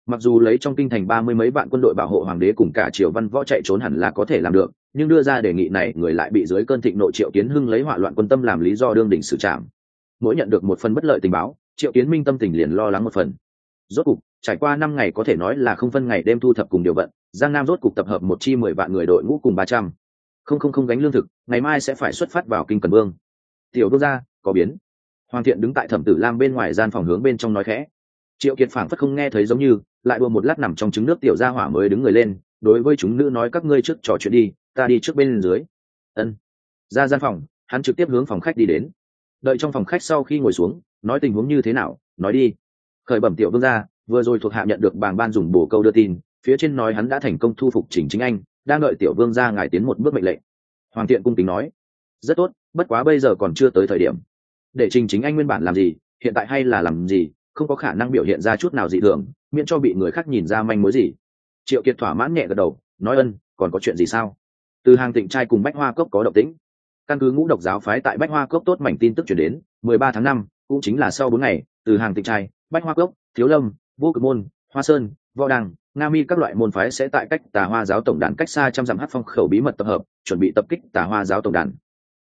Mặc dù lấy trong kinh thành 30 mấy vạn quân đội bảo hộ hoàng đế cùng cả triều văn võ chạy trốn hẳn là có thể làm được, nhưng đưa ra đề nghị này người lại bị dưới cơn thịnh nộ Triệu Kiến Hưng lấy hỏa loạn quân tâm làm lý do đương đỉnh xử trảm. Mỗi nhận được một phần bất lợi tình báo, Triệu Kiến Minh tâm tình liền lo lắng một phần. Rốt cục, trải qua 5 ngày có thể nói là không phân ngày đêm thu thập cùng điều vận, Giang Nam rốt cục tập hợp một chi 10 vạn người đội ngũ cùng 300 không gánh lương thực, ngày mai sẽ phải xuất phát vào kinh Cần Vương. Tiểu vương gia, có biến. Hoàng Thiện đứng tại Thẩm Tử Lam bên ngoài gian phòng hướng bên trong nói khẽ. Triệu Kiệt phảng phất không nghe thấy giống như, lại đùa một lát nằm trong trứng nước tiểu gia hỏa mới đứng người lên, đối với chúng nữ nói các ngươi trước trò chuyện đi, ta đi trước bên dưới. Ân. Ra gian phòng, hắn trực tiếp hướng phòng khách đi đến. Đợi trong phòng khách sau khi ngồi xuống, nói tình huống như thế nào, nói đi. Khởi bẩm tiểu vương gia, vừa rồi thuộc hạ nhận được bàng ban dùng bổ câu đưa tin, phía trên nói hắn đã thành công thu phục Trình Chính Anh, đang đợi tiểu vương gia ngài tiến một bước mệnh lệnh. Hoàng Thiện cung kính nói. Rất tốt, bất quá bây giờ còn chưa tới thời điểm. Để Trình Chính Anh nguyên bản làm gì, hiện tại hay là làm gì, không có khả năng biểu hiện ra chút nào dị thường, miễn cho bị người khác nhìn ra manh mối gì. Triệu Kiệt thỏa mãn nhẹ gật đầu, nói ân, còn có chuyện gì sao? Từ Hàng Tịnh trai cùng Bách Hoa Cốc có động tĩnh. Căn cứ Ngũ Độc giáo phái tại Bách Hoa Cốc tốt mảnh tin tức truyền đến, 13 tháng 5, cũng chính là sau 4 ngày, Từ Hàng Tịnh trai, Bách Hoa Cốc, Thiếu Lâm, Vô Cực môn, Hoa Sơn, Võ Đăng, Nga Mi các loại môn phái sẽ tại cách Tà Hoa giáo tổng đàn cách xa trăm dặm Hắc Phong khẩu bí mật tập hợp, chuẩn bị tập kích Tà Hoa giáo tổng đàn.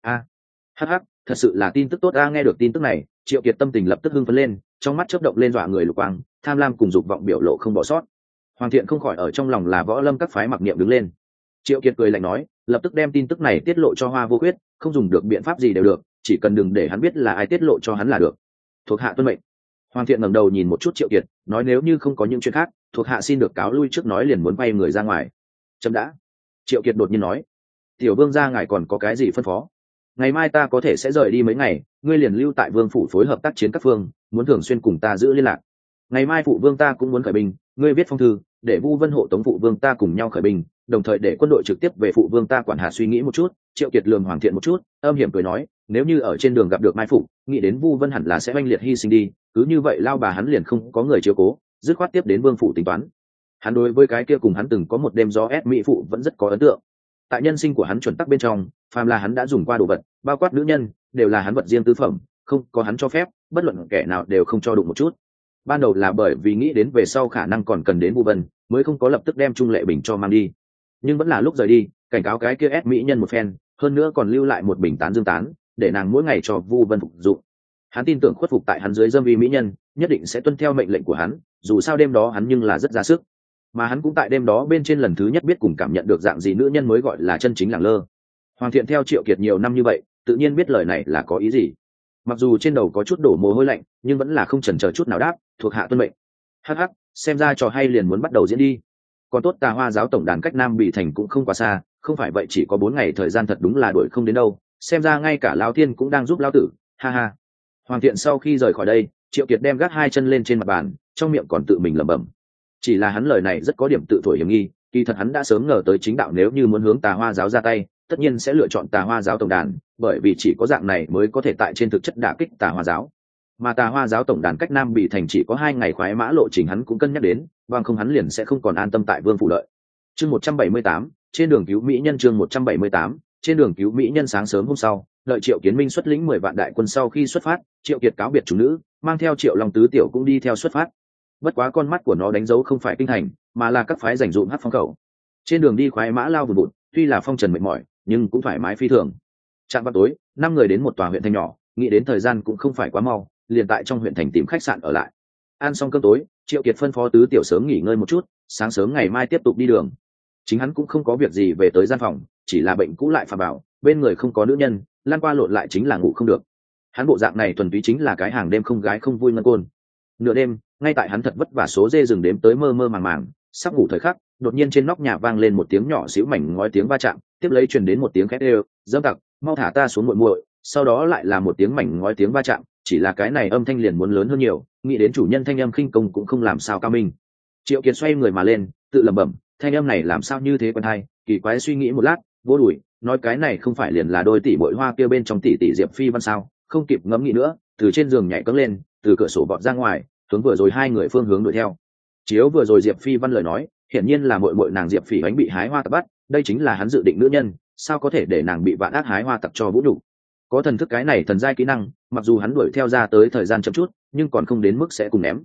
Hắc hắc, thật sự là tin tức tốt a. Nghe được tin tức này, Triệu Kiệt tâm tình lập tức hưng phấn lên, trong mắt chớp động lên dọa người lục quang, tham lam cùng dục vọng biểu lộ không bỏ sót. Hoàng Thiện không khỏi ở trong lòng là Võ Lâm các phái mặc niệm đứng lên. Triệu Kiệt cười lạnh nói, lập tức đem tin tức này tiết lộ cho Hoa Vô Khuyết, không dùng được biện pháp gì đều được, chỉ cần đừng để hắn biết là ai tiết lộ cho hắn là được. Thuộc hạ tuân mệnh. Hoàng Thiện ngẩng đầu nhìn một chút Triệu Kiệt, nói nếu như không có những chuyện khác, thuộc hạ xin được cáo lui trước, nói liền muốn bay người ra ngoài. Chấm đã. Triệu Kiệt đột nhiên nói, tiểu vương gia ngài còn có cái gì phân phó? Ngày mai ta có thể sẽ rời đi mấy ngày, ngươi liền lưu tại vương phủ phối hợp tác chiến các phương, muốn thường xuyên cùng ta giữ liên lạc. Ngày mai phụ vương ta cũng muốn khởi binh, ngươi viết phong thư để Vu Vân hộ tống phụ vương ta cùng nhau khởi binh, đồng thời để quân đội trực tiếp về phụ vương ta quản hạt. Suy nghĩ một chút, Triệu Kiệt lườm Hoàng Thiện một chút, âm hiểm cười nói, nếu như ở trên đường gặp được mai phục, nghĩ đến Vu Vân hẳn là sẽ oanh liệt hy sinh đi, cứ như vậy lao bà hắn liền không có người chiếu cố, dứt khoát tiếp đến vương phủ tính toán. Hắn đối với cái kia cùng hắn từng có một đêm gió ép mỹ phụ vẫn rất có ấn tượng. Tại nhân sinh của hắn chuẩn tắc bên trong, phàm là hắn đã dùng qua đồ vật, bao quát nữ nhân, đều là hắn vật riêng tư phẩm, không có hắn cho phép, bất luận kẻ nào đều không cho đụng một chút. Ban đầu là bởi vì nghĩ đến về sau khả năng còn cần đến Vu Vân, mới không có lập tức đem Trung Lệ Bình cho mang đi. Nhưng vẫn là lúc rời đi, cảnh cáo cái kia ép mỹ nhân một phen, hơn nữa còn lưu lại một bình tán dương tán, để nàng mỗi ngày cho Vu Vân phục dụng. Hắn tin tưởng khuất phục tại hắn dưới dâm vi mỹ nhân, nhất định sẽ tuân theo mệnh lệnh của hắn, dù sao đêm đó hắn nhưng là rất ra sức. Mà hắn cũng tại đêm đó bên trên lần thứ nhất biết cùng cảm nhận được dạng gì nữ nhân mới gọi là chân chính lẳng lơ. Hoàng Thiện theo Triệu Kiệt nhiều năm như vậy, tự nhiên biết lời này là có ý gì. Mặc dù trên đầu có chút đổ mồ hôi lạnh, nhưng vẫn là không chần chờ chút nào đáp, thuộc hạ tuân mệnh. Hắc hắc, xem ra trò hay liền muốn bắt đầu diễn đi. Còn tốt Tà Hoa giáo tổng đàn cách Nam Bỉ thành cũng không quá xa, không phải vậy chỉ có 4 ngày thời gian thật đúng là đuổi không đến đâu. Xem ra ngay cả Lão Thiên cũng đang giúp lão tử, ha ha. Hoàng Thiện sau khi rời khỏi đây, Triệu Kiệt đem gác 2 chân lên trên mặt bàn, trong miệng còn tự mình lẩm bẩm. Chỉ là hắn lời này rất có điểm tự thổi hiểm nghi, kỳ thật hắn đã sớm ngờ tới chính đạo nếu như muốn hướng Tà Hoa giáo ra tay, tất nhiên sẽ lựa chọn Tà Hoa giáo tổng đàn, bởi vì chỉ có dạng này mới có thể tại trên thực chất đả kích Tà Hoa giáo. Mà Tà Hoa giáo tổng đàn cách Nam Bỉ thành chỉ có 2 ngày khoái mã lộ trình, hắn cũng cân nhắc đến, bằng không hắn liền sẽ không còn an tâm tại vương phủ lợi. Chương 178, trên đường cứu mỹ nhân. Chương 178, trên đường cứu mỹ nhân. Sáng sớm hôm sau, đợi Triệu Kiến Minh xuất lĩnh 10 vạn đại quân sau khi xuất phát, Triệu Kiệt cáo biệt chúng nữ, mang theo Triệu Long tứ tiểu cũng đi theo xuất phát. Bất quá con mắt của nó đánh dấu không phải kinh thành, mà là các phái dành dụm Hắc Phong khẩu. Trên đường đi khoái mã lao vùn vụt, tuy là phong trần mệt mỏi, nhưng cũng thoải mái phi thường. Trạm vào tối, 5 người đến một tòa huyện thành nhỏ, nghĩ đến thời gian cũng không phải quá mau, liền tại trong huyện thành tìm khách sạn ở lại. Ăn xong cơm tối, Triệu Kiệt phân phó tứ tiểu sớm nghỉ ngơi một chút, sáng sớm ngày mai tiếp tục đi đường. Chính hắn cũng không có việc gì về tới gian phòng, chỉ là bệnh cũ lại phà bảo, bên người không có nữ nhân, lan qua lộn lại chính là ngủ không được. Hắn bộ dạng này thuần túy chính là cái hàng đêm không gái không vui ngân côn. Nửa đêm, ngay tại hắn thật vất vả số dê rừng đếm tới mơ mơ màng màng, sắp ngủ thời khắc, đột nhiên trên nóc nhà vang lên một tiếng nhỏ xíu mảnh ngói tiếng va chạm, tiếp lấy truyền đến một tiếng khét ê, dâm tặc, mau thả ta xuống muội muội. Sau đó lại là một tiếng mảnh ngói tiếng va chạm, chỉ là cái này âm thanh liền muốn lớn hơn nhiều, nghĩ đến chủ nhân thanh âm khinh công cũng không làm sao cao minh. Triệu Kiệt xoay người mà lên, tự lẩm bẩm, thanh âm này làm sao như thế quen tai, kỳ quái. Suy nghĩ một lát, vô đuổi, nói cái này không phải liền là đôi tỷ muội Hoa kia bên trong tỷ tỷ Diệp Phi Văn sao? Không kịp ngẫm nghĩ nữa, từ trên giường nhảy cẫng lên, từ cửa sổ vọt ra ngoài, hướng vừa rồi 2 người phương hướng đuổi theo. Chiếu vừa rồi Diệp Phi Văn lời nói, hiển nhiên là muội muội nàng Diệp Phỉ Ánh bị hái hoa tặc bắt, đây chính là hắn dự định nữ nhân, sao có thể để nàng bị vạn ác hái hoa tặc cho vũ nhục. Có thần thức cái này thần giai kỹ năng, mặc dù hắn đuổi theo ra tới thời gian chậm chút, nhưng còn không đến mức sẽ cùng ném.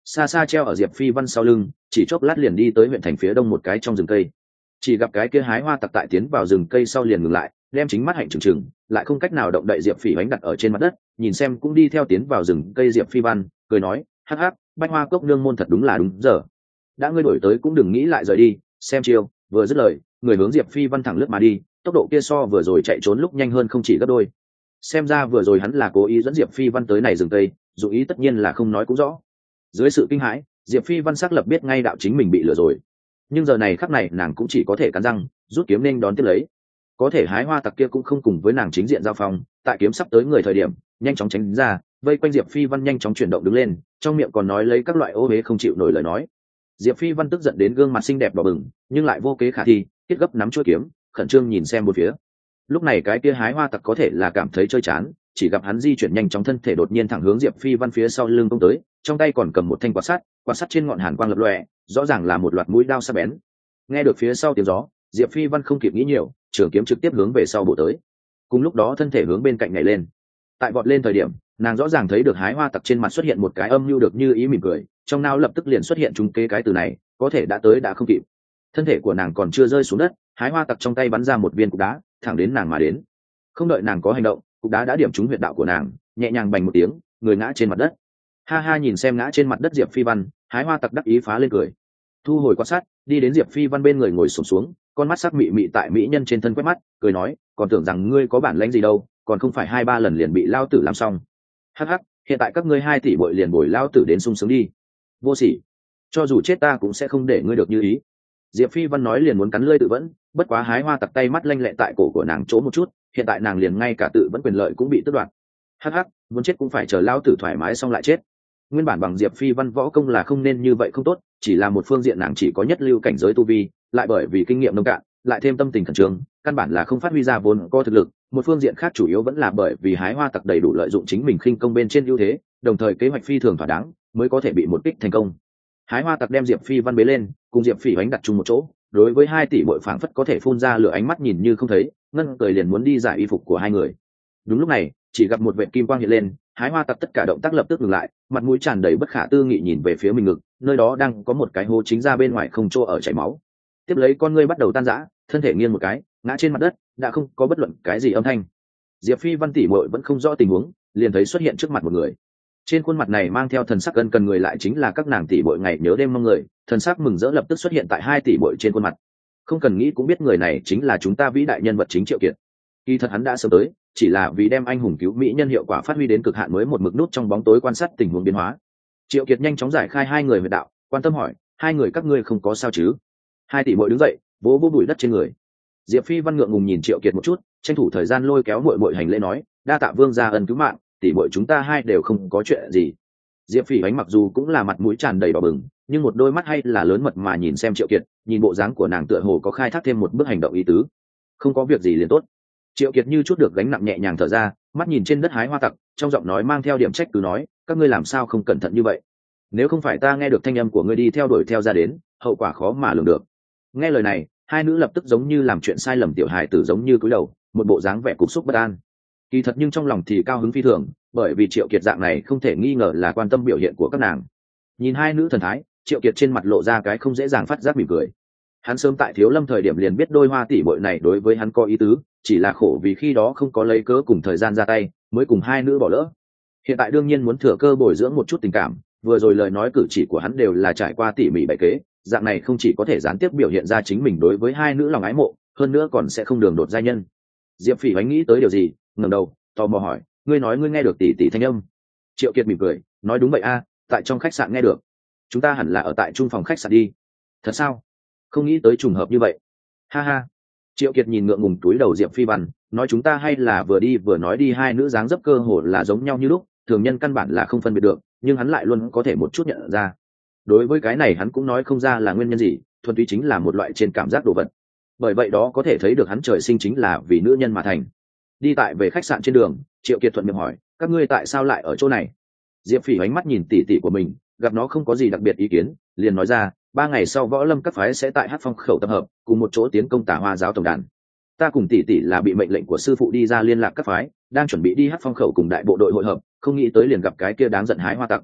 xa xa treo ở Diệp Phi Văn sau lưng, chỉ chốc lát liền đi tới huyện thành phía đông một cái trong rừng cây. Chỉ gặp cái kia hái hoa tặc tại tiến vào rừng cây sau liền ngừng lại, đem chính mắt hạnh trừng trừng, lại không cách nào động đậy Diệp Phỉ Bánh đặt ở trên mặt đất, nhìn xem cũng đi theo tiến vào rừng cây Diệp Phi Văn, cười nói, hắc hắc, Bách Hoa Cốc nương môn thật đúng là đúng giờ. Đã ngươi đổi tới cũng đừng nghĩ lại rời đi, xem chiêu. Vừa dứt lời, người hướng Diệp Phi Văn thẳng lướt mà đi, tốc độ kia so vừa rồi chạy trốn lúc nhanh hơn không chỉ gấp đôi. Xem ra vừa rồi hắn là cố ý dẫn Diệp Phi Văn tới này rừng cây, dù ý tất nhiên là không nói cũng rõ. Dưới sự kinh hãi, Diệp Phi Văn xác lập biết ngay đạo chính mình bị lừa rồi, nhưng giờ này khắc này nàng cũng chỉ có thể cắn răng rút kiếm nên đón tiếp lấy. Có thể hái hoa tặc kia cũng không cùng với nàng chính diện giao phong, tại kiếm sắp tới người thời điểm nhanh chóng tránh ra, vây quanh Diệp Phi Văn nhanh chóng chuyển động đứng lên, trong miệng còn nói lấy các loại ô huế không chịu nổi lời nói. Diệp Phi Văn tức giận đến gương mặt xinh đẹp đỏ bừng, nhưng lại vô kế khả thi, kết gấp nắm chuôi kiếm, khẩn trương nhìn xem một phía. Lúc này cái kia hái hoa tặc có thể là cảm thấy chơi chán, chỉ gặp hắn di chuyển nhanh chóng thân thể đột nhiên thẳng hướng Diệp Phi Văn phía sau lưng công tới, trong tay còn cầm một thanh quạt sắt trên ngọn hàn quang lập lòe, rõ ràng là một loạt mũi đao sắc bén. Nghe được phía sau tiếng gió, Diệp Phi Văn không kịp nghĩ nhiều, trường kiếm trực tiếp hướng về sau bổ tới. Cùng lúc đó thân thể hướng bên cạnh nhảy lên. Tại vọt lên thời điểm, nàng rõ ràng thấy được hái hoa tặc trên mặt xuất hiện một cái âm mưu được như ý mỉm cười, trong não lập tức liền xuất hiện trúng kế cái từ này, có thể đã tới đã không kịp. Thân thể của nàng còn chưa rơi xuống đất, hái hoa tặc trong tay bắn ra một viên cục đá, thẳng đến nàng mà đến. Không đợi nàng có hành động, cục đá đã điểm trúng huyệt đạo của nàng, nhẹ nhàng bành một tiếng, người ngã trên mặt đất. Ha ha, nhìn xem ngã trên mặt đất Diệp Phi Văn, hái hoa tặc đắc ý phá lên cười. Thu hồi quan sát, đi đến Diệp Phi Văn bên người ngồi xổm xuống, con mắt sắc mị mị tại mỹ nhân trên thân quét mắt, cười nói, còn tưởng rằng ngươi có bản lãnh gì đâu, còn không phải 2-3 lần liền bị lao tử làm xong. Hắc hắc, hiện tại các ngươi 2 tỷ bội liền bồi lao tử đến sung sướng đi. Vô sỉ, cho dù chết ta cũng sẽ không để ngươi được như ý. Diệp Phi Văn nói liền muốn cắn lưỡi tự vẫn, bất quá hái hoa tặc tay mắt lanh lẹ tại cổ của nàng chỗ một chút, hiện tại nàng liền ngay cả tự vẫn quyền lợi cũng bị tước đoạt. Hắc hắc, muốn chết cũng phải chờ lao tử thoải mái xong lại chết. Nguyên bản bằng Diệp Phi Văn võ công là không nên như vậy không tốt, chỉ là một phương diện nàng chỉ có nhất lưu cảnh giới tu vi, lại bởi vì kinh nghiệm nông cạn, lại thêm tâm tình khẩn trương, căn bản là không phát huy ra vốn có thực lực. Một phương diện khác chủ yếu vẫn là bởi vì hái hoa tặc đầy đủ lợi dụng chính mình khinh công bên trên ưu thế, đồng thời kế hoạch phi thường thỏa đáng, mới có thể bị một kích thành công. Hái hoa tặc đem Diệp Phi Văn bế lên, cùng Diệp Phỉ Ánh đặt chung một chỗ, đối với 2 tỷ bội phảng phất có thể phun ra lửa ánh mắt nhìn như không thấy, ngân cười liền muốn đi giải y phục của hai người. Đúng lúc này, chỉ gặp một vệt kim quang hiện lên, hái hoa tặc tất cả động tác lập tức ngừng lại, mặt mũi tràn đầy bất khả tư nghị nhìn về phía mình ngực, nơi đó đang có một cái hố chính ra bên ngoài không chỗ ở chảy máu. Tiếp lấy con ngươi bắt đầu tan rã, thân thể nghiêng một cái, ngã trên mặt đất, đã không có bất luận cái gì âm thanh. Diệp Phi Văn tỷ muội vẫn không rõ tình huống, liền thấy xuất hiện trước mặt một người. Trên khuôn mặt này mang theo thần sắc cần người lại chính là các nàng tỷ muội ngày nhớ đêm mong người, thần sắc mừng rỡ lập tức xuất hiện tại 2 tỷ muội trên khuôn mặt. Không cần nghĩ cũng biết người này chính là chúng ta vĩ đại nhân vật chính Triệu Kiệt. Kỳ thật hắn đã sớm tới, chỉ là vì đem anh hùng cứu mỹ nhân hiệu quả phát huy đến cực hạn mới một mực nút trong bóng tối quan sát tình huống biến hóa. Triệu Kiệt nhanh chóng giải khai 2 người huyệt đạo, quan tâm hỏi, 2 người các ngươi không có sao chứ? 2 tỷ muội đứng dậy, vỗ vỗ bụi đất trên người. Diệp Phi Văn ngượng ngùng nhìn Triệu Kiệt một chút, tranh thủ thời gian lôi kéo muội muội hành lễ nói, đa tạ vương gia ân cứu mạng, tỷ muội chúng ta 2 đều không có chuyện gì. Diệp Phỉ Ánh mặc dù cũng là mặt mũi tràn đầy đỏ bừng, nhưng một đôi mắt hay là lớn mật mà nhìn xem Triệu Kiệt, nhìn bộ dáng của nàng tựa hồ có khai thác thêm một bước hành động ý tứ. Không có việc gì liền tốt. Triệu Kiệt như chút được gánh nặng nhẹ nhàng thở ra, mắt nhìn trên đất hái hoa tặc, trong giọng nói mang theo điểm trách cứ nói, các ngươi làm sao không cẩn thận như vậy? Nếu không phải ta nghe được thanh âm của ngươi đi theo đuổi theo ra đến, hậu quả khó mà lường được. Nghe lời này, 2 nữ lập tức giống như làm chuyện sai lầm tiểu hài tử giống như cúi đầu, một bộ dáng vẻ cục xúc bất an. Kỳ thật nhưng trong lòng thì cao hứng phi thường, bởi vì Triệu Kiệt dạng này không thể nghi ngờ là quan tâm biểu hiện của các nàng. Nhìn 2 nữ thần thái, Triệu Kiệt trên mặt lộ ra cái không dễ dàng phát giác mỉm cười. Hắn sớm tại Thiếu Lâm thời điểm liền biết đôi hoa tỷ muội này đối với hắn có ý tứ, chỉ là khổ vì khi đó không có lấy cớ cùng thời gian ra tay, mới cùng 2 nữ bỏ lỡ. Hiện tại đương nhiên muốn thừa cơ bồi dưỡng một chút tình cảm, vừa rồi lời nói cử chỉ của hắn đều là trải qua tỉ mỉ bày kế, dạng này không chỉ có thể gián tiếp biểu hiện ra chính mình đối với 2 nữ lòng ái mộ, hơn nữa còn sẽ không đường đột giai nhân. Diệp Phỉ Ánh nghĩ tới điều gì, ngẩng đầu, tò mò hỏi, ngươi nói ngươi nghe được tỷ tỷ thanh âm? Triệu Kiệt mỉm cười, nói đúng vậy a, tại trong khách sạn nghe được. Chúng ta hẳn là ở tại chung phòng khách sạn đi. Thật sao? Không nghĩ tới trùng hợp như vậy. Ha ha. Triệu Kiệt nhìn ngượng ngùng túi đầu Diệp Phi Văn, nói chúng ta hay là vừa đi vừa nói đi, 2 nữ dáng dấp cơ hồ là giống nhau như lúc, thường nhân căn bản là không phân biệt được, nhưng hắn lại luôn có thể một chút nhận ra. Đối với cái này hắn cũng nói không ra là nguyên nhân gì, thuần túy chính là một loại trên cảm giác đồ vật. Bởi vậy đó có thể thấy được hắn trời sinh chính là vì nữ nhân mà thành. Đi tại về khách sạn trên đường, Triệu Kiệt thuận miệng hỏi, các ngươi tại sao lại ở chỗ này? Diệp Phỉ ánh mắt nhìn tỷ tỷ của mình, gặp nó không có gì đặc biệt ý kiến, liền nói ra, 3 ngày sau võ lâm các phái sẽ tại Hắc Phong khẩu tập hợp, cùng một chỗ tiến công Tả Hoa giáo tổng đàn. Ta cùng tỷ tỷ là bị mệnh lệnh của sư phụ đi ra liên lạc các phái, đang chuẩn bị đi Hắc Phong khẩu cùng đại bộ đội hội hợp, không nghĩ tới liền gặp cái kia đáng giận hái hoa tặc.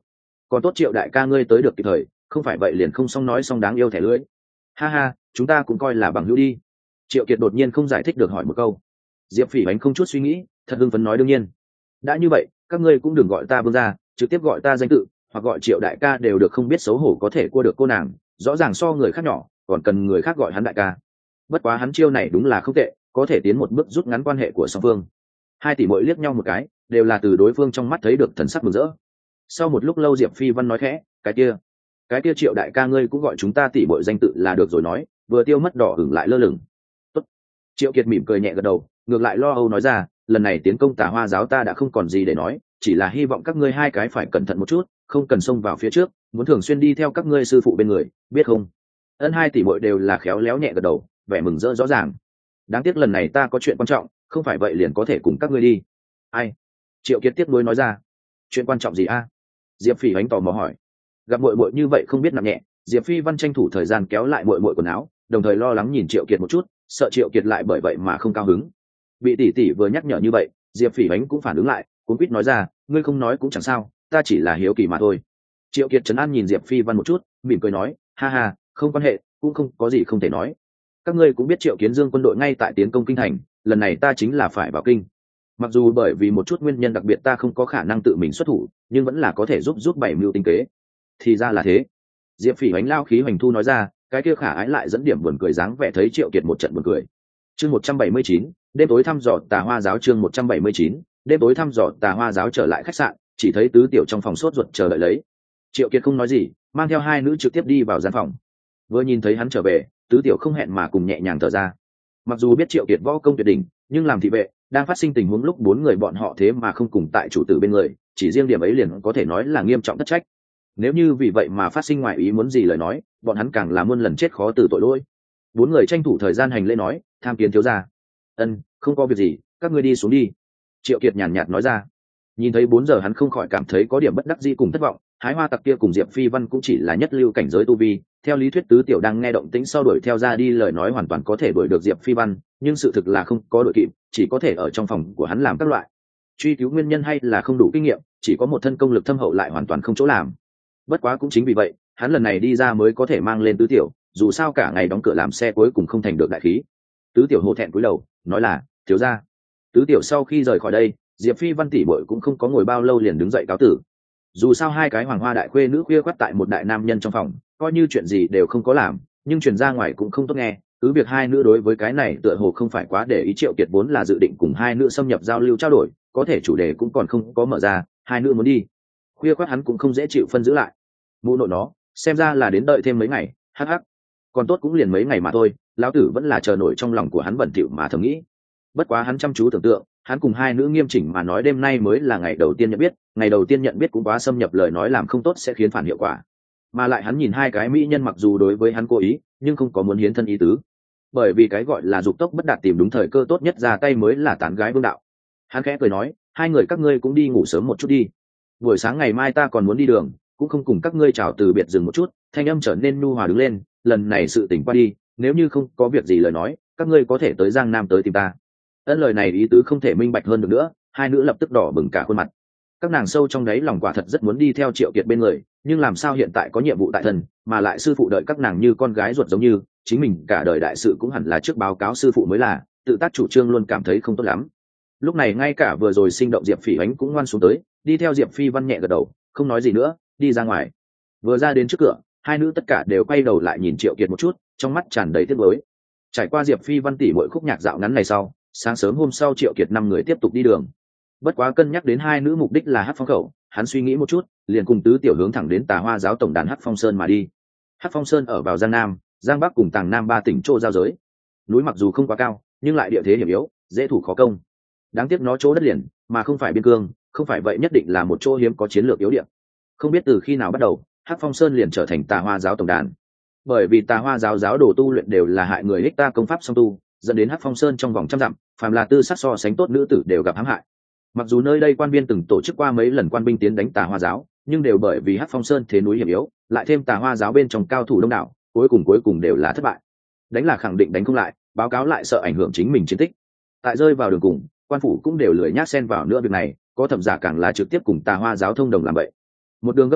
còn tốt Triệu đại ca ngươi tới được kịp thời, không phải vậy liền không xong nói xong đáng yêu thẻ lưỡi. Ha ha, chúng ta cũng coi là bằng hữu đi. Triệu Kiệt đột nhiên không giải thích được hỏi một câu. Diệp Phỉ Bánh không chút suy nghĩ, thật hưng phấn nói đương nhiên. Đã như vậy, các ngươi cũng đừng gọi ta Vương gia, trực tiếp gọi ta danh tự, hoặc gọi Triệu đại ca đều được, không biết xấu hổ có thể cua được cô nàng, rõ ràng so người khác nhỏ, còn cần người khác gọi hắn đại ca. Bất quá hắn chiêu này đúng là không tệ, có thể tiến một bước rút ngắn quan hệ của song phương. Hai tỷ muội liếc nhau một cái, đều là từ đối phương trong mắt thấy được thần sắc mừng rỡ. Sau một lúc lâu Diệp Phi Văn nói khẽ, cái kia Triệu đại ca ngươi cũng gọi chúng ta tỷ muội danh tự là được rồi, nói vừa tiêu mất đỏ hửng lại lơ lửng. Tốt. Triệu Kiệt mỉm cười nhẹ gật đầu, ngược lại lo âu nói ra, lần này tiến công Tà Hoa giáo ta đã không còn gì để nói, chỉ là hy vọng các ngươi hai cái phải cẩn thận một chút, không cần xông vào phía trước, muốn thường xuyên đi theo các ngươi sư phụ bên người, biết không? Ân hai tỷ muội đều là khéo léo nhẹ gật đầu, vẻ mừng rỡ rõ ràng. Đáng tiếc lần này ta có chuyện quan trọng, không phải vậy liền có thể cùng các ngươi đi. Ai? Triệu Kiệt tiếc nuối nói ra. Chuyện quan trọng gì a? Diệp Phỉ Ánh tò mò hỏi. Gặp muội muội như vậy không biết nặng nhẹ, Diệp Phi Văn tranh thủ thời gian kéo lại muội muội quần áo, đồng thời lo lắng nhìn Triệu Kiệt một chút, sợ Triệu Kiệt lại bởi vậy mà không cao hứng. Bị tỷ tỷ vừa nhắc nhở như vậy, Diệp Phỉ Ánh cũng phản ứng lại, cuống quýt nói ra, ngươi không nói cũng chẳng sao, ta chỉ là hiếu kỳ mà thôi. Triệu Kiệt trấn an nhìn Diệp Phi Văn một chút, mỉm cười nói, ha ha, không quan hệ, cũng không có gì không thể nói. Các ngươi cũng biết Triệu Kiến Dương quân đội ngay tại tiến công kinh thành, lần này ta chính là phải vào kinh. Mặc dù bởi vì một chút nguyên nhân đặc biệt ta không có khả năng tự mình xuất thủ, nhưng vẫn là có thể giúp bảy mưu tinh kế. Thì ra là thế. Diệp Phỉ Ánh lao khí hoành thu nói ra, cái kia khả ái lại dẫn điểm buồn cười dáng vẻ thấy Triệu Kiệt một trận buồn cười. Chương 179, đêm tối thăm dò Tà Hoa giáo. Chương 179, đêm tối thăm dò Tà Hoa giáo. Trở lại khách sạn, chỉ thấy Tứ Tiểu trong phòng sốt ruột chờ đợi lấy. Triệu Kiệt không nói gì, mang theo hai nữ trực tiếp đi vào gian phòng. Vừa nhìn thấy hắn trở về, Tứ Tiểu không hẹn mà cùng nhẹ nhàng thở ra. Mặc dù biết Triệu Kiệt võ công tuyệt đỉnh, nhưng làm thị vệ, đang phát sinh tình huống lúc bốn người bọn họ thế mà không cùng tại chủ tử bên người, chỉ riêng điểm ấy liền có thể nói là nghiêm trọng thất trách. Nếu như vì vậy mà phát sinh ngoại ý muốn gì lời nói, bọn hắn càng là muôn lần chết khó từ tội lỗi. Bốn người tranh thủ thời gian hành lễ nói, tham kiến thiếu gia. Ân, không có việc gì, các ngươi đi xuống đi. Triệu Kiệt nhàn nhạt nói ra. Nhìn thấy 4 giờ hắn không khỏi cảm thấy có điểm bất đắc dĩ cùng thất vọng, hái hoa tặc kia cùng Diệp Phi Văn cũng chỉ là nhất lưu cảnh giới tu vi, theo lý thuyết Tứ Tiểu đang nghe động tĩnh sau đuổi theo ra đi lời nói hoàn toàn có thể đuổi được Diệp Phi Văn, nhưng sự thực là không có đuổi kịp, chỉ có thể ở trong phòng của hắn làm các loại truy cứu nguyên nhân, hay là không đủ kinh nghiệm, chỉ có một thân công lực thâm hậu lại hoàn toàn không chỗ làm. Bất quá cũng chính vì vậy, hắn lần này đi ra mới có thể mang lên Tứ Tiểu, dù sao cả ngày đóng cửa làm xe cuối cùng không thành được đại khí. Tứ Tiểu hổ thẹn cúi đầu, nói là, thiếu gia. Tứ Tiểu sau khi rời khỏi đây, Diệp Phi Văn tỷ muội cũng không có ngồi bao lâu liền đứng dậy cáo tử. Dù sao hai cái hoàng hoa đại khuê nữ khuya khoắt tại một đại nam nhân trong phòng, coi như chuyện gì đều không có làm, nhưng truyền ra ngoài cũng không tốt nghe. Cứ việc hai nữ đối với cái này tựa hồ không phải quá để ý, Triệu Kiệt vốn là dự định cùng hai nữ xâm nhập giao lưu trao đổi, có thể chủ đề cũng còn không có mở ra, hai nữ muốn đi khuya khoắt hắn cũng không dễ chịu phân giữ lại. Mụ nội nó, xem ra là đến đợi thêm mấy ngày, hắc hắc. Còn tốt cũng liền mấy ngày mà thôi, lão tử vẫn là chờ nổi trong lòng của hắn bẩn thỉu mà thầm nghĩ. Bất quá hắn chăm chú tưởng tượng, hắn cùng hai nữ nghiêm chỉnh mà nói đêm nay mới là ngày đầu tiên nhận biết, ngày đầu tiên nhận biết cũng quá xâm nhập, lời nói làm không tốt sẽ khiến phản hiệu quả. Mà lại hắn nhìn hai cái mỹ nhân mặc dù đối với hắn cố ý, nhưng không có muốn hiến thân ý tứ. Bởi vì cái gọi là dục tốc bất đạt, tìm đúng thời cơ tốt nhất ra tay mới là tán gái vương đạo. Hắn khẽ cười nói, hai người các ngươi cũng đi ngủ sớm một chút đi. Buổi sáng ngày mai ta còn muốn đi đường, cũng không cùng các ngươi chào từ biệt, dừng một chút, thanh âm trở nên nhu hòa đứng lên, lần này sự tỉnh qua đi, nếu như không có việc gì lời nói, các ngươi có thể tới Giang Nam tới tìm ta. Ân, lời này ý tứ không thể minh bạch hơn được nữa, hai nữ lập tức đỏ bừng cả khuôn mặt. Các nàng sâu trong đáy lòng quả thật rất muốn đi theo Triệu Kiệt bên người, nhưng làm sao hiện tại có nhiệm vụ tại thân, mà lại sư phụ đợi các nàng như con gái ruột giống như, chính mình cả đời đại sự cũng hẳn là trước báo cáo sư phụ mới là, tự tác chủ trương luôn cảm thấy không tốt lắm. Lúc này ngay cả vừa rồi sinh động Diệp Phỉ Ánh cũng ngoan xuống tới, đi theo Diệp Phi Văn nhẹ gật đầu, không nói gì nữa, đi ra ngoài. Vừa ra đến trước cửa, hai nữ tất cả đều quay đầu lại nhìn Triệu Kiệt một chút, trong mắt tràn đầy tiếc nuối. Trải qua Diệp Phi Văn tỷ mỗi khúc nhạc dạo ngắn này sau, sáng sớm hôm sau Triệu Kiệt 5 người tiếp tục đi đường. Bất quá cân nhắc đến hai nữ mục đích là Hắc Phong khẩu, hắn suy nghĩ một chút, liền cùng Tứ Tiểu hướng thẳng đến Tà Hoa giáo tổng đàn Hắc Phong Sơn mà đi. Hắc Phong Sơn ở vào Giang Nam, Giang Bắc cùng Tàng Nam 3 tỉnh chỗ giao giới. Núi mặc dù không quá cao, nhưng lại địa thế hiểm yếu, dễ thủ khó công. Đáng tiếc nó chỗ đất liền, mà không phải biên cương, không phải vậy nhất định là một chỗ hiếm có chiến lược yếu điểm. Không biết từ khi nào bắt đầu, Hắc Phong Sơn liền trở thành Tà Hoa giáo tổng đàn. Bởi vì Tà Hoa giáo giáo đồ tu luyện đều là hại người hích ta công pháp song tu, dẫn đến Hắc Phong Sơn trong vòng trăm dặm, phàm là tư sắc so sánh tốt nữ tử đều gặp hãm hại. Mặc dù nơi đây quan viên từng tổ chức qua mấy lần quan binh tiến đánh Tà Hoa giáo, nhưng đều bởi vì Hắc Phong Sơn thế núi hiểm yếu, lại thêm Tà Hoa giáo bên trong cao thủ đông đảo, cuối cùng đều là thất bại. Đánh là khẳng định đánh không lại, báo cáo lại sợ ảnh hưởng chính mình chiến tích. Tại rơi vào đường cùng, quan phủ cũng đều lười nhác xen vào nữa việc này, có thậm giả càng là trực tiếp cùng Tà Hoa giáo thông đồng làm vậy. Một đường gấp đuổi,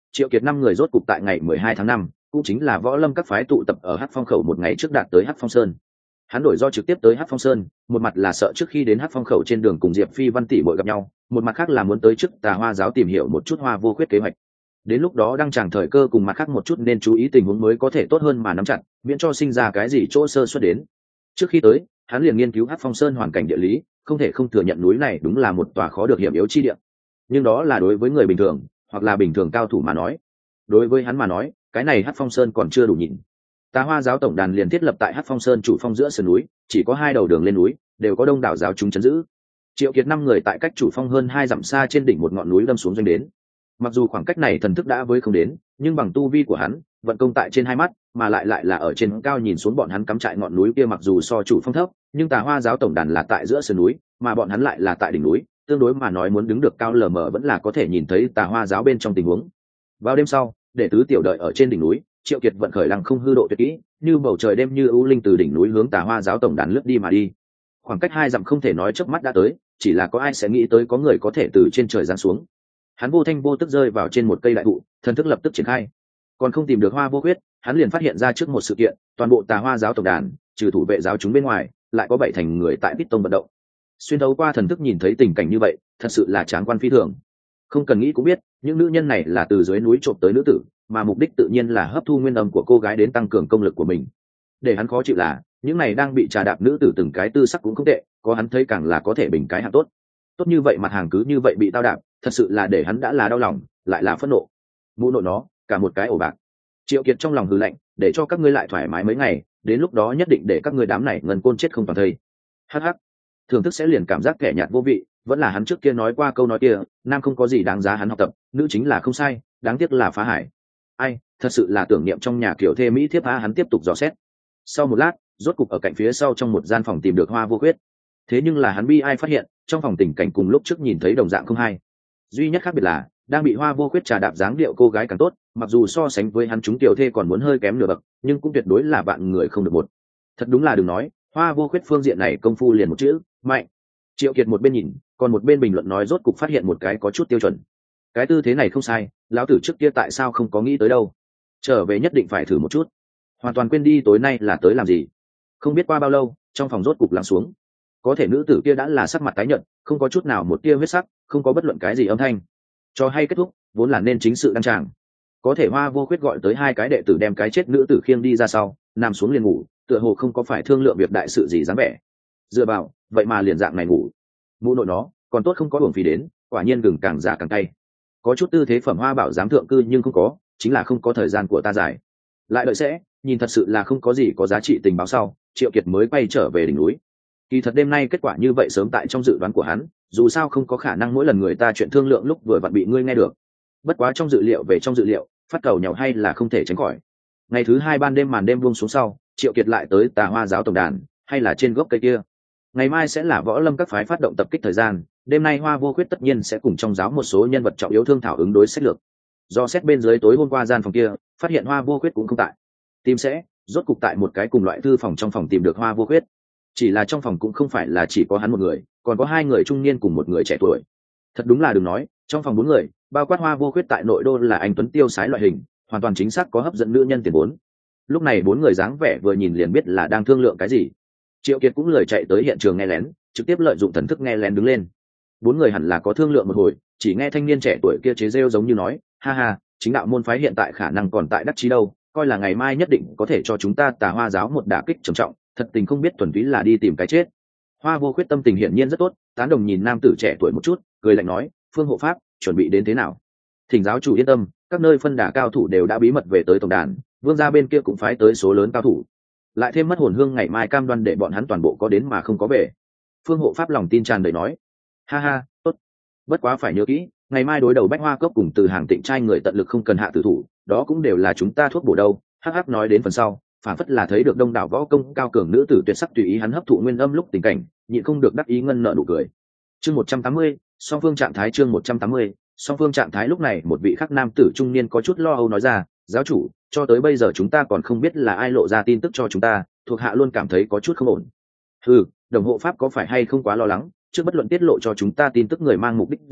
Triệu Kiệt 5 người rốt cục tại ngày 12 tháng 5, cũng chính là võ lâm các phái tụ tập ở Hắc Phong khẩu một ngày trước đạt tới Hắc Phong Sơn. Hắn đổi do trực tiếp tới Hắc Phong Sơn, một mặt là sợ trước khi đến Hắc Phong khẩu trên đường cùng Diệp Phi Văn tỷ muội gặp nhau, một mặt khác là muốn tới trước Tà Hoa giáo tìm hiểu một chút Hoa Vô Khuyết kế hoạch. Đến lúc đó đang chàng thời cơ cùng mặt khác một chút nên chú ý tình huống mới có thể tốt hơn mà nắm chặt, miễn cho sinh ra cái gì chỗ sơ suất đến. Trước khi tới, hắn liền nghiên cứu Hắc Phong Sơn hoàn cảnh địa lý, không thể không thừa nhận núi này đúng là một tòa khó được hiểm yếu chi địa. Nhưng đó là đối với người bình thường, hoặc là bình thường cao thủ mà nói. Đối với hắn mà nói, cái này Hắc Phong Sơn còn chưa đủ nhịn. Tà Hoa giáo tổng đàn liền thiết lập tại Hắc Phong Sơn chủ phong giữa sườn núi, chỉ có 2 đầu đường lên núi, đều có đông đảo giáo chúng trấn giữ. Triệu Kiệt 5 người tại cách chủ phong hơn 2 dặm xa trên đỉnh một ngọn núi đâm xuống doanh đến. Mặc dù khoảng cách này thần thức đã với không đến, nhưng bằng tu vi của hắn, vận công tại trên 2 mắt, mà lại là ở trên cao nhìn xuống bọn hắn cắm trại ngọn núi kia, mặc dù so chủ phong thấp, nhưng Tà Hoa giáo tổng đàn là tại giữa sườn núi, mà bọn hắn lại là tại đỉnh núi, tương đối mà nói muốn đứng được cao lờ mờ vẫn là có thể nhìn thấy Tà Hoa giáo bên trong tình huống. Vào đêm sau, đệ tứ tiểu đợi ở trên đỉnh núi, Triệu Kiệt vận khởi Lăng Không hư độ tuyệt kỹ, như bầu trời đêm như ưu linh từ đỉnh núi hướng Tà Hoa giáo tổng đàn lướt đi mà đi. Khoảng cách 2 dặm không thể nói chớp mắt đã tới, chỉ là có ai sẽ nghĩ tới có người có thể từ trên trời giáng xuống. Hắn vô thanh vô tức rơi vào trên một cây đại thụ, thần thức lập tức triển khai. Còn không tìm được Hoa Vô Khuyết, hắn liền phát hiện ra trước một sự kiện, toàn bộ Tà Hoa giáo tổng đàn, trừ thủ vệ giáo chúng bên ngoài, lại có 7 thành người tại Bích Tông vận động. Xuyên thấu qua thần thức nhìn thấy tình cảnh như vậy, thật sự là tráng quan phi thường. Không cần nghĩ cũng biết, những nữ nhân này là từ dưới núi trộm tới nữ tử, mà mục đích tự nhiên là hấp thu nguyên âm của cô gái đến tăng cường công lực của mình. Để hắn khó chịu là, những này đang bị trà đạp nữ tử từng cái tư sắc cũng không tệ, có hắn thấy càng là có thể bình cái hạng tốt. Tốt như vậy mặt hàng cứ như vậy bị tao đạp, thật sự là để hắn đã là đau lòng, lại là phẫn nộ. Mụ nội nó, cả một cái ổ bạc. Triệu Kiệt trong lòng hừ lạnh, để cho các ngươi lại thoải mái mấy ngày, đến lúc đó nhất định để các ngươi đám này ngần côn chết không toàn thây. Hắc hắc. Thưởng thức sẽ liền cảm giác kẻ nhạt vô vị, vẫn là hắn trước kia nói qua câu nói kia, nam không có gì đáng giá hắn học tập, nữ chính là không sai, đáng tiếc là phá hải. Ai, thật sự là tưởng niệm trong nhà kiểu thê mỹ thiếp hắn tiếp tục dò xét. Sau một lát, rốt cục ở cạnh phía sau trong một gian phòng tìm được Hoa Vô Khuyết. Thế nhưng là hắn bi ai phát hiện, trong phòng tình cảnh cùng lúc trước nhìn thấy đồng dạng không hay. Duy nhất khác biệt là, đang bị Hoa Vô Khuyết trà đạp dáng điệu cô gái càng tốt, mặc dù so sánh với hắn chúng tiểu thê còn muốn hơi kém nửa bậc, nhưng cũng tuyệt đối là bạn người không được một. Thật đúng là đừng nói, Hoa Vô Khuyết phương diện này công phu liền một chữ, mạnh. Triệu Kiệt một bên nhìn, còn một bên bình luận nói rốt cục phát hiện một cái có chút tiêu chuẩn. Cái tư thế này không sai, lão tử trước kia tại sao không có nghĩ tới đâu. Trở về nhất định phải thử một chút. Hoàn toàn quên đi tối nay là tới làm gì. Không biết qua bao lâu, trong phòng rốt cục lắng xuống. Có thể nữ tử kia đã là sắc mặt tái nhợt, không có chút nào một tia huyết sắc, không có bất luận cái gì âm thanh. Cho hay kết thúc, vốn là nên chính sự đăng tràng. Có thể Hoa Vô Khuyết gọi tới 2 cái đệ tử đem cái chết nữ tử khiêng đi ra sau, nằm xuống liền ngủ, tựa hồ không có phải thương lượng việc đại sự gì dáng vẻ. Dựa vào, vậy mà liền dạng này ngủ. Mụ nội nó, còn tốt không có uổng phí đến, quả nhiên gừng càng già càng cay. Có chút tư thế phẩm Hoa bảo dám thượng cư nhưng không có, chính là không có thời gian của ta dài. Lại đợi sẽ, nhìn thật sự là không có gì có giá trị tình báo sau, Triệu Kiệt mới quay trở về đỉnh núi. Kỳ thật đêm nay kết quả như vậy sớm tại trong dự đoán của hắn, dù sao không có khả năng mỗi lần người ta chuyện thương lượng lúc vừa vặn bị ngươi nghe được. Bất quá trong dự liệu về trong dự liệu, phát cầu nhau hay là không thể tránh khỏi. Ngày thứ 2 ban đêm màn đêm buông xuống sau, Triệu Kiệt lại tới Tà Hoa giáo tổng đàn, hay là trên gốc cây kia. Ngày mai sẽ là võ lâm các phái phát động tập kích thời gian, đêm nay Hoa Vô Khuyết tất nhiên sẽ cùng trong giáo một số nhân vật trọng yếu thương thảo ứng đối sách lược. Do xét bên dưới tối hôm qua gian phòng kia, phát hiện Hoa Vô Khuyết cũng không tại. Tìm sẽ, rốt cục tại một cái cùng loại thư phòng trong phòng tìm được Hoa Vô Khuyết. Chỉ là trong phòng cũng không phải là chỉ có hắn một người, còn có 2 người trung niên cùng một người trẻ tuổi. Thật đúng là đừng nói, trong phòng 4 người, bao quát Hoa Vô Khuyết tại nội đô là anh tuấn tiêu sái loại hình, hoàn toàn chính xác có hấp dẫn nữ nhân tiền vốn. Lúc này 4 người dáng vẻ vừa nhìn liền biết là đang thương lượng cái gì. Triệu Kiệt cũng lười chạy tới hiện trường nghe lén, trực tiếp lợi dụng thần thức nghe lén đứng lên. 4 người hẳn là có thương lượng một hồi, chỉ nghe thanh niên trẻ tuổi kia chế rêu giống như nói, ha ha, chính đạo môn phái hiện tại khả năng còn tại đắc chí đâu, coi là ngày mai nhất định có thể cho chúng ta Tà Hoa giáo một đả kích trầm trọng, thật tình không biết thuần túy là đi tìm cái chết. Hoa Vô Khuyết tâm tình hiển nhiên rất tốt, tán đồng nhìn nam tử trẻ tuổi một chút, cười lạnh nói, Phương hộ pháp, chuẩn bị đến thế nào? Thỉnh giáo chủ yên tâm, các nơi phân đà cao thủ đều đã bí mật về tới tổng đàn, vương gia bên kia cũng phái tới số lớn cao thủ. Lại thêm mất hồn hương ngày mai cam đoan để bọn hắn toàn bộ có đến mà không có về. Phương hộ pháp lòng tin tràn đầy nói, ha ha, tốt. Bất quá phải nhớ kỹ, ngày mai đối đầu Bách Hoa Cốc cùng Từ Hàng Tịnh trai người tận lực không cần hạ tử thủ, đó cũng đều là chúng ta thuốc bổ đâu. Hắc hắc nói đến phần sau, phản phất là thấy được đông đảo võ công cao cường nữ tử tuyệt sắc tùy ý hắn hấp thụ nguyên âm lúc tình cảnh, nhịn không được đắc ý ngân nợ nụ cười. Chương 180, song phương trạng thái chương 180, song phương trạng thái lúc này một vị khắc nam tử trung niên có chút lo âu nói ra, giáo chủ, cho tới bây giờ chúng ta còn không biết là ai lộ ra tin tức cho chúng ta, thuộc hạ luôn cảm thấy có chút không ổn. Đồng hộ pháp có phải hay không quá lo lắng, trước bất luận tiết lộ cho chúng ta tin tức người mang mục đích gì,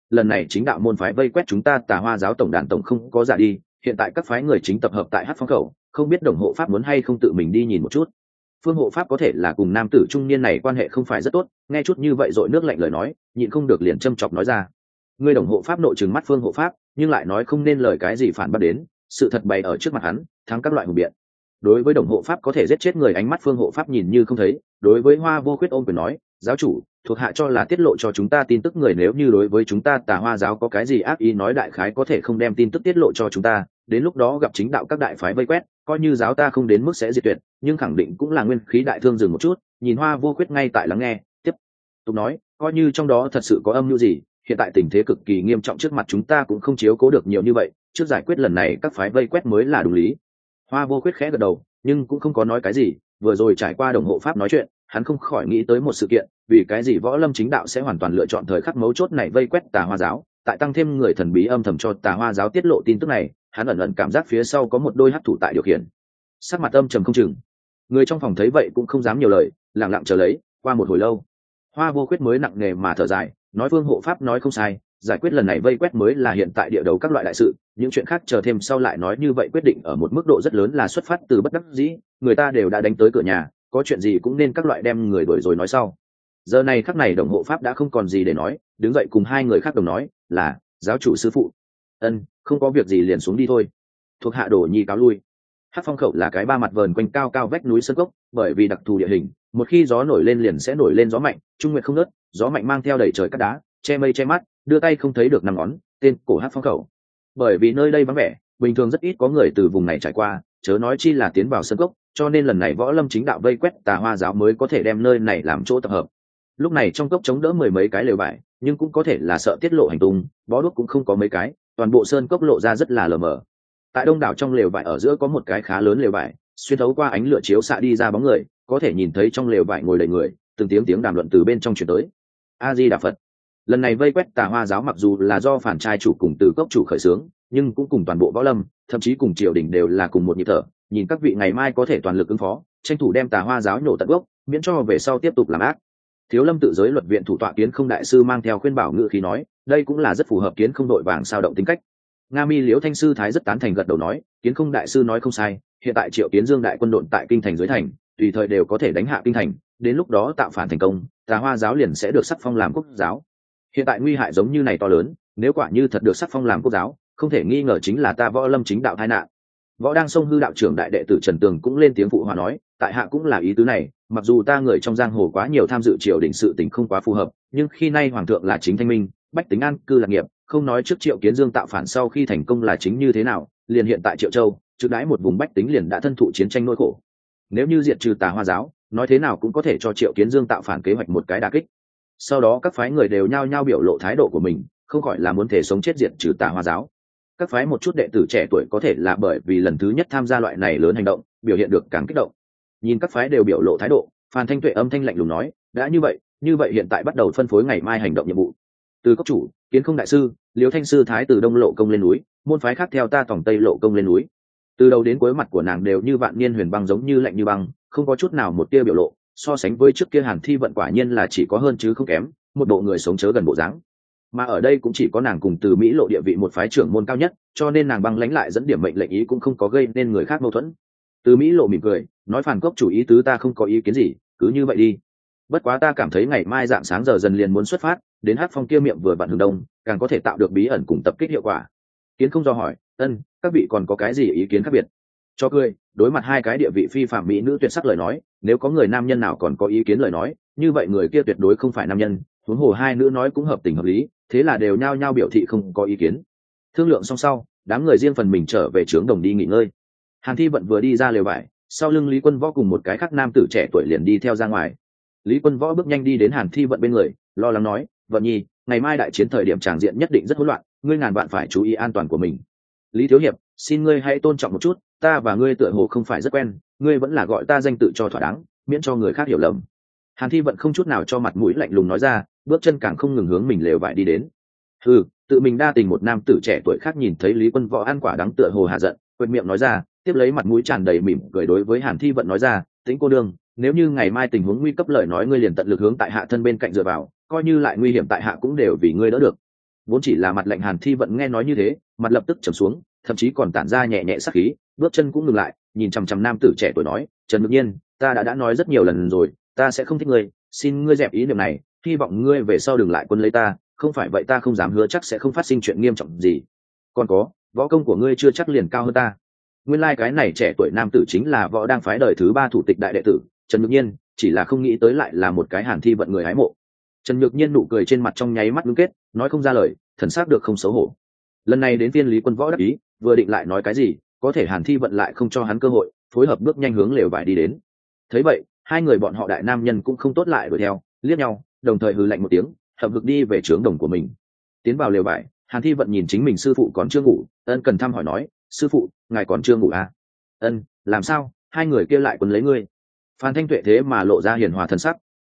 lần này chính đạo môn phái vây quét chúng ta Tà Hoa giáo tổng đàn tổng không có giả đi, hiện tại các phái người chính tập hợp tại Hắc Phong khẩu, không biết đồng hộ pháp muốn hay không tự mình đi nhìn một chút. Phương hộ pháp có thể là cùng nam tử trung niên này quan hệ không phải rất tốt, nghe chút như vậy rồi nước lạnh lời nói, nhịn không được liền châm chọc nói ra. Người đồng hộ pháp nội trừng mắt Phương hộ pháp, nhưng lại nói không nên lời cái gì phản bác đến, sự thật bày ở trước mặt hắn, thắng các loại hùng biện. Đối với đồng hộ pháp có thể giết chết người, ánh mắt Phương hộ pháp nhìn như không thấy. Đối với Hoa Vô Khuyết ôm quyền nói, giáo chủ, thuộc hạ cho là tiết lộ cho chúng ta tin tức người nếu như đối với chúng ta Tà Hoa giáo có cái gì ác ý nói đại khái có thể không đem tin tức tiết lộ cho chúng ta, đến lúc đó gặp chính đạo các đại phái vây quét, coi như giáo ta không đến mức sẽ diệt tuyệt, nhưng khẳng định cũng là nguyên khí đại thương dừng một chút. Nhìn Hoa Vô Khuyết ngay tại lắng nghe, tiếp tục nói, coi như trong đó thật sự có âm mưu gì, hiện tại tình thế cực kỳ nghiêm trọng trước mặt chúng ta cũng không chiếu cố được nhiều như vậy, trước giải quyết lần này các phái vây quét mới là đúng lý. Hoa Vô Khuyết khẽ gật đầu, nhưng cũng không có nói cái gì. Vừa rồi trải qua đồng hộ pháp nói chuyện, hắn không khỏi nghĩ tới một sự kiện, vì cái gì Võ Lâm chính đạo sẽ hoàn toàn lựa chọn thời khắc mấu chốt này vây quét Tà Hoa giáo, tại tăng thêm người thần bí âm thầm cho Tà Hoa giáo tiết lộ tin tức này, hắn ẩn ẩn cảm giác phía sau có một đôi hắc thủ tại điều khiển. Sắc mặt âm trầm không chừng, người trong phòng thấy vậy cũng không dám nhiều lời, lặng lặng chờ lấy. Qua một hồi lâu, Hoa Vô Khuyết mới nặng nề mà thở dài, nói Vương hộ pháp nói không sai, giải quyết lần này vây quét mới là hiện tại địa đầu các loại đại sự, những chuyện khác chờ thêm sau lại nói. Như vậy quyết định ở một mức độ rất lớn là xuất phát từ bất đắc dĩ, người ta đều đã đánh tới cửa nhà, có chuyện gì cũng nên các loại đem người đuổi rồi nói sau. Giờ này khắc này đồng hộ pháp đã không còn gì để nói, đứng dậy cùng hai người khác đồng nói là giáo chủ sư phụ. Ân, không có việc gì liền xuống đi thôi. Thuộc hạ Đổ Nhi cáo lui. Hắc Phong khẩu là cái ba mặt vờn quanh cao cao vách núi sơn cốc, bởi vì đặc thù địa hình, một khi gió nổi lên liền sẽ nổi lên gió mạnh, trung nguyệt không ngớt, gió mạnh mang theo đầy trời cát đá, che mây che mắt, đưa tay không thấy được năm ngón, tên cổ Hắc Phong khẩu. Bởi vì nơi đây vắng vẻ, bình thường rất ít có người từ vùng này trải qua, chớ nói chi là tiến vào sơn cốc, cho nên lần này Võ Lâm chính đạo vây quét Tà Hoa giáo mới có thể đem nơi này làm chỗ tập hợp. Lúc này trong cốc chống đỡ mười mấy cái lều vải, nhưng cũng có thể là sợ tiết lộ hành tung, bó đuốc cũng không có mấy cái, toàn bộ sơn cốc lộ ra rất là lờ mờ. Tại đông đảo trong lều vải ở giữa có một cái khá lớn lều vải, xuyên thấu qua ánh lửa chiếu xạ đi ra bóng người, có thể nhìn thấy trong lều vải ngồi đầy người, từng tiếng đàm luận từ bên trong truyền tới. A Di Đà Phật. Lần này vây quét Tà Hoa giáo mặc dù là do phản trai chủ cùng từ cốc chủ khởi xướng, nhưng cũng cùng toàn bộ Võ Lâm, thậm chí cùng triều đình đều là cùng một nhịp thở, nhìn các vị ngày mai có thể toàn lực ứng phó, tranh thủ đem Tà Hoa giáo nhổ tận gốc, miễn cho về sau tiếp tục làm ác. Thiếu Lâm tự giới luật viện thủ tọa Kiến Không đại sư mang theo khuyên bảo ngữ khí nói, đây cũng là rất phù hợp Kiến Không đội vàng sao động tính cách. Nga Mi Liễu Thanh sư thái rất tán thành gật đầu nói, Kiến Không đại sư nói không sai, hiện tại Triệu Kiến Dương đại quân độn tại kinh thành dưới thành, tùy thời đều có thể đánh hạ kinh thành, đến lúc đó tạo phản thành công, Tà Hoa giáo liền sẽ được sắc phong làm quốc giáo. Hiện tại nguy hại giống như này to lớn, nếu quả như thật được sắc phong làm quốc giáo, không thể nghi ngờ chính là ta Võ Lâm chính đạo tai nạn. Võ Đang Sông hư đạo trưởng đại đệ tử Trần Tường cũng lên tiếng phụ hòa nói, tại hạ cũng là ý tứ này, mặc dù ta người trong giang hồ quá nhiều tham dự triều đình sự tình không quá phù hợp, nhưng khi nay hoàng thượng là chính thanh minh, bách tính an cư lạc nghiệp, không nói trước Triệu Kiến Dương tạo phản sau khi thành công là chính như thế nào, liền hiện tại Triệu Châu, trước đãi một vùng bách tính liền đã thân thụ chiến tranh nỗi khổ. Nếu như diệt trừ Tà Hoa giáo, nói thế nào cũng có thể cho Triệu Kiến Dương tạo phản kế hoạch một cái đả kích. Sau đó các phái người đều nhao nhao biểu lộ thái độ của mình, không khỏi là muốn thể sống chết diệt trừ Tà Hoa giáo. Các phái một chút đệ tử trẻ tuổi có thể là bởi vì lần thứ nhất tham gia loại này lớn hành động, biểu hiện được càng kích động. Nhìn các phái đều biểu lộ thái độ, Phan Thanh Tuệ âm thanh lạnh lùng nói, đã như vậy hiện tại bắt đầu phân phối ngày mai hành động nhiệm vụ. Từ cốc chủ, Kiến Không đại sư, Liễu Thanh sư thái từ đông lộ công lên núi, môn phái khác theo ta tổng tây lộ công lên núi. Từ đầu đến cuối mặt của nàng đều như vạn niên huyền băng, giống như lạnh như băng, không có chút nào một tia biểu lộ, so sánh với trước kia Hàn Thi Vận quả nhiên là chỉ có hơn chứ không kém, một bộ người sống chớ gần bộ dáng. Mà ở đây cũng chỉ có nàng cùng Từ Mỹ lộ địa vị một phái trưởng môn cao nhất, cho nên nàng băng lãnh lại dẫn điểm mệnh lệnh ý cũng không có gây nên người khác mâu thuẫn. Từ Mỹ lộ mỉm cười nói, Phản cốc chủ ý tứ ta không có ý kiến gì, cứ như vậy đi. Bất quá ta cảm thấy ngày mai dạng sáng giờ dần liền muốn xuất phát, đến Hắc Phong kia miệng vừa vặn hướng đông, càng có thể tạo được bí ẩn cùng tập kích hiệu quả. Kiến Không do hỏi, ân, các vị còn có cái gì ý kiến khác biệt? Cho cười, đối mặt hai cái địa vị phi phạm mỹ nữ tuyệt sắc lời nói, nếu có người nam nhân nào còn có ý kiến lời nói, như vậy người kia tuyệt đối không phải nam nhân. Huống hồ hai nữ nói cũng hợp tình hợp lý, thế là đều nhao nhao biểu thị không có ý kiến. Thương lượng xong sau, đám người riêng phần mình trở về trướng đồng đi nghỉ ngơi. Hàn Thi Vận vừa đi ra lều vải, sau lưng Lý Quân Võ cùng một cái khác nam tử trẻ tuổi liền đi theo ra ngoài. Lý Quân Võ bước nhanh đi đến Hàn Thi Vận bên người, lo lắng nói, Vận nhi, ngày mai đại chiến thời điểm tràng diện nhất định rất hỗn loạn, ngươi ngàn vạn phải chú ý an toàn của mình. Lý thiếu hiệp, xin ngươi hãy tôn trọng một chút, ta và ngươi tựa hồ không phải rất quen, ngươi vẫn là gọi ta danh tự cho thỏa đáng, miễn cho người khác hiểu lầm. Hàn Thi Vận không chút nào cho mặt mũi, lạnh lùng nói ra, bước chân càng không ngừng hướng mình lều vải đi đến. Tự mình đa tình một nam tử trẻ tuổi khác nhìn thấy Lý Quân Võ ăn quả đắng tựa hồ hạ giận, quệt miệng nói ra, tiếp lấy mặt mũi tràn đầy mỉm cười đối với Hàn Thi Vận nói ra, Tĩnh cô đương, nếu như ngày mai tình huống nguy cấp lời nói ngươi liền tận lực hướng tại hạ thân bên cạnh dựa vào, coi như lại nguy hiểm tại hạ cũng đều vì ngươi đỡ được. vốn chỉ là mặt lạnh Hàn Thi Vận nghe nói như thế, mặt lập tức trầm xuống, thậm chí còn tản ra nhẹ nhẹ sát khí, bước chân cũng ngừng lại, nhìn chằm chằm nam tử trẻ tuổi nói, Trần Nhược Nhiên, ta đã nói rất nhiều lần rồi, ta sẽ không thích ngươi, xin ngươi dẹp ý niệm này, hy vọng ngươi về sau đừng lại quân lấy ta, không phải vậy ta không dám hứa chắc sẽ không phát sinh chuyện nghiêm trọng gì. Còn có, võ công của ngươi chưa chắc liền cao hơn ta. Nguyên lai cái này trẻ tuổi nam tử chính là võ đang phái đời thứ 3 thủ tịch đại đệ tử Trần Nhược Nhiên, chỉ là không nghĩ tới lại là một cái Hàn Thi Vận người hái mộ. Trần Nhược Nhiên nụ cười trên mặt trong nháy mắt ngưng kết, nói không ra lời, thần sắc được không xấu hổ. Lần này đến phiên Lý Quân Võ đắc ý, vừa định lại nói cái gì, có thể Hàn Thi Vận lại không cho hắn cơ hội, phối hợp bước nhanh hướng lều vải đi đến. Thấy vậy, hai người bọn họ đại nam nhân cũng không tốt lại đuổi theo, liếc nhau, đồng thời hừ lạnh một tiếng, hợp lực đi về trướng đồng của mình. Tiến vào lều vải, Hàn Thi Vận nhìn chính mình sư phụ còn chưa ngủ, ân cần thăm hỏi nói, sư phụ, ngài còn chưa ngủ à? Ân, làm sao? Hai người kia lại quấn lấy ngươi. Phan Thanh Tuệ thế mà lộ ra hiền hòa thân sắc.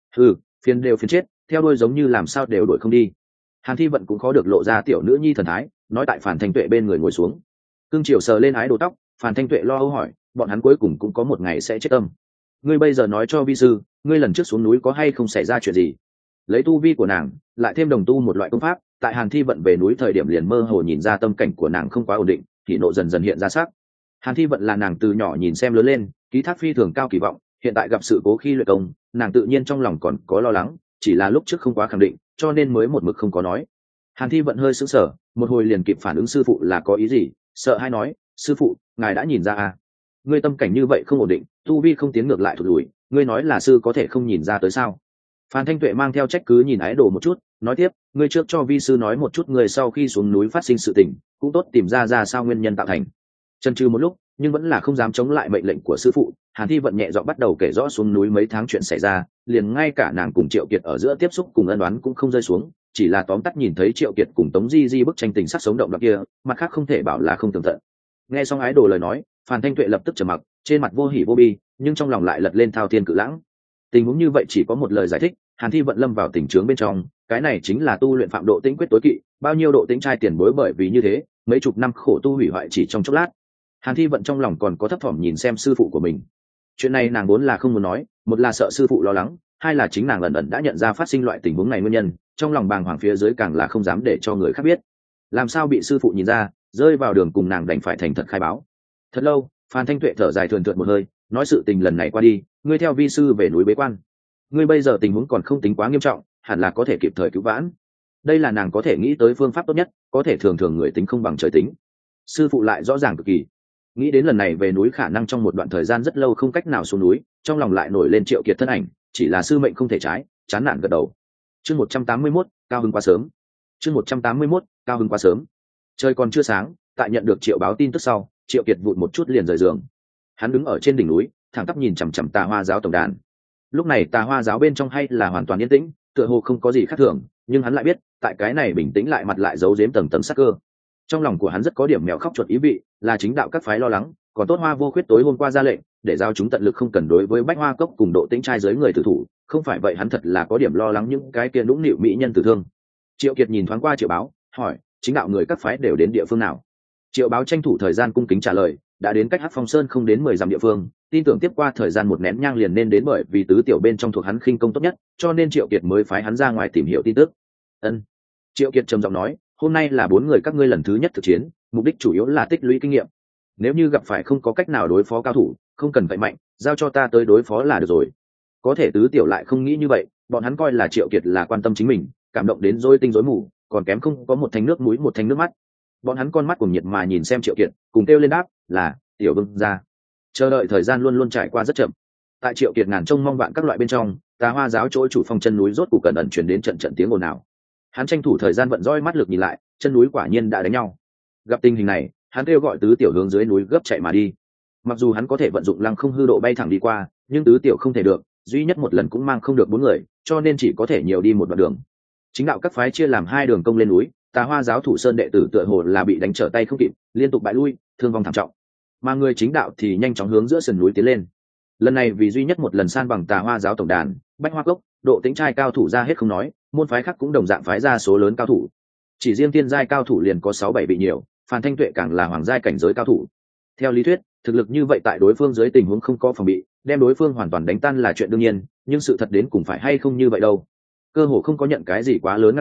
Phiền đều phiền chết, theo đuôi giống như làm sao đều đuổi không đi. Hàn Thi Vận cũng khó được lộ ra tiểu nữ nhi thần thái, nói tại Phan Thanh Tuệ bên người ngồi xuống. Cương Triều sờ lên ái đồ tóc, Phan Thanh Tuệ lo âu hỏi, bọn hắn cuối cùng cũng có một ngày sẽ chết tâm. Ngươi bây giờ nói cho vi sư, ngươi lần trước xuống núi có hay không xảy ra chuyện gì? Lấy tu vi của nàng, lại thêm đồng tu một loại công pháp, tại Hàn Thi Vận về núi thời điểm liền mơ hồ nhìn ra tâm cảnh của nàng không quá ổn định, thì nộ dần dần hiện ra sắc. Hàn Thi Vận là nàng từ nhỏ nhìn xem lớn lên, ký thác phi thường cao kỳ vọng, hiện tại gặp sự cố khi luyện công, nàng tự nhiên trong lòng còn có lo lắng, chỉ là lúc trước không quá khẳng định, cho nên mới một mực không có nói. Hàn Thi Vận hơi sững sờ, một hồi liền kịp phản ứng sư phụ là có ý gì, sợ hay nói, sư phụ, ngài đã nhìn ra à? Ngươi tâm cảnh như vậy không ổn định, tu vi không tiến ngược lại thụt lùi, ngươi nói là sư có thể không nhìn ra tới sao? Phan Thanh Tuệ mang theo trách cứ nhìn ái đồ một chút, nói tiếp, ngươi trước cho vi sư nói một chút người sau khi xuống núi phát sinh sự tình, cũng tốt tìm ra sao nguyên nhân tạo thành. Chần chừ một lúc, nhưng vẫn là không dám chống lại mệnh lệnh của sư phụ, Hàn Thi Vận nhẹ giọng bắt đầu kể rõ xuống núi mấy tháng chuyện xảy ra, liền ngay cả nàng cùng Triệu Kiệt ở giữa tiếp xúc cùng ân đoán cũng không rơi xuống, chỉ là tóm tắt nhìn thấy Triệu Kiệt cùng Tống Di Di bức tranh tình sắc sống động đoạn kia, mặt khác không thể bảo là không tường tận. Nghe xong ái đồ lời nói, Phan Thanh Tuệ lập tức trầm mặc, trên mặt vô hỉ vô bi, nhưng trong lòng lại lật lên thao thiên cự lãng. Tình huống như vậy chỉ có một lời giải thích, Hàn Thi Vận lâm vào tình trướng bên trong, cái này chính là tu luyện phạm độ tĩnh quyết tối kỵ, bao nhiêu độ tĩnh trai tiền bối bởi vì như thế, mấy chục năm khổ tu hủy hoại chỉ trong chốc lát. Hàn Thi Vận trong lòng còn có thấp thỏm nhìn xem sư phụ của mình. Chuyện này nàng vốn là không muốn nói, một là sợ sư phụ lo lắng, hai là chính nàng ẩn ẩn đã nhận ra phát sinh loại tình huống này nguyên nhân, trong lòng bàng hoàng phía dưới càng là không dám để cho người khác biết. Làm sao bị sư phụ nhìn ra, rơi vào đường cùng nàng đành phải thành thật khai báo. Thật lâu, Phan Thanh Tuệ thở dài thườn thượt một hơi, nói sự tình lần này qua đi, ngươi theo vi sư về núi bế quan. Ngươi bây giờ tình huống còn không tính quá nghiêm trọng, hẳn là có thể kịp thời cứu vãn. Đây là nàng có thể nghĩ tới phương pháp tốt nhất, có thể thường thường người tính không bằng trời tính. Sư phụ lại rõ ràng cực kỳ. Nghĩ đến lần này về núi khả năng trong một đoạn thời gian rất lâu không cách nào xuống núi, trong lòng lại nổi lên Triệu Kiệt thân ảnh, chỉ là sư mệnh không thể trái, chán nản gật đầu. Chương 181, cao hứng quá sớm. Chương 181, cao hứng quá sớm. Trời còn chưa sáng, tại nhận được Triệu báo tin tức sau, Triệu Kiệt vụt một chút liền rời giường. Hắn đứng ở trên đỉnh núi, thẳng tắp nhìn chằm chằm Tà Hoa giáo tổng đàn. Lúc này Tà Hoa giáo bên trong hay là hoàn toàn yên tĩnh, tựa hồ không có gì khác thường, nhưng hắn lại biết, tại cái này bình tĩnh lại mặt lại giấu giếm tầng tầng sát cơ. Trong lòng của hắn rất có điểm mèo khóc chuột ý vị, là chính đạo các phái lo lắng, còn tốt Hoa Vô Khuyết tối hôm qua ra lệnh, để giao chúng tận lực không cần đối với Bách Hoa Cốc cùng độ tĩnh trai giới người tử thủ, không phải vậy hắn thật là có điểm lo lắng những cái kia nũng nịu mỹ nhân tử thương. Triệu Kiệt nhìn thoáng qua Triệu Báo, hỏi, chính đạo người các phái đều đến địa phương nào? Triệu Báo tranh thủ thời gian cung kính trả lời, đã đến cách Hắc Phong Sơn không đến 10 dặm địa phương, tin tưởng tiếp qua thời gian một nén nhang liền nên đến, bởi vì tứ tiểu bên trong thuộc hắn khinh công tốt nhất, cho nên Triệu Kiệt mới phái hắn ra ngoài tìm hiểu tin tức. Ân. Triệu Kiệt trầm giọng nói, hôm nay là 4 người các ngươi lần thứ nhất thực chiến, mục đích chủ yếu là tích lũy kinh nghiệm. Nếu như gặp phải không có cách nào đối phó cao thủ, không cần phải mạnh, giao cho ta tới đối phó là được rồi. Có thể tứ tiểu lại không nghĩ như vậy, bọn hắn coi là Triệu Kiệt là quan tâm chính mình, cảm động đến rối tinh rối mù, còn kém không có một thanh nước mũi một thanh nước mắt. Bọn hắn con mắt cuồng nhiệt mà nhìn xem Triệu Kiệt, cùng kêu lên đáp, là tiểu vương gia. Chờ đợi thời gian luôn luôn trải qua rất chậm. Tại Triệu Kiệt ngàn trông mong vạn các loại bên trong, Tà Hoa giáo chỗ chủ phong chân núi rốt cục cẩn ẩn truyền đến trận trận tiếng ồn ào. Hắn tranh thủ thời gian vận roi mắt lực nhìn lại, chân núi quả nhiên đã đánh nhau. Gặp tình hình này, hắn kêu gọi tứ tiểu hướng dưới núi gấp chạy mà đi. Mặc dù hắn có thể vận dụng lăng không hư độ bay thẳng đi qua, nhưng tứ tiểu không thể được, duy nhất một lần cũng mang không được 4 người, cho nên chỉ có thể nhiều đi một đoạn đường. Chính đạo các phái chia làm 2 đường công lên núi, Tà Hoa giáo thủ sơn đệ tử tựa hồ là bị đánh trở tay không kịp, liên tục bại lui, thương vong thảm trọng. Mà người chính đạo thì nhanh chóng hướng giữa sườn núi tiến lên. Lần này vì duy nhất một lần san bằng Tà Hoa giáo tổng đàn, Bách Hoa Cốc, độ tĩnh trai cao thủ ra hết không nói, môn phái khác cũng đồng dạng phái ra số lớn cao thủ. Chỉ riêng tiên giai cao thủ liền có 6-7 vị nhiều, Phan Thanh Tuệ càng là hoàng giai cảnh giới cao thủ. Theo lý thuyết, thực lực như vậy tại đối phương dưới tình huống không có phòng bị, đem đối phương hoàn toàn đánh tan là chuyện đương nhiên, nhưng sự thật đến cùng phải hay không như vậy đâu. Cơ hồ không có nhận cái gì quá lớn ngăn cản,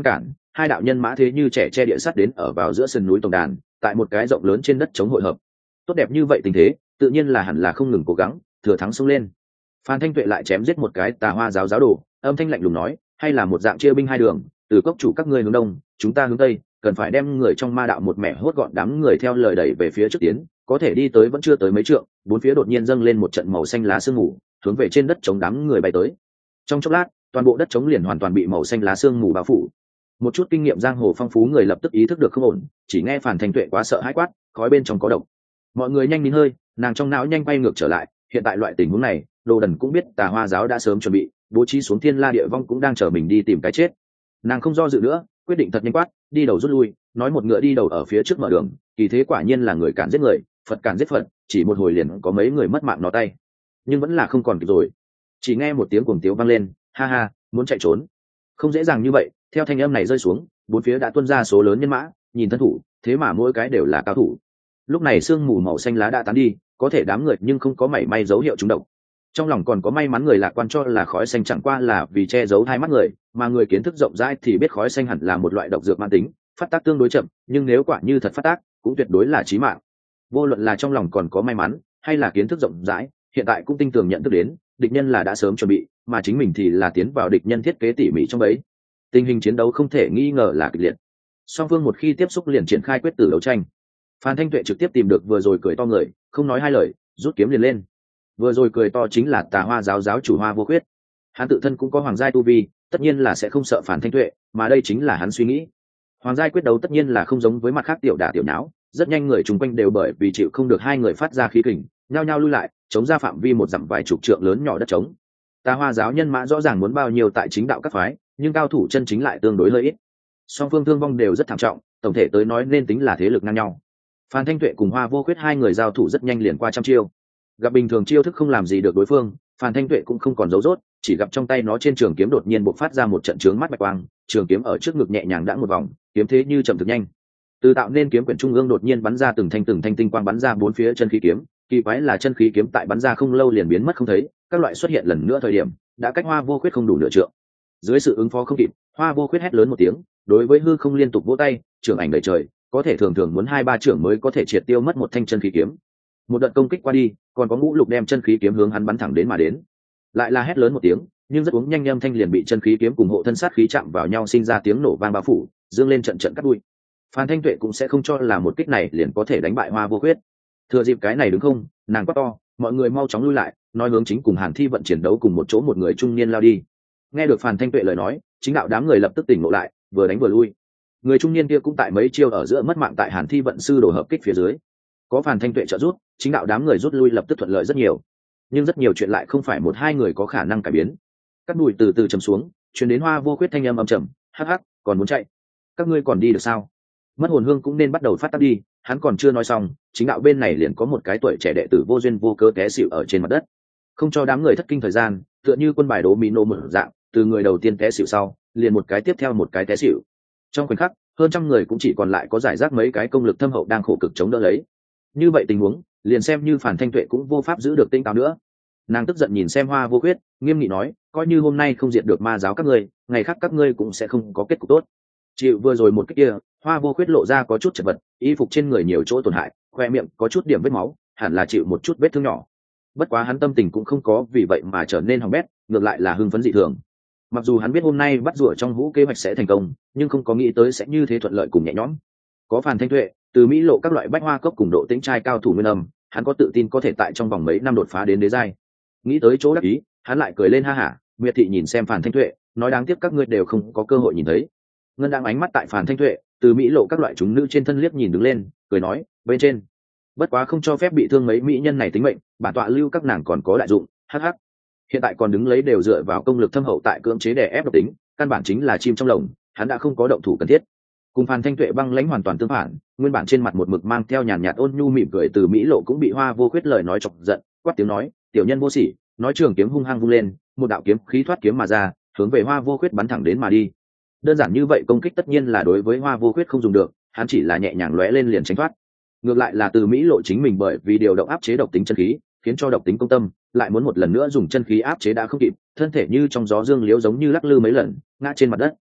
hai đạo nhân mã thế như trẻ che địa sắt đến ở vào giữa sườn núi tổng đàn, tại một cái rộng lớn trên đất chống hội hợp. Tốt đẹp như vậy tình thế, tự nhiên là hẳn là không ngừng cố gắng, thừa thắng xông lên. Phan Thanh Tuệ lại chém giết một cái Tà Hoa giáo giáo đồ, âm thanh lạnh lùng nói, hay là một dạng chia binh hai đường, từ cốc chủ các ngươi hướng đông, chúng ta hướng tây, cần phải đem người trong ma đạo một mẻ hốt gọn đám người theo lời đẩy về phía trước tiến, có thể đi tới vẫn chưa tới mấy trượng, bốn phía đột nhiên dâng lên một trận màu xanh lá sương mù, hướng về trên đất chống đám người bay tới. Trong chốc lát, toàn bộ đất chống liền hoàn toàn bị màu xanh lá sương mù bao phủ. Một chút kinh nghiệm giang hồ phong phú người lập tức ý thức được không ổn, chỉ nghe Phan Thanh Tuệ quá sợ hãi quát, khói bên trong có độc. Mọi người nhanh nín hơi, nàng trong não nhanh bay ngược trở lại, hiện tại loại tình huống này, Đồ Đần cũng biết Tà Hoa giáo đã sớm chuẩn bị, bố trí xuống Thiên La Địa Vong cũng đang chờ mình đi tìm cái chết. Nàng không do dự nữa, quyết định thật nhanh quát, đi đầu rút lui, nói một ngựa đi đầu ở phía trước mở đường, kỳ thế quả nhiên là người cản giết người, Phật cản giết Phật, chỉ một hồi liền có mấy người mất mạng nó tay. Nhưng vẫn là không còn kịp rồi. Chỉ nghe một tiếng cuồng tiếu vang lên, ha ha, muốn chạy trốn. Không dễ dàng như vậy, theo thanh âm này rơi xuống, bốn phía đã tuôn ra số lớn nhân mã, nhìn thân thủ, thế mà mỗi cái đều là cao thủ. Lúc này sương mù màu xanh lá đã tán đi, có thể đám người nhưng không có mảy may dấu hiệu trúng độc. Trong lòng còn có may mắn người lạc quan cho là khói xanh chẳng qua là vì che giấu hai mắt người, mà người kiến thức rộng rãi thì biết khói xanh hẳn là một loại độc dược mãn tính, phát tác tương đối chậm, nhưng nếu quả như thật phát tác, cũng tuyệt đối là chí mạng. Vô luận là trong lòng còn có may mắn, hay là kiến thức rộng rãi, hiện tại cũng tinh tường nhận thức đến, địch nhân là đã sớm chuẩn bị, mà chính mình thì là tiến vào địch nhân thiết kế tỉ mỉ trong ấy. Tình hình chiến đấu không thể nghi ngờ là kịch liệt. Song phương một khi tiếp xúc liền triển khai quyết tử đấu tranh. Phan Thanh Tuệ trực tiếp tìm được vừa rồi cười to người, không nói hai lời, rút kiếm liền lên. Vừa rồi cười to chính là Tà Hoa giáo giáo chủ Hoa Vô Khuyết. Hắn tự thân cũng có hoàng giai tu vi, tất nhiên là sẽ không sợ Phan Thanh Tuệ, mà đây chính là hắn suy nghĩ. Hoàng giai quyết đấu tất nhiên là không giống với mặt khác tiểu đả tiểu nháo, rất nhanh người chung quanh đều bởi vì chịu không được hai người phát ra khí kình, nhao nhao lui lại, chống ra phạm vi một dặm vài chục trượng lớn nhỏ đất trống. Tà Hoa giáo nhân mã rõ ràng muốn bao nhiêu tại chính đạo các phái, nhưng cao thủ chân chính lại tương đối hơi ít. Song phương thương vong đều rất thảm trọng, tổng thể tới nói nên tính là thế lực ngang nhau. Phan Thanh Tuệ cùng Hoa Vô Khuyết hai người giao thủ rất nhanh liền qua trăm chiêu. Gặp bình thường chiêu thức không làm gì được đối phương, Phan Thanh Tuệ cũng không còn giấu rốt, chỉ gặp trong tay nó trên trường kiếm đột nhiên bộc phát ra một trận chướng mắt bạch quang, trường kiếm ở trước ngực nhẹ nhàng đãng một vòng, kiếm thế như chậm thực nhanh. Từ tạo nên kiếm quyển trung ương đột nhiên bắn ra từng thanh tinh quang bắn ra bốn phía chân khí kiếm, kỳ quái là chân khí kiếm tại bắn ra không lâu liền biến mất không thấy, các loại xuất hiện lần nữa thời điểm, đã cách Hoa Vô Khuyết không đủ nửa trượng. Dưới sự ứng phó không kịp, Hoa Vô Khuyết hét lớn một tiếng, đối với hư không liên tục vỗ tay, trường ảnh đầy trời, có thể thường muốn 2-3 trưởng mới có thể triệt tiêu mất một thanh chân khí kiếm. Một đợt công kích qua đi, còn có Ngũ Lục đem chân khí kiếm hướng hắn bắn thẳng đến mà đến. Lại là hét lớn một tiếng, nhưng rất uống nhanh âm thanh liền bị chân khí kiếm cùng hộ thân sát khí chạm vào nhau sinh ra tiếng nổ vang bao phủ, dương lên trận cắt đuôi. Phan Thanh Tuệ cũng sẽ không cho là một kích này liền có thể đánh bại Hoa Vô Khuyết. Thừa dịp cái này đứng không, nàng quát to, mọi người mau chóng lui lại, nói hướng chính cùng Hàn Thi vận chiến đấu cùng một chỗ một người trung niên lao đi. Nghe được Phan Thanh Tuệ lời nói, chính đạo đám người lập tức tỉnh ngộ lại, vừa đánh vừa lui. Người trung niên kia cũng tại mấy chiêu ở giữa mất mạng tại Hàn Thi vận sư đồ hợp kích phía dưới. Có Phan Thanh Tuệ trợ giúp, chính đạo đám người rút lui lập tức thuận lợi rất nhiều. Nhưng rất nhiều chuyện lại không phải một hai người có khả năng cải biến. Cắt đùi từ từ trầm xuống, truyền đến Hoa Vô Khuyết thanh âm âm trầm, hắc hắc, còn muốn chạy? Các ngươi còn đi được sao? Mất hồn hương cũng nên bắt đầu phát tác đi. Hắn còn chưa nói xong, chính đạo bên này liền có một cái tuổi trẻ đệ tử vô duyên vô cớ té xỉu ở trên mặt đất. Không cho đám người thất kinh thời gian, tựa như quân bài đố mỹ nô mở dạng, từ người đầu tiên té xỉu sau, liền một cái tiếp theo một cái té xỉu. Trong khoảnh khắc, hơn trăm người cũng chỉ còn lại có giải rác mấy cái công lực thâm hậu đang khổ cực chống đỡ lấy. Như vậy tình huống, liền xem như Phan Thanh Tuệ cũng vô pháp giữ được tinh táo nữa. Nàng tức giận nhìn xem Hoa Vô Khuyết, nghiêm nghị nói, coi như hôm nay không diệt được ma giáo các ngươi, ngày khác các ngươi cũng sẽ không có kết cục tốt. Chịu vừa rồi một cái kia, Hoa Vô Khuyết lộ ra có chút chật vật, y phục trên người nhiều chỗ tổn hại, khoe miệng có chút điểm vết máu, hẳn là chịu một chút vết thương nhỏ. Bất quá hắn tâm tình cũng không có vì vậy mà trở nên hỏng bét, ngược lại là hưng phấn dị thường. Mặc dù hắn biết hôm nay bắt rùa trong hũ kế hoạch sẽ thành công, nhưng không có nghĩ tới sẽ như thế thuận lợi cùng nhẹ nhõm. Có Phan Thanh Tuệ, từ Mỹ lộ các loại bách hoa cốc cùng độ tĩnh trai cao thủ nguyên âm, hắn có tự tin có thể tại trong vòng mấy năm đột phá đến đế giai. Nghĩ tới chỗ đắc ý, hắn lại cười lên ha hả. Nguyệt Thị nhìn xem Phan Thanh Tuệ, nói đáng tiếc các ngươi đều không có cơ hội nhìn thấy. Ngân đang ánh mắt tại Phan Thanh Tuệ, từ Mỹ lộ các loại chúng nữ trên thân liếc nhìn đứng lên, cười nói, bên trên. Bất quá không cho phép bị thương mấy mỹ nhân này tính mệnh, bản tọa lưu các nàng còn có đại dụng, hắc hắc. Hiện tại còn đứng lấy đều dựa vào công lực thâm hậu tại cưỡng chế đè ép độc tính, căn bản chính là chim trong lồng, hắn đã không có động thủ cần thiết. Cùng Phan Thanh Tuệ băng lãnh hoàn toàn tương phản, nguyên bản trên mặt một mực mang theo nhàn nhạt ôn nhu mỉm cười từ Mỹ lộ cũng bị Hoa Vô Khuyết lời nói chọc giận, quát tiếng nói, tiểu nhân vô sỉ, nói trường kiếm hung hăng vung lên, một đạo kiếm khí thoát kiếm mà ra, hướng về Hoa Vô Khuyết bắn thẳng đến mà đi. Đơn giản như vậy công kích tất nhiên là đối với Hoa Vô Khuyết không dùng được, hắn chỉ là nhẹ nhàng lóe lên liền tránh thoát. Ngược lại là từ Mỹ lộ chính mình bởi vì điều động áp chế độc tính chân khí, khiến cho độc tính công tâm, lại muốn một lần nữa dùng chân khí áp chế đã không kịp, thân thể như trong gió dương liễu giống như lắc lư mấy lần, ngã trên mặt đất.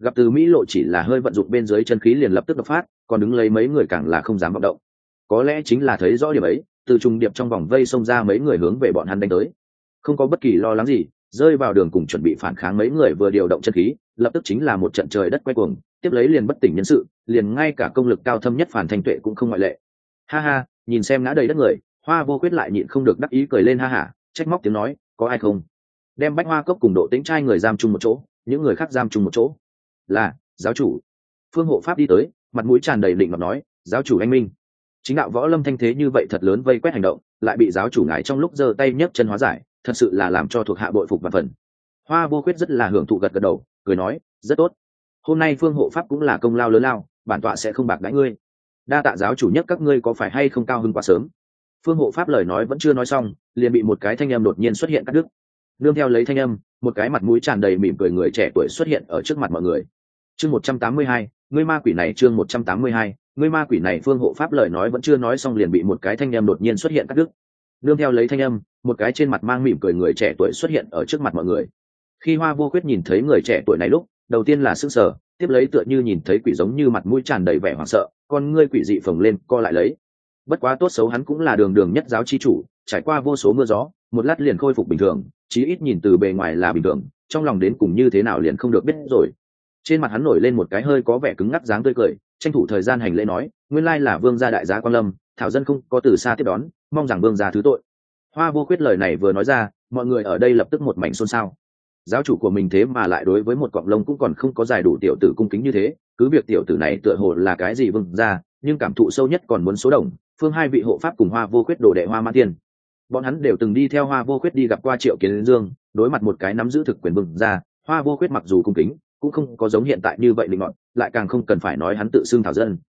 gặp từ Mỹ lộ chỉ là hơi vận dụng bên dưới chân khí liền lập tức đột phát, còn đứng lấy mấy người càng là không dám vọng động. Có lẽ chính là thấy rõ điểm ấy, từ trùng điệp trong vòng vây xông ra mấy người hướng về bọn hắn đánh tới, không có bất kỳ lo lắng gì, rơi vào đường cùng chuẩn bị phản kháng mấy người vừa điều động chân khí, lập tức chính là một trận trời đất quay cuồng, tiếp lấy liền bất tỉnh nhân sự, liền ngay cả công lực cao thâm nhất Phản Thanh Tuệ cũng không ngoại lệ. Ha ha, nhìn xem ngã đầy đất người, Hoa Vô Quyết lại nhịn không được đắc ý cười lên ha hả, trách móc tiếng nói, có ai không? Đem Bách Hoa Cốc cùng Độ Tĩnh trai người giam chung một chỗ, những người khác giam chung một chỗ. Là, giáo chủ. Phương Hộ Pháp đi tới, mặt mũi tràn đầy định mà nói, giáo chủ anh minh. Chính đạo võ lâm thanh thế như vậy thật lớn vây quét hành động, lại bị giáo chủ ngài trong lúc giơ tay nhấc chân hóa giải, thật sự là làm cho thuộc hạ bội phục và phần. Hoa Vô Quyết rất là hưởng thụ gật gật đầu, cười nói, rất tốt. Hôm nay Phương Hộ Pháp cũng là công lao lớn lao, bản tọa sẽ không bạc đãi ngươi. Đa tạ giáo chủ nhất các ngươi có phải hay không cao hứng quá sớm. Phương Hộ Pháp lời nói vẫn chưa nói xong, liền bị một cái thanh âm đột nhiên xuất hiện cắt đứt. Nương theo lấy thanh âm, một cái mặt mũi tràn đầy mỉm cười người trẻ tuổi xuất hiện ở trước mặt mọi người. Chương 182, ngươi ma quỷ này, chương 182, ngươi ma quỷ này. Phương Hộ Pháp lời nói vẫn chưa nói xong liền bị một cái thanh âm đột nhiên xuất hiện cắt đứt. Nương theo lấy thanh âm, một cái trên mặt mang mỉm cười người trẻ tuổi xuất hiện ở trước mặt mọi người. Khi Hoa Vô Quyết nhìn thấy người trẻ tuổi này lúc, đầu tiên là sững sờ, tiếp lấy tựa như nhìn thấy quỷ giống như mặt mũi tràn đầy vẻ hoảng sợ, con ngươi quỷ dị phồng lên, co lại lấy. Bất quá tốt xấu hắn cũng là đường đường nhất giáo chi chủ, trải qua vô số mưa gió, một lát liền khôi phục bình thường, chí ít nhìn từ bề ngoài là bình thường, trong lòng đến cùng như thế nào liền không được biết rồi. Trên mặt hắn nổi lên một cái hơi có vẻ cứng ngắc dáng tươi cười, tranh thủ thời gian hành lễ nói, nguyên lai là vương gia đại giá Quan Lâm, thảo dân không có từ xa tiếp đón, mong rằng vương gia thứ tội. Hoa Vô Quyết lời này vừa nói ra, mọi người ở đây lập tức một mảnh xôn xao. Giáo chủ của mình thế mà lại đối với một cọng lông cũng còn không có dài đủ tiểu tử cung kính như thế, cứ việc tiểu tử này tựa hồ là cái gì vương gia, nhưng cảm thụ sâu nhất còn muốn số đồng. Phương hai vị hộ pháp cùng Hoa Vô Quyết đồ đệ Hoa Mãn Tiên, bọn hắn đều từng đi theo Hoa Vô Quyết đi gặp qua Triệu Kiến Dương, đối mặt một cái nắm giữ thực quyền vương gia, Hoa Vô Quyết mặc dù cung kính, cũng không có giống hiện tại như vậy linh ngọn, lại càng không cần phải nói hắn tự xưng thảo dân.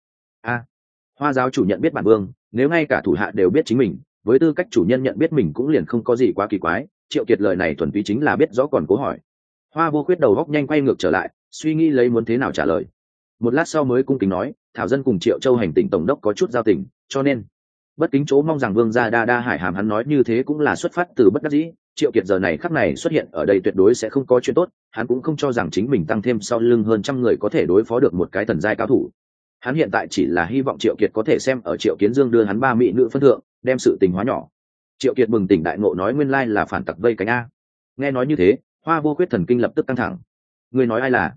Hoa giáo chủ nhận biết bản vương, nếu ngay cả thủ hạ đều biết chính mình, với tư cách chủ nhân nhận biết mình cũng liền không có gì quá kỳ quái. Triệu Kiệt lời này thuần túy chính là biết rõ còn cố hỏi. Hoa Vô Quyết đầu góc nhanh quay ngược trở lại, suy nghĩ lấy muốn thế nào trả lời. Một lát sau mới cung kính nói, thảo dân cùng Triệu Châu hành tỉnh tổng đốc có chút giao tình, cho nên bất kính chỗ mong rằng vương gia đa đa hải hàm. Hắn nói như thế cũng là xuất phát từ bất đắc dĩ. Triệu Kiệt giờ này khắc này xuất hiện ở đây tuyệt đối sẽ không có chuyện tốt, hắn cũng không cho rằng chính mình tăng thêm sau lưng hơn trăm người có thể đối phó được một cái thần giai cao thủ. Hắn hiện tại chỉ là hy vọng Triệu Kiệt có thể xem ở Triệu Kiến Dương đưa hắn 3 mỹ nữ phân thượng, đem sự tình hóa nhỏ. Triệu Kiệt bừng tỉnh đại ngộ nói, nguyên lai là phản tặc vây cánh a. Nghe nói như thế, Hoa Vô Quyết thần kinh lập tức căng thẳng. Ngươi nói ai là?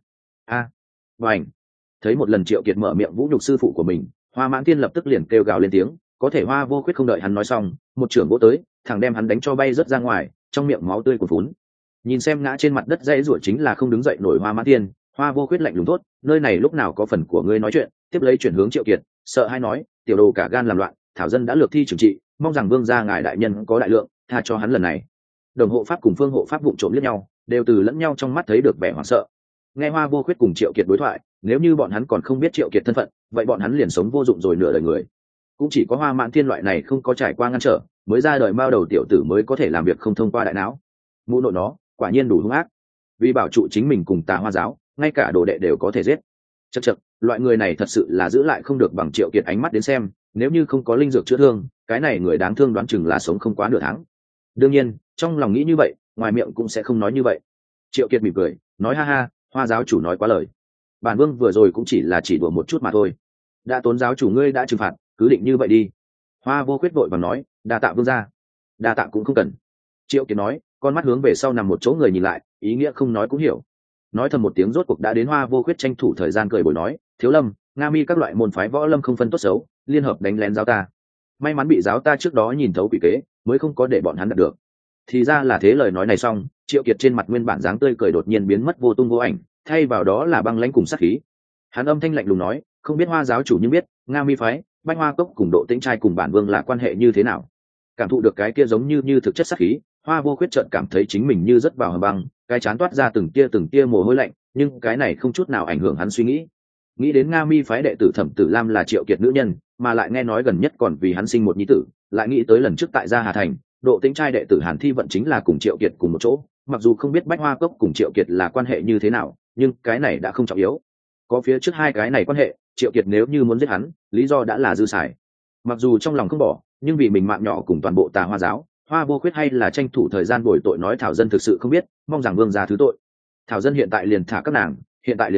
Vành. Thấy một lần Triệu Kiệt mở miệng vũ nhục sư phụ của mình, Hoa Mãn Tiên lập tức liền kêu gào lên tiếng, có thể Hoa Vô Quyết không đợi hắn nói xong, một chưởng vỗ tới, thẳng đem hắn đánh cho bay rớt ra ngoài, trong miệng máu tươi cuồn phún. Nhìn xem ngã trên mặt đất dãy rủa chính là không đứng dậy nổi Hoa Mãn Tiên, Hoa Vô Quyết lạnh lùng thốt, nơi này lúc nào có phần của ngươi nói chuyện. Tiếp lấy chuyển hướng Triệu Kiệt, sợ hay nói, tiểu đồ cả gan làm loạn, thảo dân đã lược thi trừng trị, mong rằng vương gia ngài đại nhân có đại lượng, tha cho hắn lần này. Đồng hộ pháp cùng Phương hộ pháp vụng trộm liếc nhau, đều từ lẫn nhau trong mắt thấy được vẻ hoảng sợ. Nghe Hoa Vô Quyết cùng Triệu Kiệt đối thoại, nếu như bọn hắn còn không biết Triệu Kiệt thân phận, vậy bọn hắn liền sống vô dụng rồi nửa đời người. Cũng chỉ có Hoa Mãn Thiên loại này không có trải qua ngăn trở, mới ra đời mao đầu tiểu tử mới có thể làm việc không thông qua đại não. Mụ nội nó, quả nhiên đủ hung ác. Vì bảo trụ chính mình cùng Tà Hoa giáo, ngay cả đồ đệ đều có thể giết. Chậc chậc, loại người này thật sự là giữ lại không được. Bằng Triệu Kiệt ánh mắt đến xem, nếu như không có linh dược chữa thương, cái này người đáng thương đoán chừng là sống không quá nửa tháng. Đương nhiên, trong lòng nghĩ như vậy, ngoài miệng cũng sẽ không nói như vậy. Triệu Kiệt mỉm cười, nói ha ha, Hoa giáo chủ nói quá lời. Bản vương vừa rồi cũng chỉ là chỉ đùa một chút mà thôi. Đã tốn giáo chủ ngươi đã trừng phạt, cứ định như vậy đi. Hoa Vô Quyết vội vàng nói, đa tạ vương gia. Đa tạ cũng không cần. Triệu Kiệt nói, con mắt hướng về sau nằm một chỗ người nhìn lại, ý nghĩa không nói cũng hiểu. Nói thầm một tiếng rốt cuộc đã đến. Hoa Vô Quyết tranh thủ thời gian cười bồi nói, Thiếu Lâm, Nga Mi các loại môn phái võ lâm không phân tốt xấu, liên hợp đánh lén giáo ta. May mắn bị giáo ta trước đó nhìn thấu quỷ kế, mới không có để bọn hắn đạt được. Thì ra là thế. Lời nói này xong, Triệu Kiệt trên mặt nguyên bản dáng tươi cười đột nhiên biến mất vô tung vô ảnh, thay vào đó là băng lãnh cùng sát khí. Hắn âm thanh lạnh lùng nói, không biết Hoa giáo chủ nhưng biết Nga Mi phái, Bách Hoa Cốc cùng Độ Tĩnh trai cùng bản vương là quan hệ như thế nào. Cảm thụ được cái kia giống như thực chất sát khí, Hoa Vô Quyết chợt cảm thấy chính mình như rớt vào hầm băng, cái chán toát ra từng tia mồ hôi lạnh, nhưng cái này không chút nào ảnh hưởng hắn suy nghĩ. Nghĩ đến Nga Mi phái đệ tử Thẩm Tử Lam là Triệu Kiệt nữ nhân, mà lại nghe nói gần nhất còn vì hắn sinh một nhi tử, lại nghĩ tới lần trước tại Gia Hà Thành, Độ Tĩnh trai đệ tử Hàn Thi Vận chính là cùng Triệu Kiệt cùng một chỗ, mặc dù không biết Bách Hoa Cốc cùng Triệu Kiệt là quan hệ như thế nào, nhưng cái này đã không trọng yếu. Có phía trước hai cái này quan hệ, Triệu Kiệt nếu như muốn giết hắn, lý do đã là dư xài. Mặc dù trong lòng không bỏ, nhưng vì mình mạng nhỏ cùng toàn bộ Tà Hoa giáo, Hoa Vô Quyết hay là tranh thủ thời gian bồi tội nói, thảo dân thực sự không biết, mong rằng vương gia thứ tội. Thảo dân hiện tại liền thả các nàng, hiện tại liền thả,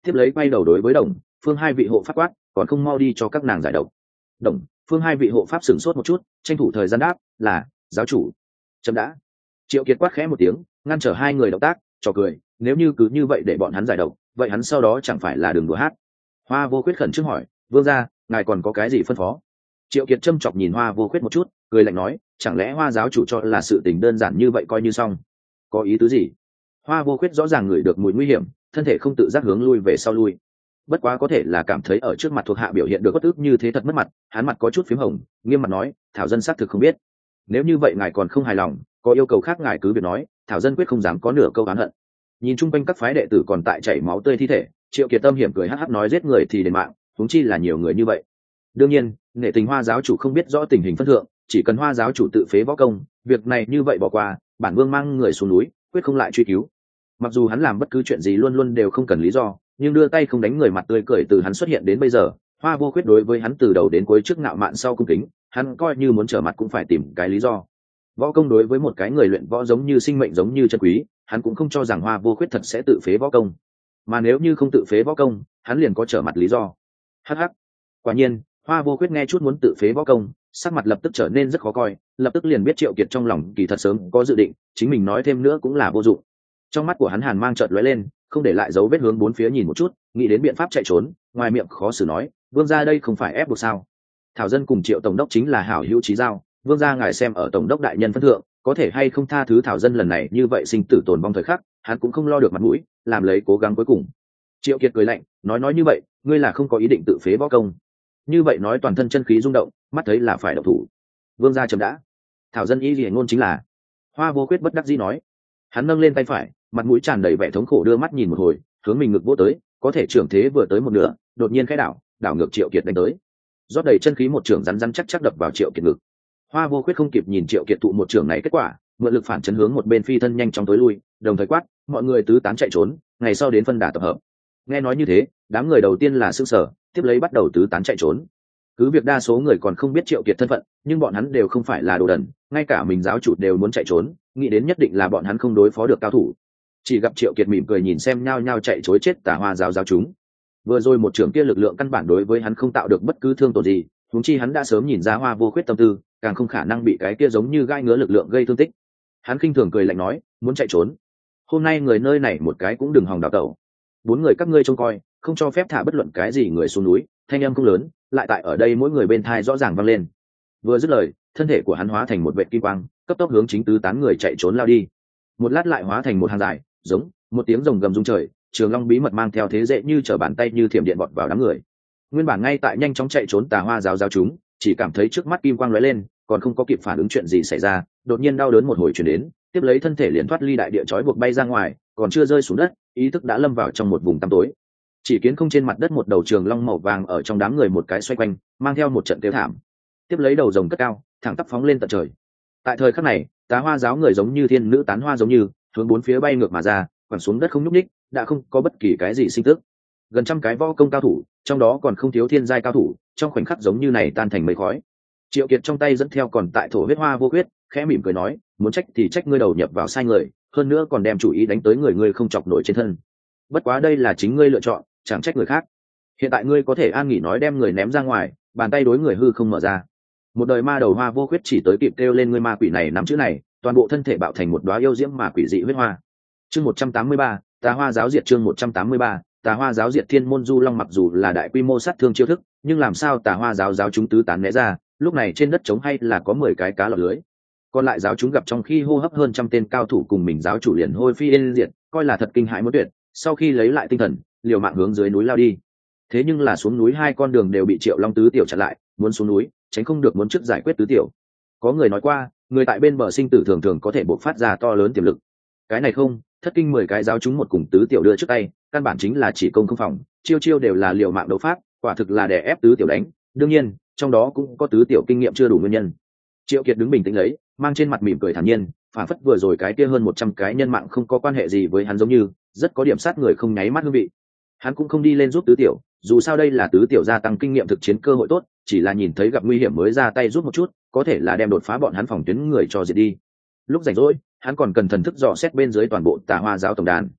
tiếp lấy quay đầu đối với Đồng Phương hai vị hộ pháp quát, còn không mau đi cho các nàng giải độc. Đồng Phương hai vị hộ pháp sửng sốt một chút, tranh thủ thời gian đáp, là giáo chủ. Chậm đã. Triệu Kiệt quát khẽ một tiếng, ngăn trở hai người động tác, trò cười, nếu như cứ như vậy để bọn hắn giải độc, vậy hắn sau đó chẳng phải là đường đùa hát. Hoa Vô Khuyết khẩn trước hỏi, vương gia, ngài còn có cái gì phân phó? Triệu Kiệt châm chọc nhìn Hoa Vô Khuyết một chút, cười lạnh nói, chẳng lẽ Hoa giáo chủ cho là sự tình đơn giản như vậy coi như xong? Có ý tứ gì? Hoa Vô Khuyết rõ ràng ngửi được mùi nguy hiểm, thân thể không tự giác hướng lui về sau lui. Bất quá có thể là cảm thấy ở trước mặt thuộc hạ biểu hiện được bất ức như thế thật mất mặt, hắn mặt có chút phím hồng, nghiêm mặt nói, thảo dân xác thực không biết. Nếu như vậy ngài còn không hài lòng, có yêu cầu khác ngài cứ việc nói, thảo dân quyết không dám có nửa câu oán hận. Nhìn chung quanh các phái đệ tử còn tại chảy máu tươi thi thể, Triệu Kiệt tâm hiểm cười hắc hắc nói, giết người thì đền mạng, huống chi là nhiều người như vậy. Đương nhiên, nghệ tình Hoa giáo chủ không biết rõ tình hình phân thượng, chỉ cần Hoa giáo chủ tự phế võ công, việc này như vậy bỏ qua, bản vương mang người xuống núi, quyết không lại truy cứu. Mặc dù hắn làm bất cứ chuyện gì luôn luôn đều không cần lý do, nhưng đưa tay không đánh người mặt tươi cười từ hắn xuất hiện đến bây giờ, Hoa Vô Khuyết đối với hắn từ đầu đến cuối trước ngạo mạn sau cung kính, hắn coi như muốn trở mặt cũng phải tìm cái lý do. Võ công đối với một cái người luyện võ giống như sinh mệnh giống như chân quý, hắn cũng không cho rằng Hoa Vô Khuyết thật sẽ tự phế võ công. Mà nếu như không tự phế võ công, hắn liền có trở mặt lý do. Hắc hắc. Quả nhiên, Hoa Vô Khuyết nghe chút muốn tự phế võ công, sắc mặt lập tức trở nên rất khó coi, lập tức liền biết Triệu Kiệt trong lòng kỳ thật sớm có dự định, chính mình nói thêm nữa cũng là vô dụng. Trong mắt của hắn hàn mang chợt lóe lên, không để lại dấu vết hướng bốn phía nhìn một chút, nghĩ đến biện pháp chạy trốn, ngoài miệng khó xử nói, vương gia đây không phải ép buộc sao? Thảo dân cùng Triệu tổng đốc chính là hảo hữu chí giao, vương gia ngài xem ở tổng đốc đại nhân phân thượng, có thể hay không tha thứ thảo dân lần này như vậy sinh tử tồn vong thời khắc, hắn cũng không lo được mặt mũi, làm lấy cố gắng cuối cùng. Triệu Kiệt cười lạnh, nói như vậy, ngươi là không có ý định tự phế võ công. Như vậy nói toàn thân chân khí rung động, mắt thấy là phải động thủ. Vương gia chậm đã. Thảo dân ý gì ngôn chính là. Hoa Vô Khuyết bất đắc dĩ nói. Hắn nâng lên tay phải, mặt mũi tràn đầy vẻ thống khổ đưa mắt nhìn một hồi, hướng mình ngực vỗ tới, có thể trưởng thế vừa tới một nửa, đột nhiên khẽ đảo ngược Triệu Kiệt đánh tới. Rót đầy chân khí một trưởng rắn chắc đập vào Triệu Kiệt ngực. Hoa Vô Khuyết không kịp nhìn Triệu Kiệt thụ một trưởng này kết quả, mượn lực phản chấn hướng một bên phi thân nhanh chóng tối lui, đồng thời quát, mọi người tứ tán chạy trốn, ngày sau đến phân đà tập hợp. Nghe nói như thế, đám người đầu tiên là sửng sở, tiếp lấy bắt đầu tứ tán chạy trốn. Cứ việc đa số người còn không biết Triệu Kiệt thân phận, nhưng bọn hắn đều không phải là đồ đần, ngay cả mình giáo chủ đều muốn chạy trốn, nghĩ đến nhất định là bọn hắn không đối phó được cao thủ. Chỉ gặp Triệu Kiệt mỉm cười nhìn xem nhao nhao chạy trối chết Tà Hoa giáo chúng. Vừa rồi một trưởng kia lực lượng căn bản đối với hắn không tạo được bất cứ thương tổn gì, huống chi hắn đã sớm nhìn ra Hoa Vô Khuyết tâm tư, càng không khả năng bị cái kia giống như gai ngứa lực lượng gây thương tích. Hắn khinh thường cười lạnh nói, muốn chạy trốn, hôm nay người nơi này một cái cũng đừng hòng đào tẩu. Bốn người các ngươi trông coi, không cho phép thả bất luận cái gì người xuống núi. Thanh âm không lớn, lại tại ở đây mỗi người bên thai rõ ràng vang lên. Vừa dứt lời, thân thể của hắn hóa thành một vệt kim quang, cấp tốc hướng chính tứ tán người chạy trốn lao đi. Một lát lại hóa thành một hàng dài, giống một tiếng rồng gầm rung trời, Trường Long bí mật mang theo thế dễ như trở bàn tay như thiểm điện bọt vào đám người. Nguyên bản ngay tại nhanh chóng chạy trốn Tà Hoa giáo chúng, chỉ cảm thấy trước mắt kim quang lóe lên, còn không có kịp phản ứng chuyện gì xảy ra, đột nhiên đau đớn một hồi truyền đến, tiếp lấy thân thể liền thoát ly đại địa trói buộc bay ra ngoài, còn chưa rơi xuống đất, ý thức đã lâm vào trong một vùng tăm tối. Chỉ kiến không trên mặt đất một đầu trường long màu vàng ở trong đám người một cái xoay quanh, mang theo một trận kêu thảm. Tiếp lấy đầu rồng cất cao, thẳng tắp phóng lên tận trời. Tại thời khắc này, Tà Hoa giáo người giống như thiên nữ tán hoa giống như, hướng bốn phía bay ngược mà ra, quẳng xuống đất không nhúc nhích, đã không có bất kỳ cái gì sinh tức. Gần trăm cái võ công cao thủ, trong đó còn không thiếu thiên giai cao thủ, trong khoảnh khắc giống như này tan thành mây khói. Triệu Kiệt trong tay dẫn theo còn tại thổ huyết Hoa Vô Khuyết, khẽ mỉm cười nói, muốn trách thì trách ngươi đầu nhập vào sai người, hơn nữa còn đem chủ ý đánh tới người ngươi không chọc nổi trên thân. Bất quá đây là chính ngươi lựa chọn, chẳng trách người khác. Hiện tại ngươi có thể an nghỉ nói đem người ném ra ngoài, bàn tay đối người hư không mở ra. Một đời ma đầu Hoa Vô Khuyết chỉ tới kịp kêu lên ngươi ma quỷ này nắm chữ này, toàn bộ thân thể bạo thành một đóa yêu diễm mà quỷ dị huyết hoa. Chương 183, Tà Hoa giáo diệt. Chương 183, Tà Hoa giáo diệt. Thiên môn du long mặc dù là đại quy mô sát thương chiêu thức, nhưng làm sao Tà Hoa giáo chúng tứ tán né ra, lúc này trên đất trống hay là có 10 cái cá lọt lưới. Còn lại giáo chúng gặp trong khi hô hấp hơn trăm tên cao thủ cùng mình giáo chủ liền hôi phi yên diệt, coi là thật kinh hãi muốn tuyệt, sau khi lấy lại tinh thần, liều mạng hướng dưới núi lao đi. Thế nhưng là xuống núi hai con đường đều bị Triệu Long tứ tiểu chặn lại, muốn xuống núi, tránh không được muốn trước giải quyết tứ tiểu. Có người nói qua, người tại bên bờ sinh tử thường thường có thể bộc phát ra to lớn tiềm lực. Cái này không, thất kinh 10 cái giáo chúng một cùng tứ tiểu đưa trước tay, căn bản chính là chỉ công không phòng, chiêu chiêu đều là liều mạng đấu pháp, quả thực là đè ép tứ tiểu đánh. Đương nhiên, trong đó cũng có tứ tiểu kinh nghiệm chưa đủ nguyên nhân. Triệu Kiệt đứng bình tĩnh lấy, mang trên mặt mỉm cười thản nhiên, phản phất vừa rồi cái kia hơn 100 cái nhân mạng không có quan hệ gì với hắn giống như, rất có điểm sát người không nháy mắt hương vị. Hắn cũng không đi lên giúp tứ tiểu, dù sao đây là tứ tiểu gia tăng kinh nghiệm thực chiến cơ hội tốt, chỉ là nhìn thấy gặp nguy hiểm mới ra tay giúp một chút, có thể là đem đột phá bọn hắn phòng tuyến người cho diệt đi. Lúc rảnh rỗi, hắn còn cần thần thức dò xét bên dưới toàn bộ Tà Hoa giáo tổng đàn.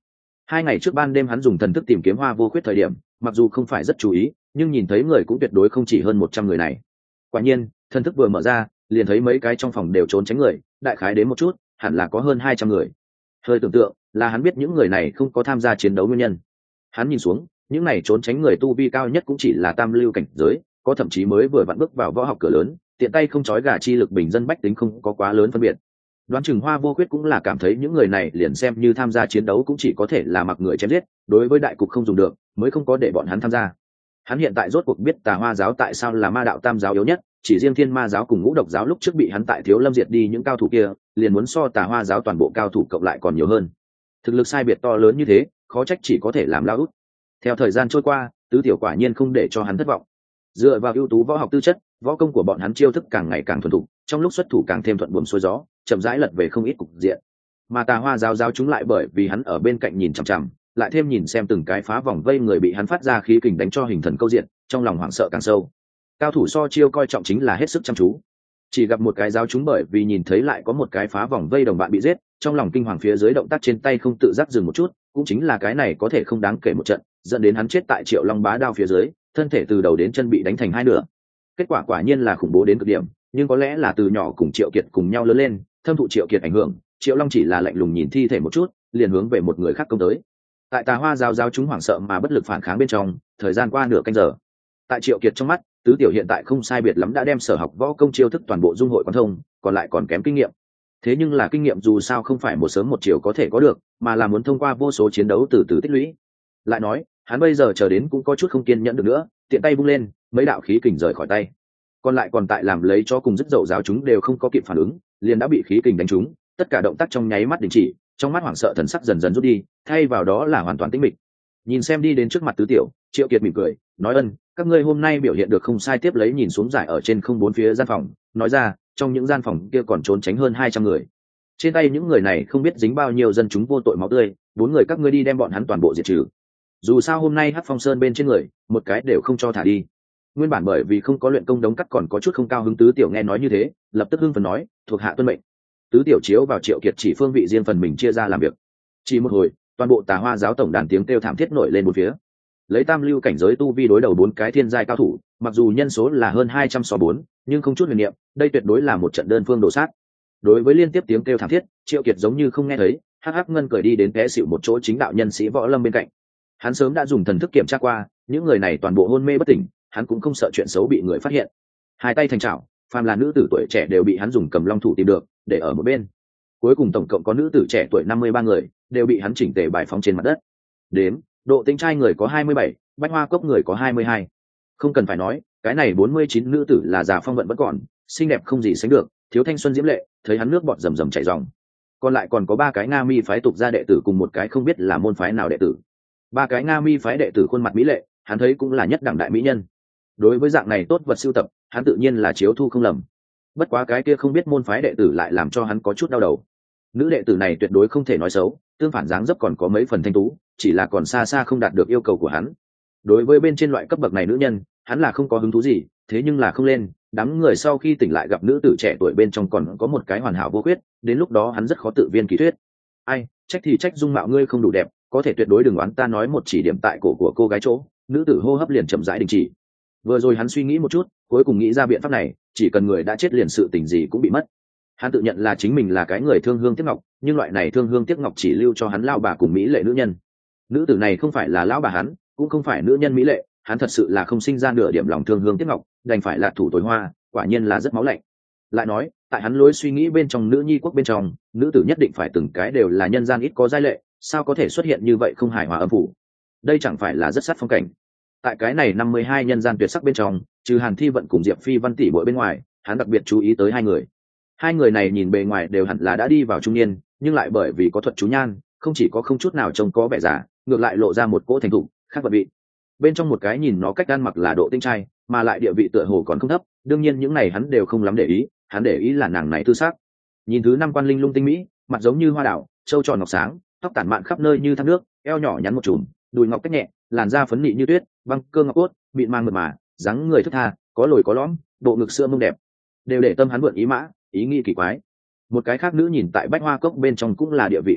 2 ngày trước ban đêm hắn dùng thần thức tìm kiếm Hoa Vô Khuyết thời điểm, mặc dù không phải rất chú ý, nhưng nhìn thấy người cũng tuyệt đối không chỉ hơn 100 người này. Quả nhiên, thần thức vừa mở ra, liền thấy mấy cái trong phòng đều trốn tránh người, đại khái đến một chút, hẳn là có hơn 200 người. Hơi tưởng tượng, là hắn biết những người này không có tham gia chiến đấu nguyên nhân. Hắn nhìn xuống, những này trốn tránh người tu vi cao nhất cũng chỉ là tam lưu cảnh giới, có thậm chí mới vừa vặn bước vào võ học cửa lớn, tiện tay không chói gà chi lực bình dân bách tính không có quá lớn phân biệt. Đoán chừng Hoa Vô Khuyết cũng là cảm thấy những người này liền xem như tham gia chiến đấu cũng chỉ có thể là mặc người chém giết, đối với đại cục không dùng được, mới không có để bọn hắn tham gia. Hắn hiện tại rốt cuộc biết Tà Hoa giáo tại sao là ma đạo tam giáo yếu nhất, chỉ riêng Thiên Ma giáo cùng Ngũ Độc giáo lúc trước bị hắn tại Thiếu Lâm diệt đi những cao thủ kia, liền muốn so Tà Hoa giáo toàn bộ cao thủ cộng lại còn nhiều hơn. Thực lực sai biệt to lớn như thế, khó trách chỉ có thể làm lao út. Theo thời gian trôi qua, Tứ Tiểu quả nhiên không để cho hắn thất vọng. Dựa vào ưu tú võ học tư chất, võ công của bọn hắn chiêu thức càng ngày càng thuần thục, trong lúc xuất thủ càng thêm thuận buồm xuôi gió, chậm rãi lật về không ít cục diện. Mà Tà Hoa giáo giáo chúng lại bởi vì hắn ở bên cạnh nhìn chằm chằm, lại thêm nhìn xem từng cái phá vòng vây người bị hắn phát ra khí kình đánh cho hình thần câu diện, trong lòng hoảng sợ càng sâu. Cao thủ so chiêu coi trọng chính là hết sức chăm chú. Chỉ gặp một cái giáo chúng bởi vì nhìn thấy lại có một cái phá vòng vây đồng bạn bị giết, trong lòng kinh hoàng phía dưới động tác trên tay không tự giác dừng một chút, cũng chính là cái này có thể không đáng kể một trận, dẫn đến hắn chết tại Triệu Long bá đao phía dưới, thân thể từ đầu đến chân bị đánh thành hai nửa. Kết quả quả nhiên là khủng bố đến cực điểm, nhưng có lẽ là từ nhỏ cùng Triệu Kiệt cùng nhau lớn lên, thâm thụ Triệu Kiệt ảnh hưởng, Triệu Long chỉ là lạnh lùng nhìn thi thể một chút, liền hướng về một người khác công tới. Tại Tà Hoa giáo giáo chúng hoảng sợ mà bất lực phản kháng bên trong, thời gian qua nửa canh giờ. Tại Triệu Kiệt trong mắt, Tứ Tiểu hiện tại không sai biệt lắm đã đem sở học võ công chiêu thức toàn bộ dung hội quán thông, còn lại còn kém kinh nghiệm. Thế nhưng là kinh nghiệm dù sao không phải một sớm một chiều có thể có được, mà là muốn thông qua vô số chiến đấu từ từ tích lũy. Lại nói, hắn bây giờ chờ đến cũng có chút không kiên nhẫn được nữa, tiện tay vung lên, mấy đạo khí kình rời khỏi tay. Còn lại còn tại làm lấy cho cùng rất dậu giáo chúng đều không có kịp phản ứng, liền đã bị khí kình đánh trúng, tất cả động tác trong nháy mắt đình chỉ, trong mắt hoảng sợ thần sắc dần dần rút đi, thay vào đó là hoàn toàn tĩnh mịch. Nhìn xem đi đến trước mặt Tứ Tiểu, Triệu Kiệt mỉm cười, nói: "Ân, các ngươi hôm nay biểu hiện được không sai." Tiếp lấy nhìn xuống giải ở trên không bốn phía gian phòng, nói ra: "Trong những gian phòng kia còn trốn tránh hơn 200 người. Trên tay những người này không biết dính bao nhiêu dân chúng vô tội máu tươi, 4 người các ngươi đi đem bọn hắn toàn bộ diệt trừ. Dù sao hôm nay Hắc Phong Sơn bên trên người, một cái đều không cho thả đi." Nguyên bản bởi vì không có luyện công đống cắt còn có chút không cao hứng Tứ Tiểu nghe nói như thế, lập tức hưng phấn nói: "Thuộc hạ tuân mệnh." Tứ Tiểu chiếu vào Triệu Kiệt chỉ phương vị riêng phần mình chia ra làm việc. Chỉ một hồi, toàn bộ Tà Hoa giáo tổng đàn tiếng kêu thảm thiết nổi lên bốn phía. Lấy tam lưu cảnh giới tu vi đối đầu 4 cái thiên giai cao thủ, mặc dù nhân số là hơn 200 so 4, nhưng không chút huyền niệm, đây tuyệt đối là một trận đơn phương đổ sát. Đối với liên tiếp tiếng kêu thảm thiết, Triệu Kiệt giống như không nghe thấy, hắc hắc ngân cười đi đến té xỉu một chỗ chính đạo nhân sĩ võ lâm bên cạnh. Hắn sớm đã dùng thần thức kiểm tra qua, những người này toàn bộ hôn mê bất tỉnh, hắn cũng không sợ chuyện xấu bị người phát hiện. Hai tay thành chảo, phàm là nữ tử tuổi trẻ đều bị hắn dùng cầm long thủ tìm được, để ở một bên. Cuối cùng tổng cộng có nữ tử trẻ tuổi 53 người, đều bị hắn chỉnh tề bài phóng trên mặt đất. Đến, độ tính trai người có 27, bách hoa cốc người có 22. Không cần phải nói, cái này 49 nữ tử là già phong vận vẫn còn, xinh đẹp không gì sánh được, thiếu thanh xuân diễm lệ, thấy hắn nước bọt rầm rầm chảy ròng. Còn lại còn có 3 cái Nga Mi phái tục gia đệ tử cùng một cái không biết là môn phái nào đệ tử. 3 cái Nga Mi phái đệ tử khuôn mặt mỹ lệ, hắn thấy cũng là nhất đẳng đại mỹ nhân. Đối với dạng này tốt vật sưu tập, hắn tự nhiên là chiếu thu không lầm. Bất quá cái kia không biết môn phái đệ tử lại làm cho hắn có chút đau đầu. Nữ đệ tử này tuyệt đối không thể nói xấu, tương phản dáng dấp còn có mấy phần thanh tú, chỉ là còn xa xa không đạt được yêu cầu của hắn. Đối với bên trên loại cấp bậc này nữ nhân, hắn là không có hứng thú gì, thế nhưng là không lên, đám người sau khi tỉnh lại gặp nữ tử trẻ tuổi bên trong còn có một cái hoàn hảo vô khuyết, đến lúc đó hắn rất khó tự viên kỳ thuyết. Ai, trách thì trách dung mạo ngươi không đủ đẹp, có thể tuyệt đối đừng oán ta nói một chỉ điểm tại cổ của cô gái chỗ. Nữ tử hô hấp liền chậm rãi đình chỉ. Vừa rồi hắn suy nghĩ một chút, cuối cùng nghĩ ra biện pháp này, chỉ cần người đã chết liền sự tình gì cũng bị mất. Hắn tự nhận là chính mình là cái người thương hương tiếc ngọc, nhưng loại này thương hương tiếc ngọc chỉ lưu cho hắn lao bà cùng mỹ lệ nữ nhân. Nữ tử này không phải là lão bà hắn, cũng không phải nữ nhân mỹ lệ, hắn thật sự là không sinh ra nửa điểm lòng thương hương tiếc ngọc, đành phải là thủ tối hoa, quả nhiên là rất máu lạnh. Lại nói, tại hắn lối suy nghĩ bên trong nữ nhi quốc bên trong, nữ tử nhất định phải từng cái đều là nhân gian ít có giai lệ, sao có thể xuất hiện như vậy không hài hòa âm phủ. Đây chẳng phải là rất sát phong cảnh. Tại cái này 52 nhân gian tuyệt sắc bên trong, trừ Hàn Thi Vận cùng Diệp Phi Văn tỷ muội bên ngoài, hắn đặc biệt chú ý tới 2 người. 2 người này nhìn bề ngoài đều hẳn là đã đi vào trung niên, nhưng lại bởi vì có thuật chú nhan, không chỉ có không chút nào trông có vẻ già, ngược lại lộ ra một cỗ thành thục, khác vật vị. Bên trong một cái nhìn nó cách ăn mặc là độ tinh trai, mà lại địa vị tựa hồ còn không thấp, đương nhiên những này hắn đều không lắm để ý, hắn để ý là nàng này tư sắc. Nhìn thứ 5 quan linh lung tinh mỹ, mặt giống như hoa đào, trâu tròn ngọc sáng, tóc tản mạn khắp nơi như thác nước, eo nhỏ nhắn một chùm, đùi ngọc cách nhẹ, làn da phấn nị như tuyết, băng cơ ngọc cốt, mịn màng mượt mà, dáng người thướt tha, có lồi có lõm, bộ ngực sữa mông đẹp, đều để tâm hắn vượn ý mã, ý nghĩ kỳ quái. Một cái khác nữ nhìn tại bách hoa cốc bên trong cũng là địa vị cao thượng,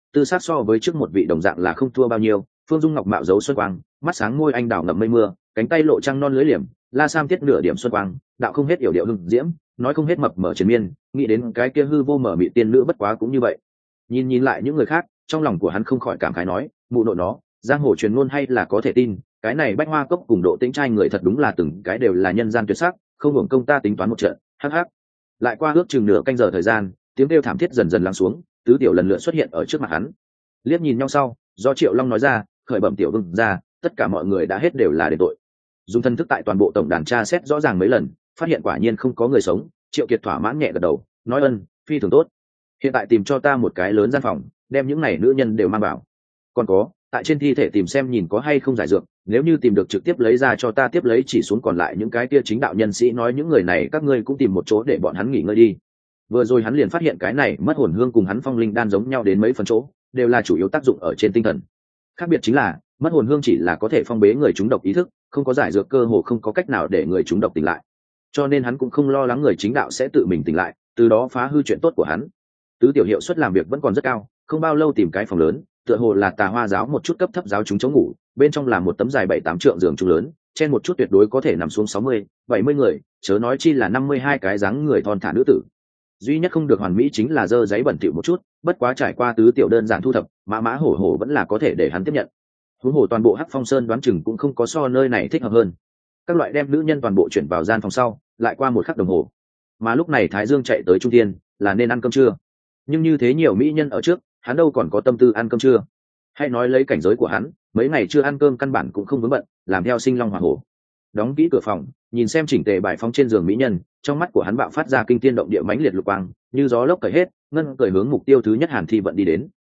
tư xác so với trước một vị đồng dạng là không thua bao nhiêu. Phương Dung ngọc mạo dấu xuân quang, mắt sáng môi anh đào ngậm mây mưa, cánh tay lộ trăng non lưới liềm, la sam tiết nửa điểm xuân quang, đạo không hết yểu điệu hưng diễm, nói không hết mập mờ triền miên, nghĩ đến cái kia hư vô mở mị tiên nữ bất quá cũng như vậy. Nhìn lại những người khác, trong lòng của hắn không khỏi cảm khái nói, mụ nội nó, giang hồ truyền ngôn hay là có thể tin, cái này Bách Hoa Cốc cùng Độ Tĩnh trai người thật đúng là từng cái đều là nhân gian tuyệt sắc, không hưởng công ta tính toán một trận. Hắc hắc. Lại qua ước chừng nửa canh giờ thời gian, tiếng kêu thảm thiết dần dần lắng xuống, tứ tiểu lần lượt xuất hiện ở trước mặt hắn. Liếc nhìn nhau sau, do Triệu Long nói ra, khởi bẩm tiểu vương ra, tất cả mọi người đã hết đều là đền tội. Dùng thân thức tại toàn bộ tổng đàn tra xét rõ ràng mấy lần, phát hiện quả nhiên không có người sống. Triệu Kiệt thỏa mãn nhẹ gật đầu, nói ân, phi thường tốt. Hiện tại tìm cho ta một cái lớn gian phòng, đem những này nữ nhân đều mang vào. Còn có, tại trên thi thể tìm xem nhìn có hay không giải dược, nếu như tìm được trực tiếp lấy ra cho ta tiếp lấy chỉ xuống còn lại những cái kia chính đạo nhân sĩ nói những người này các ngươi cũng tìm một chỗ để bọn hắn nghỉ ngơi đi. Vừa rồi hắn liền phát hiện cái này mất hồn hương cùng hắn phong linh đan giống nhau đến mấy phần chỗ, đều là chủ yếu tác dụng ở trên tinh thần. Khác biệt chính là mất hồn hương chỉ là có thể phong bế người chúng độc ý thức, không có giải dược cơ hồ không có cách nào để người chúng độc tỉnh lại, cho nên hắn cũng không lo lắng người chính đạo sẽ tự mình tỉnh lại, từ đó phá hư chuyện tốt của hắn. Tứ tiểu hiệu suất làm việc vẫn còn rất cao, không bao lâu tìm cái phòng lớn, tựa hồ là Tà Hoa giáo một chút cấp thấp giáo chúng chống ngủ, bên trong là một tấm dài 7-8 trượng giường chung lớn, trên một chút tuyệt đối có thể nằm xuống 60-70 người, chớ nói chi là 52 cái dáng người thon thả nữ tử. Duy nhất không được hoàn mỹ chính là dơ giấy bẩn thỉu một chút, bất quá trải qua tứ tiểu đơn giản thu thập, mã hổ hổ vẫn là có thể để hắn tiếp nhận. Huống hồ toàn bộ Hắc Phong Sơn đoán chừng cũng không có so nơi này thích hợp hơn. Các loại đem nữ nhân toàn bộ chuyển vào gian phòng sau, lại qua một khắc đồng hồ. Mà lúc này Thái Dương chạy tới trung thiên, là nên ăn cơm trưa. Nhưng như thế nhiều mỹ nhân ở trước, hắn đâu còn có tâm tư ăn cơm trưa. Hay nói lấy cảnh giới của hắn, mấy ngày chưa ăn cơm căn bản cũng không vướng bận, làm theo sinh long hỏa hổ. Đóng kỹ cửa phòng, nhìn xem chỉnh tề bài phóng trên giường mỹ nhân, trong mắt của hắn bạo phát ra kinh thiên động địa mãnh liệt lục quang, như gió lốc cởi hết, ngân cởi hướng mục tiêu thứ nhất Hàn Thi Vận đi đến.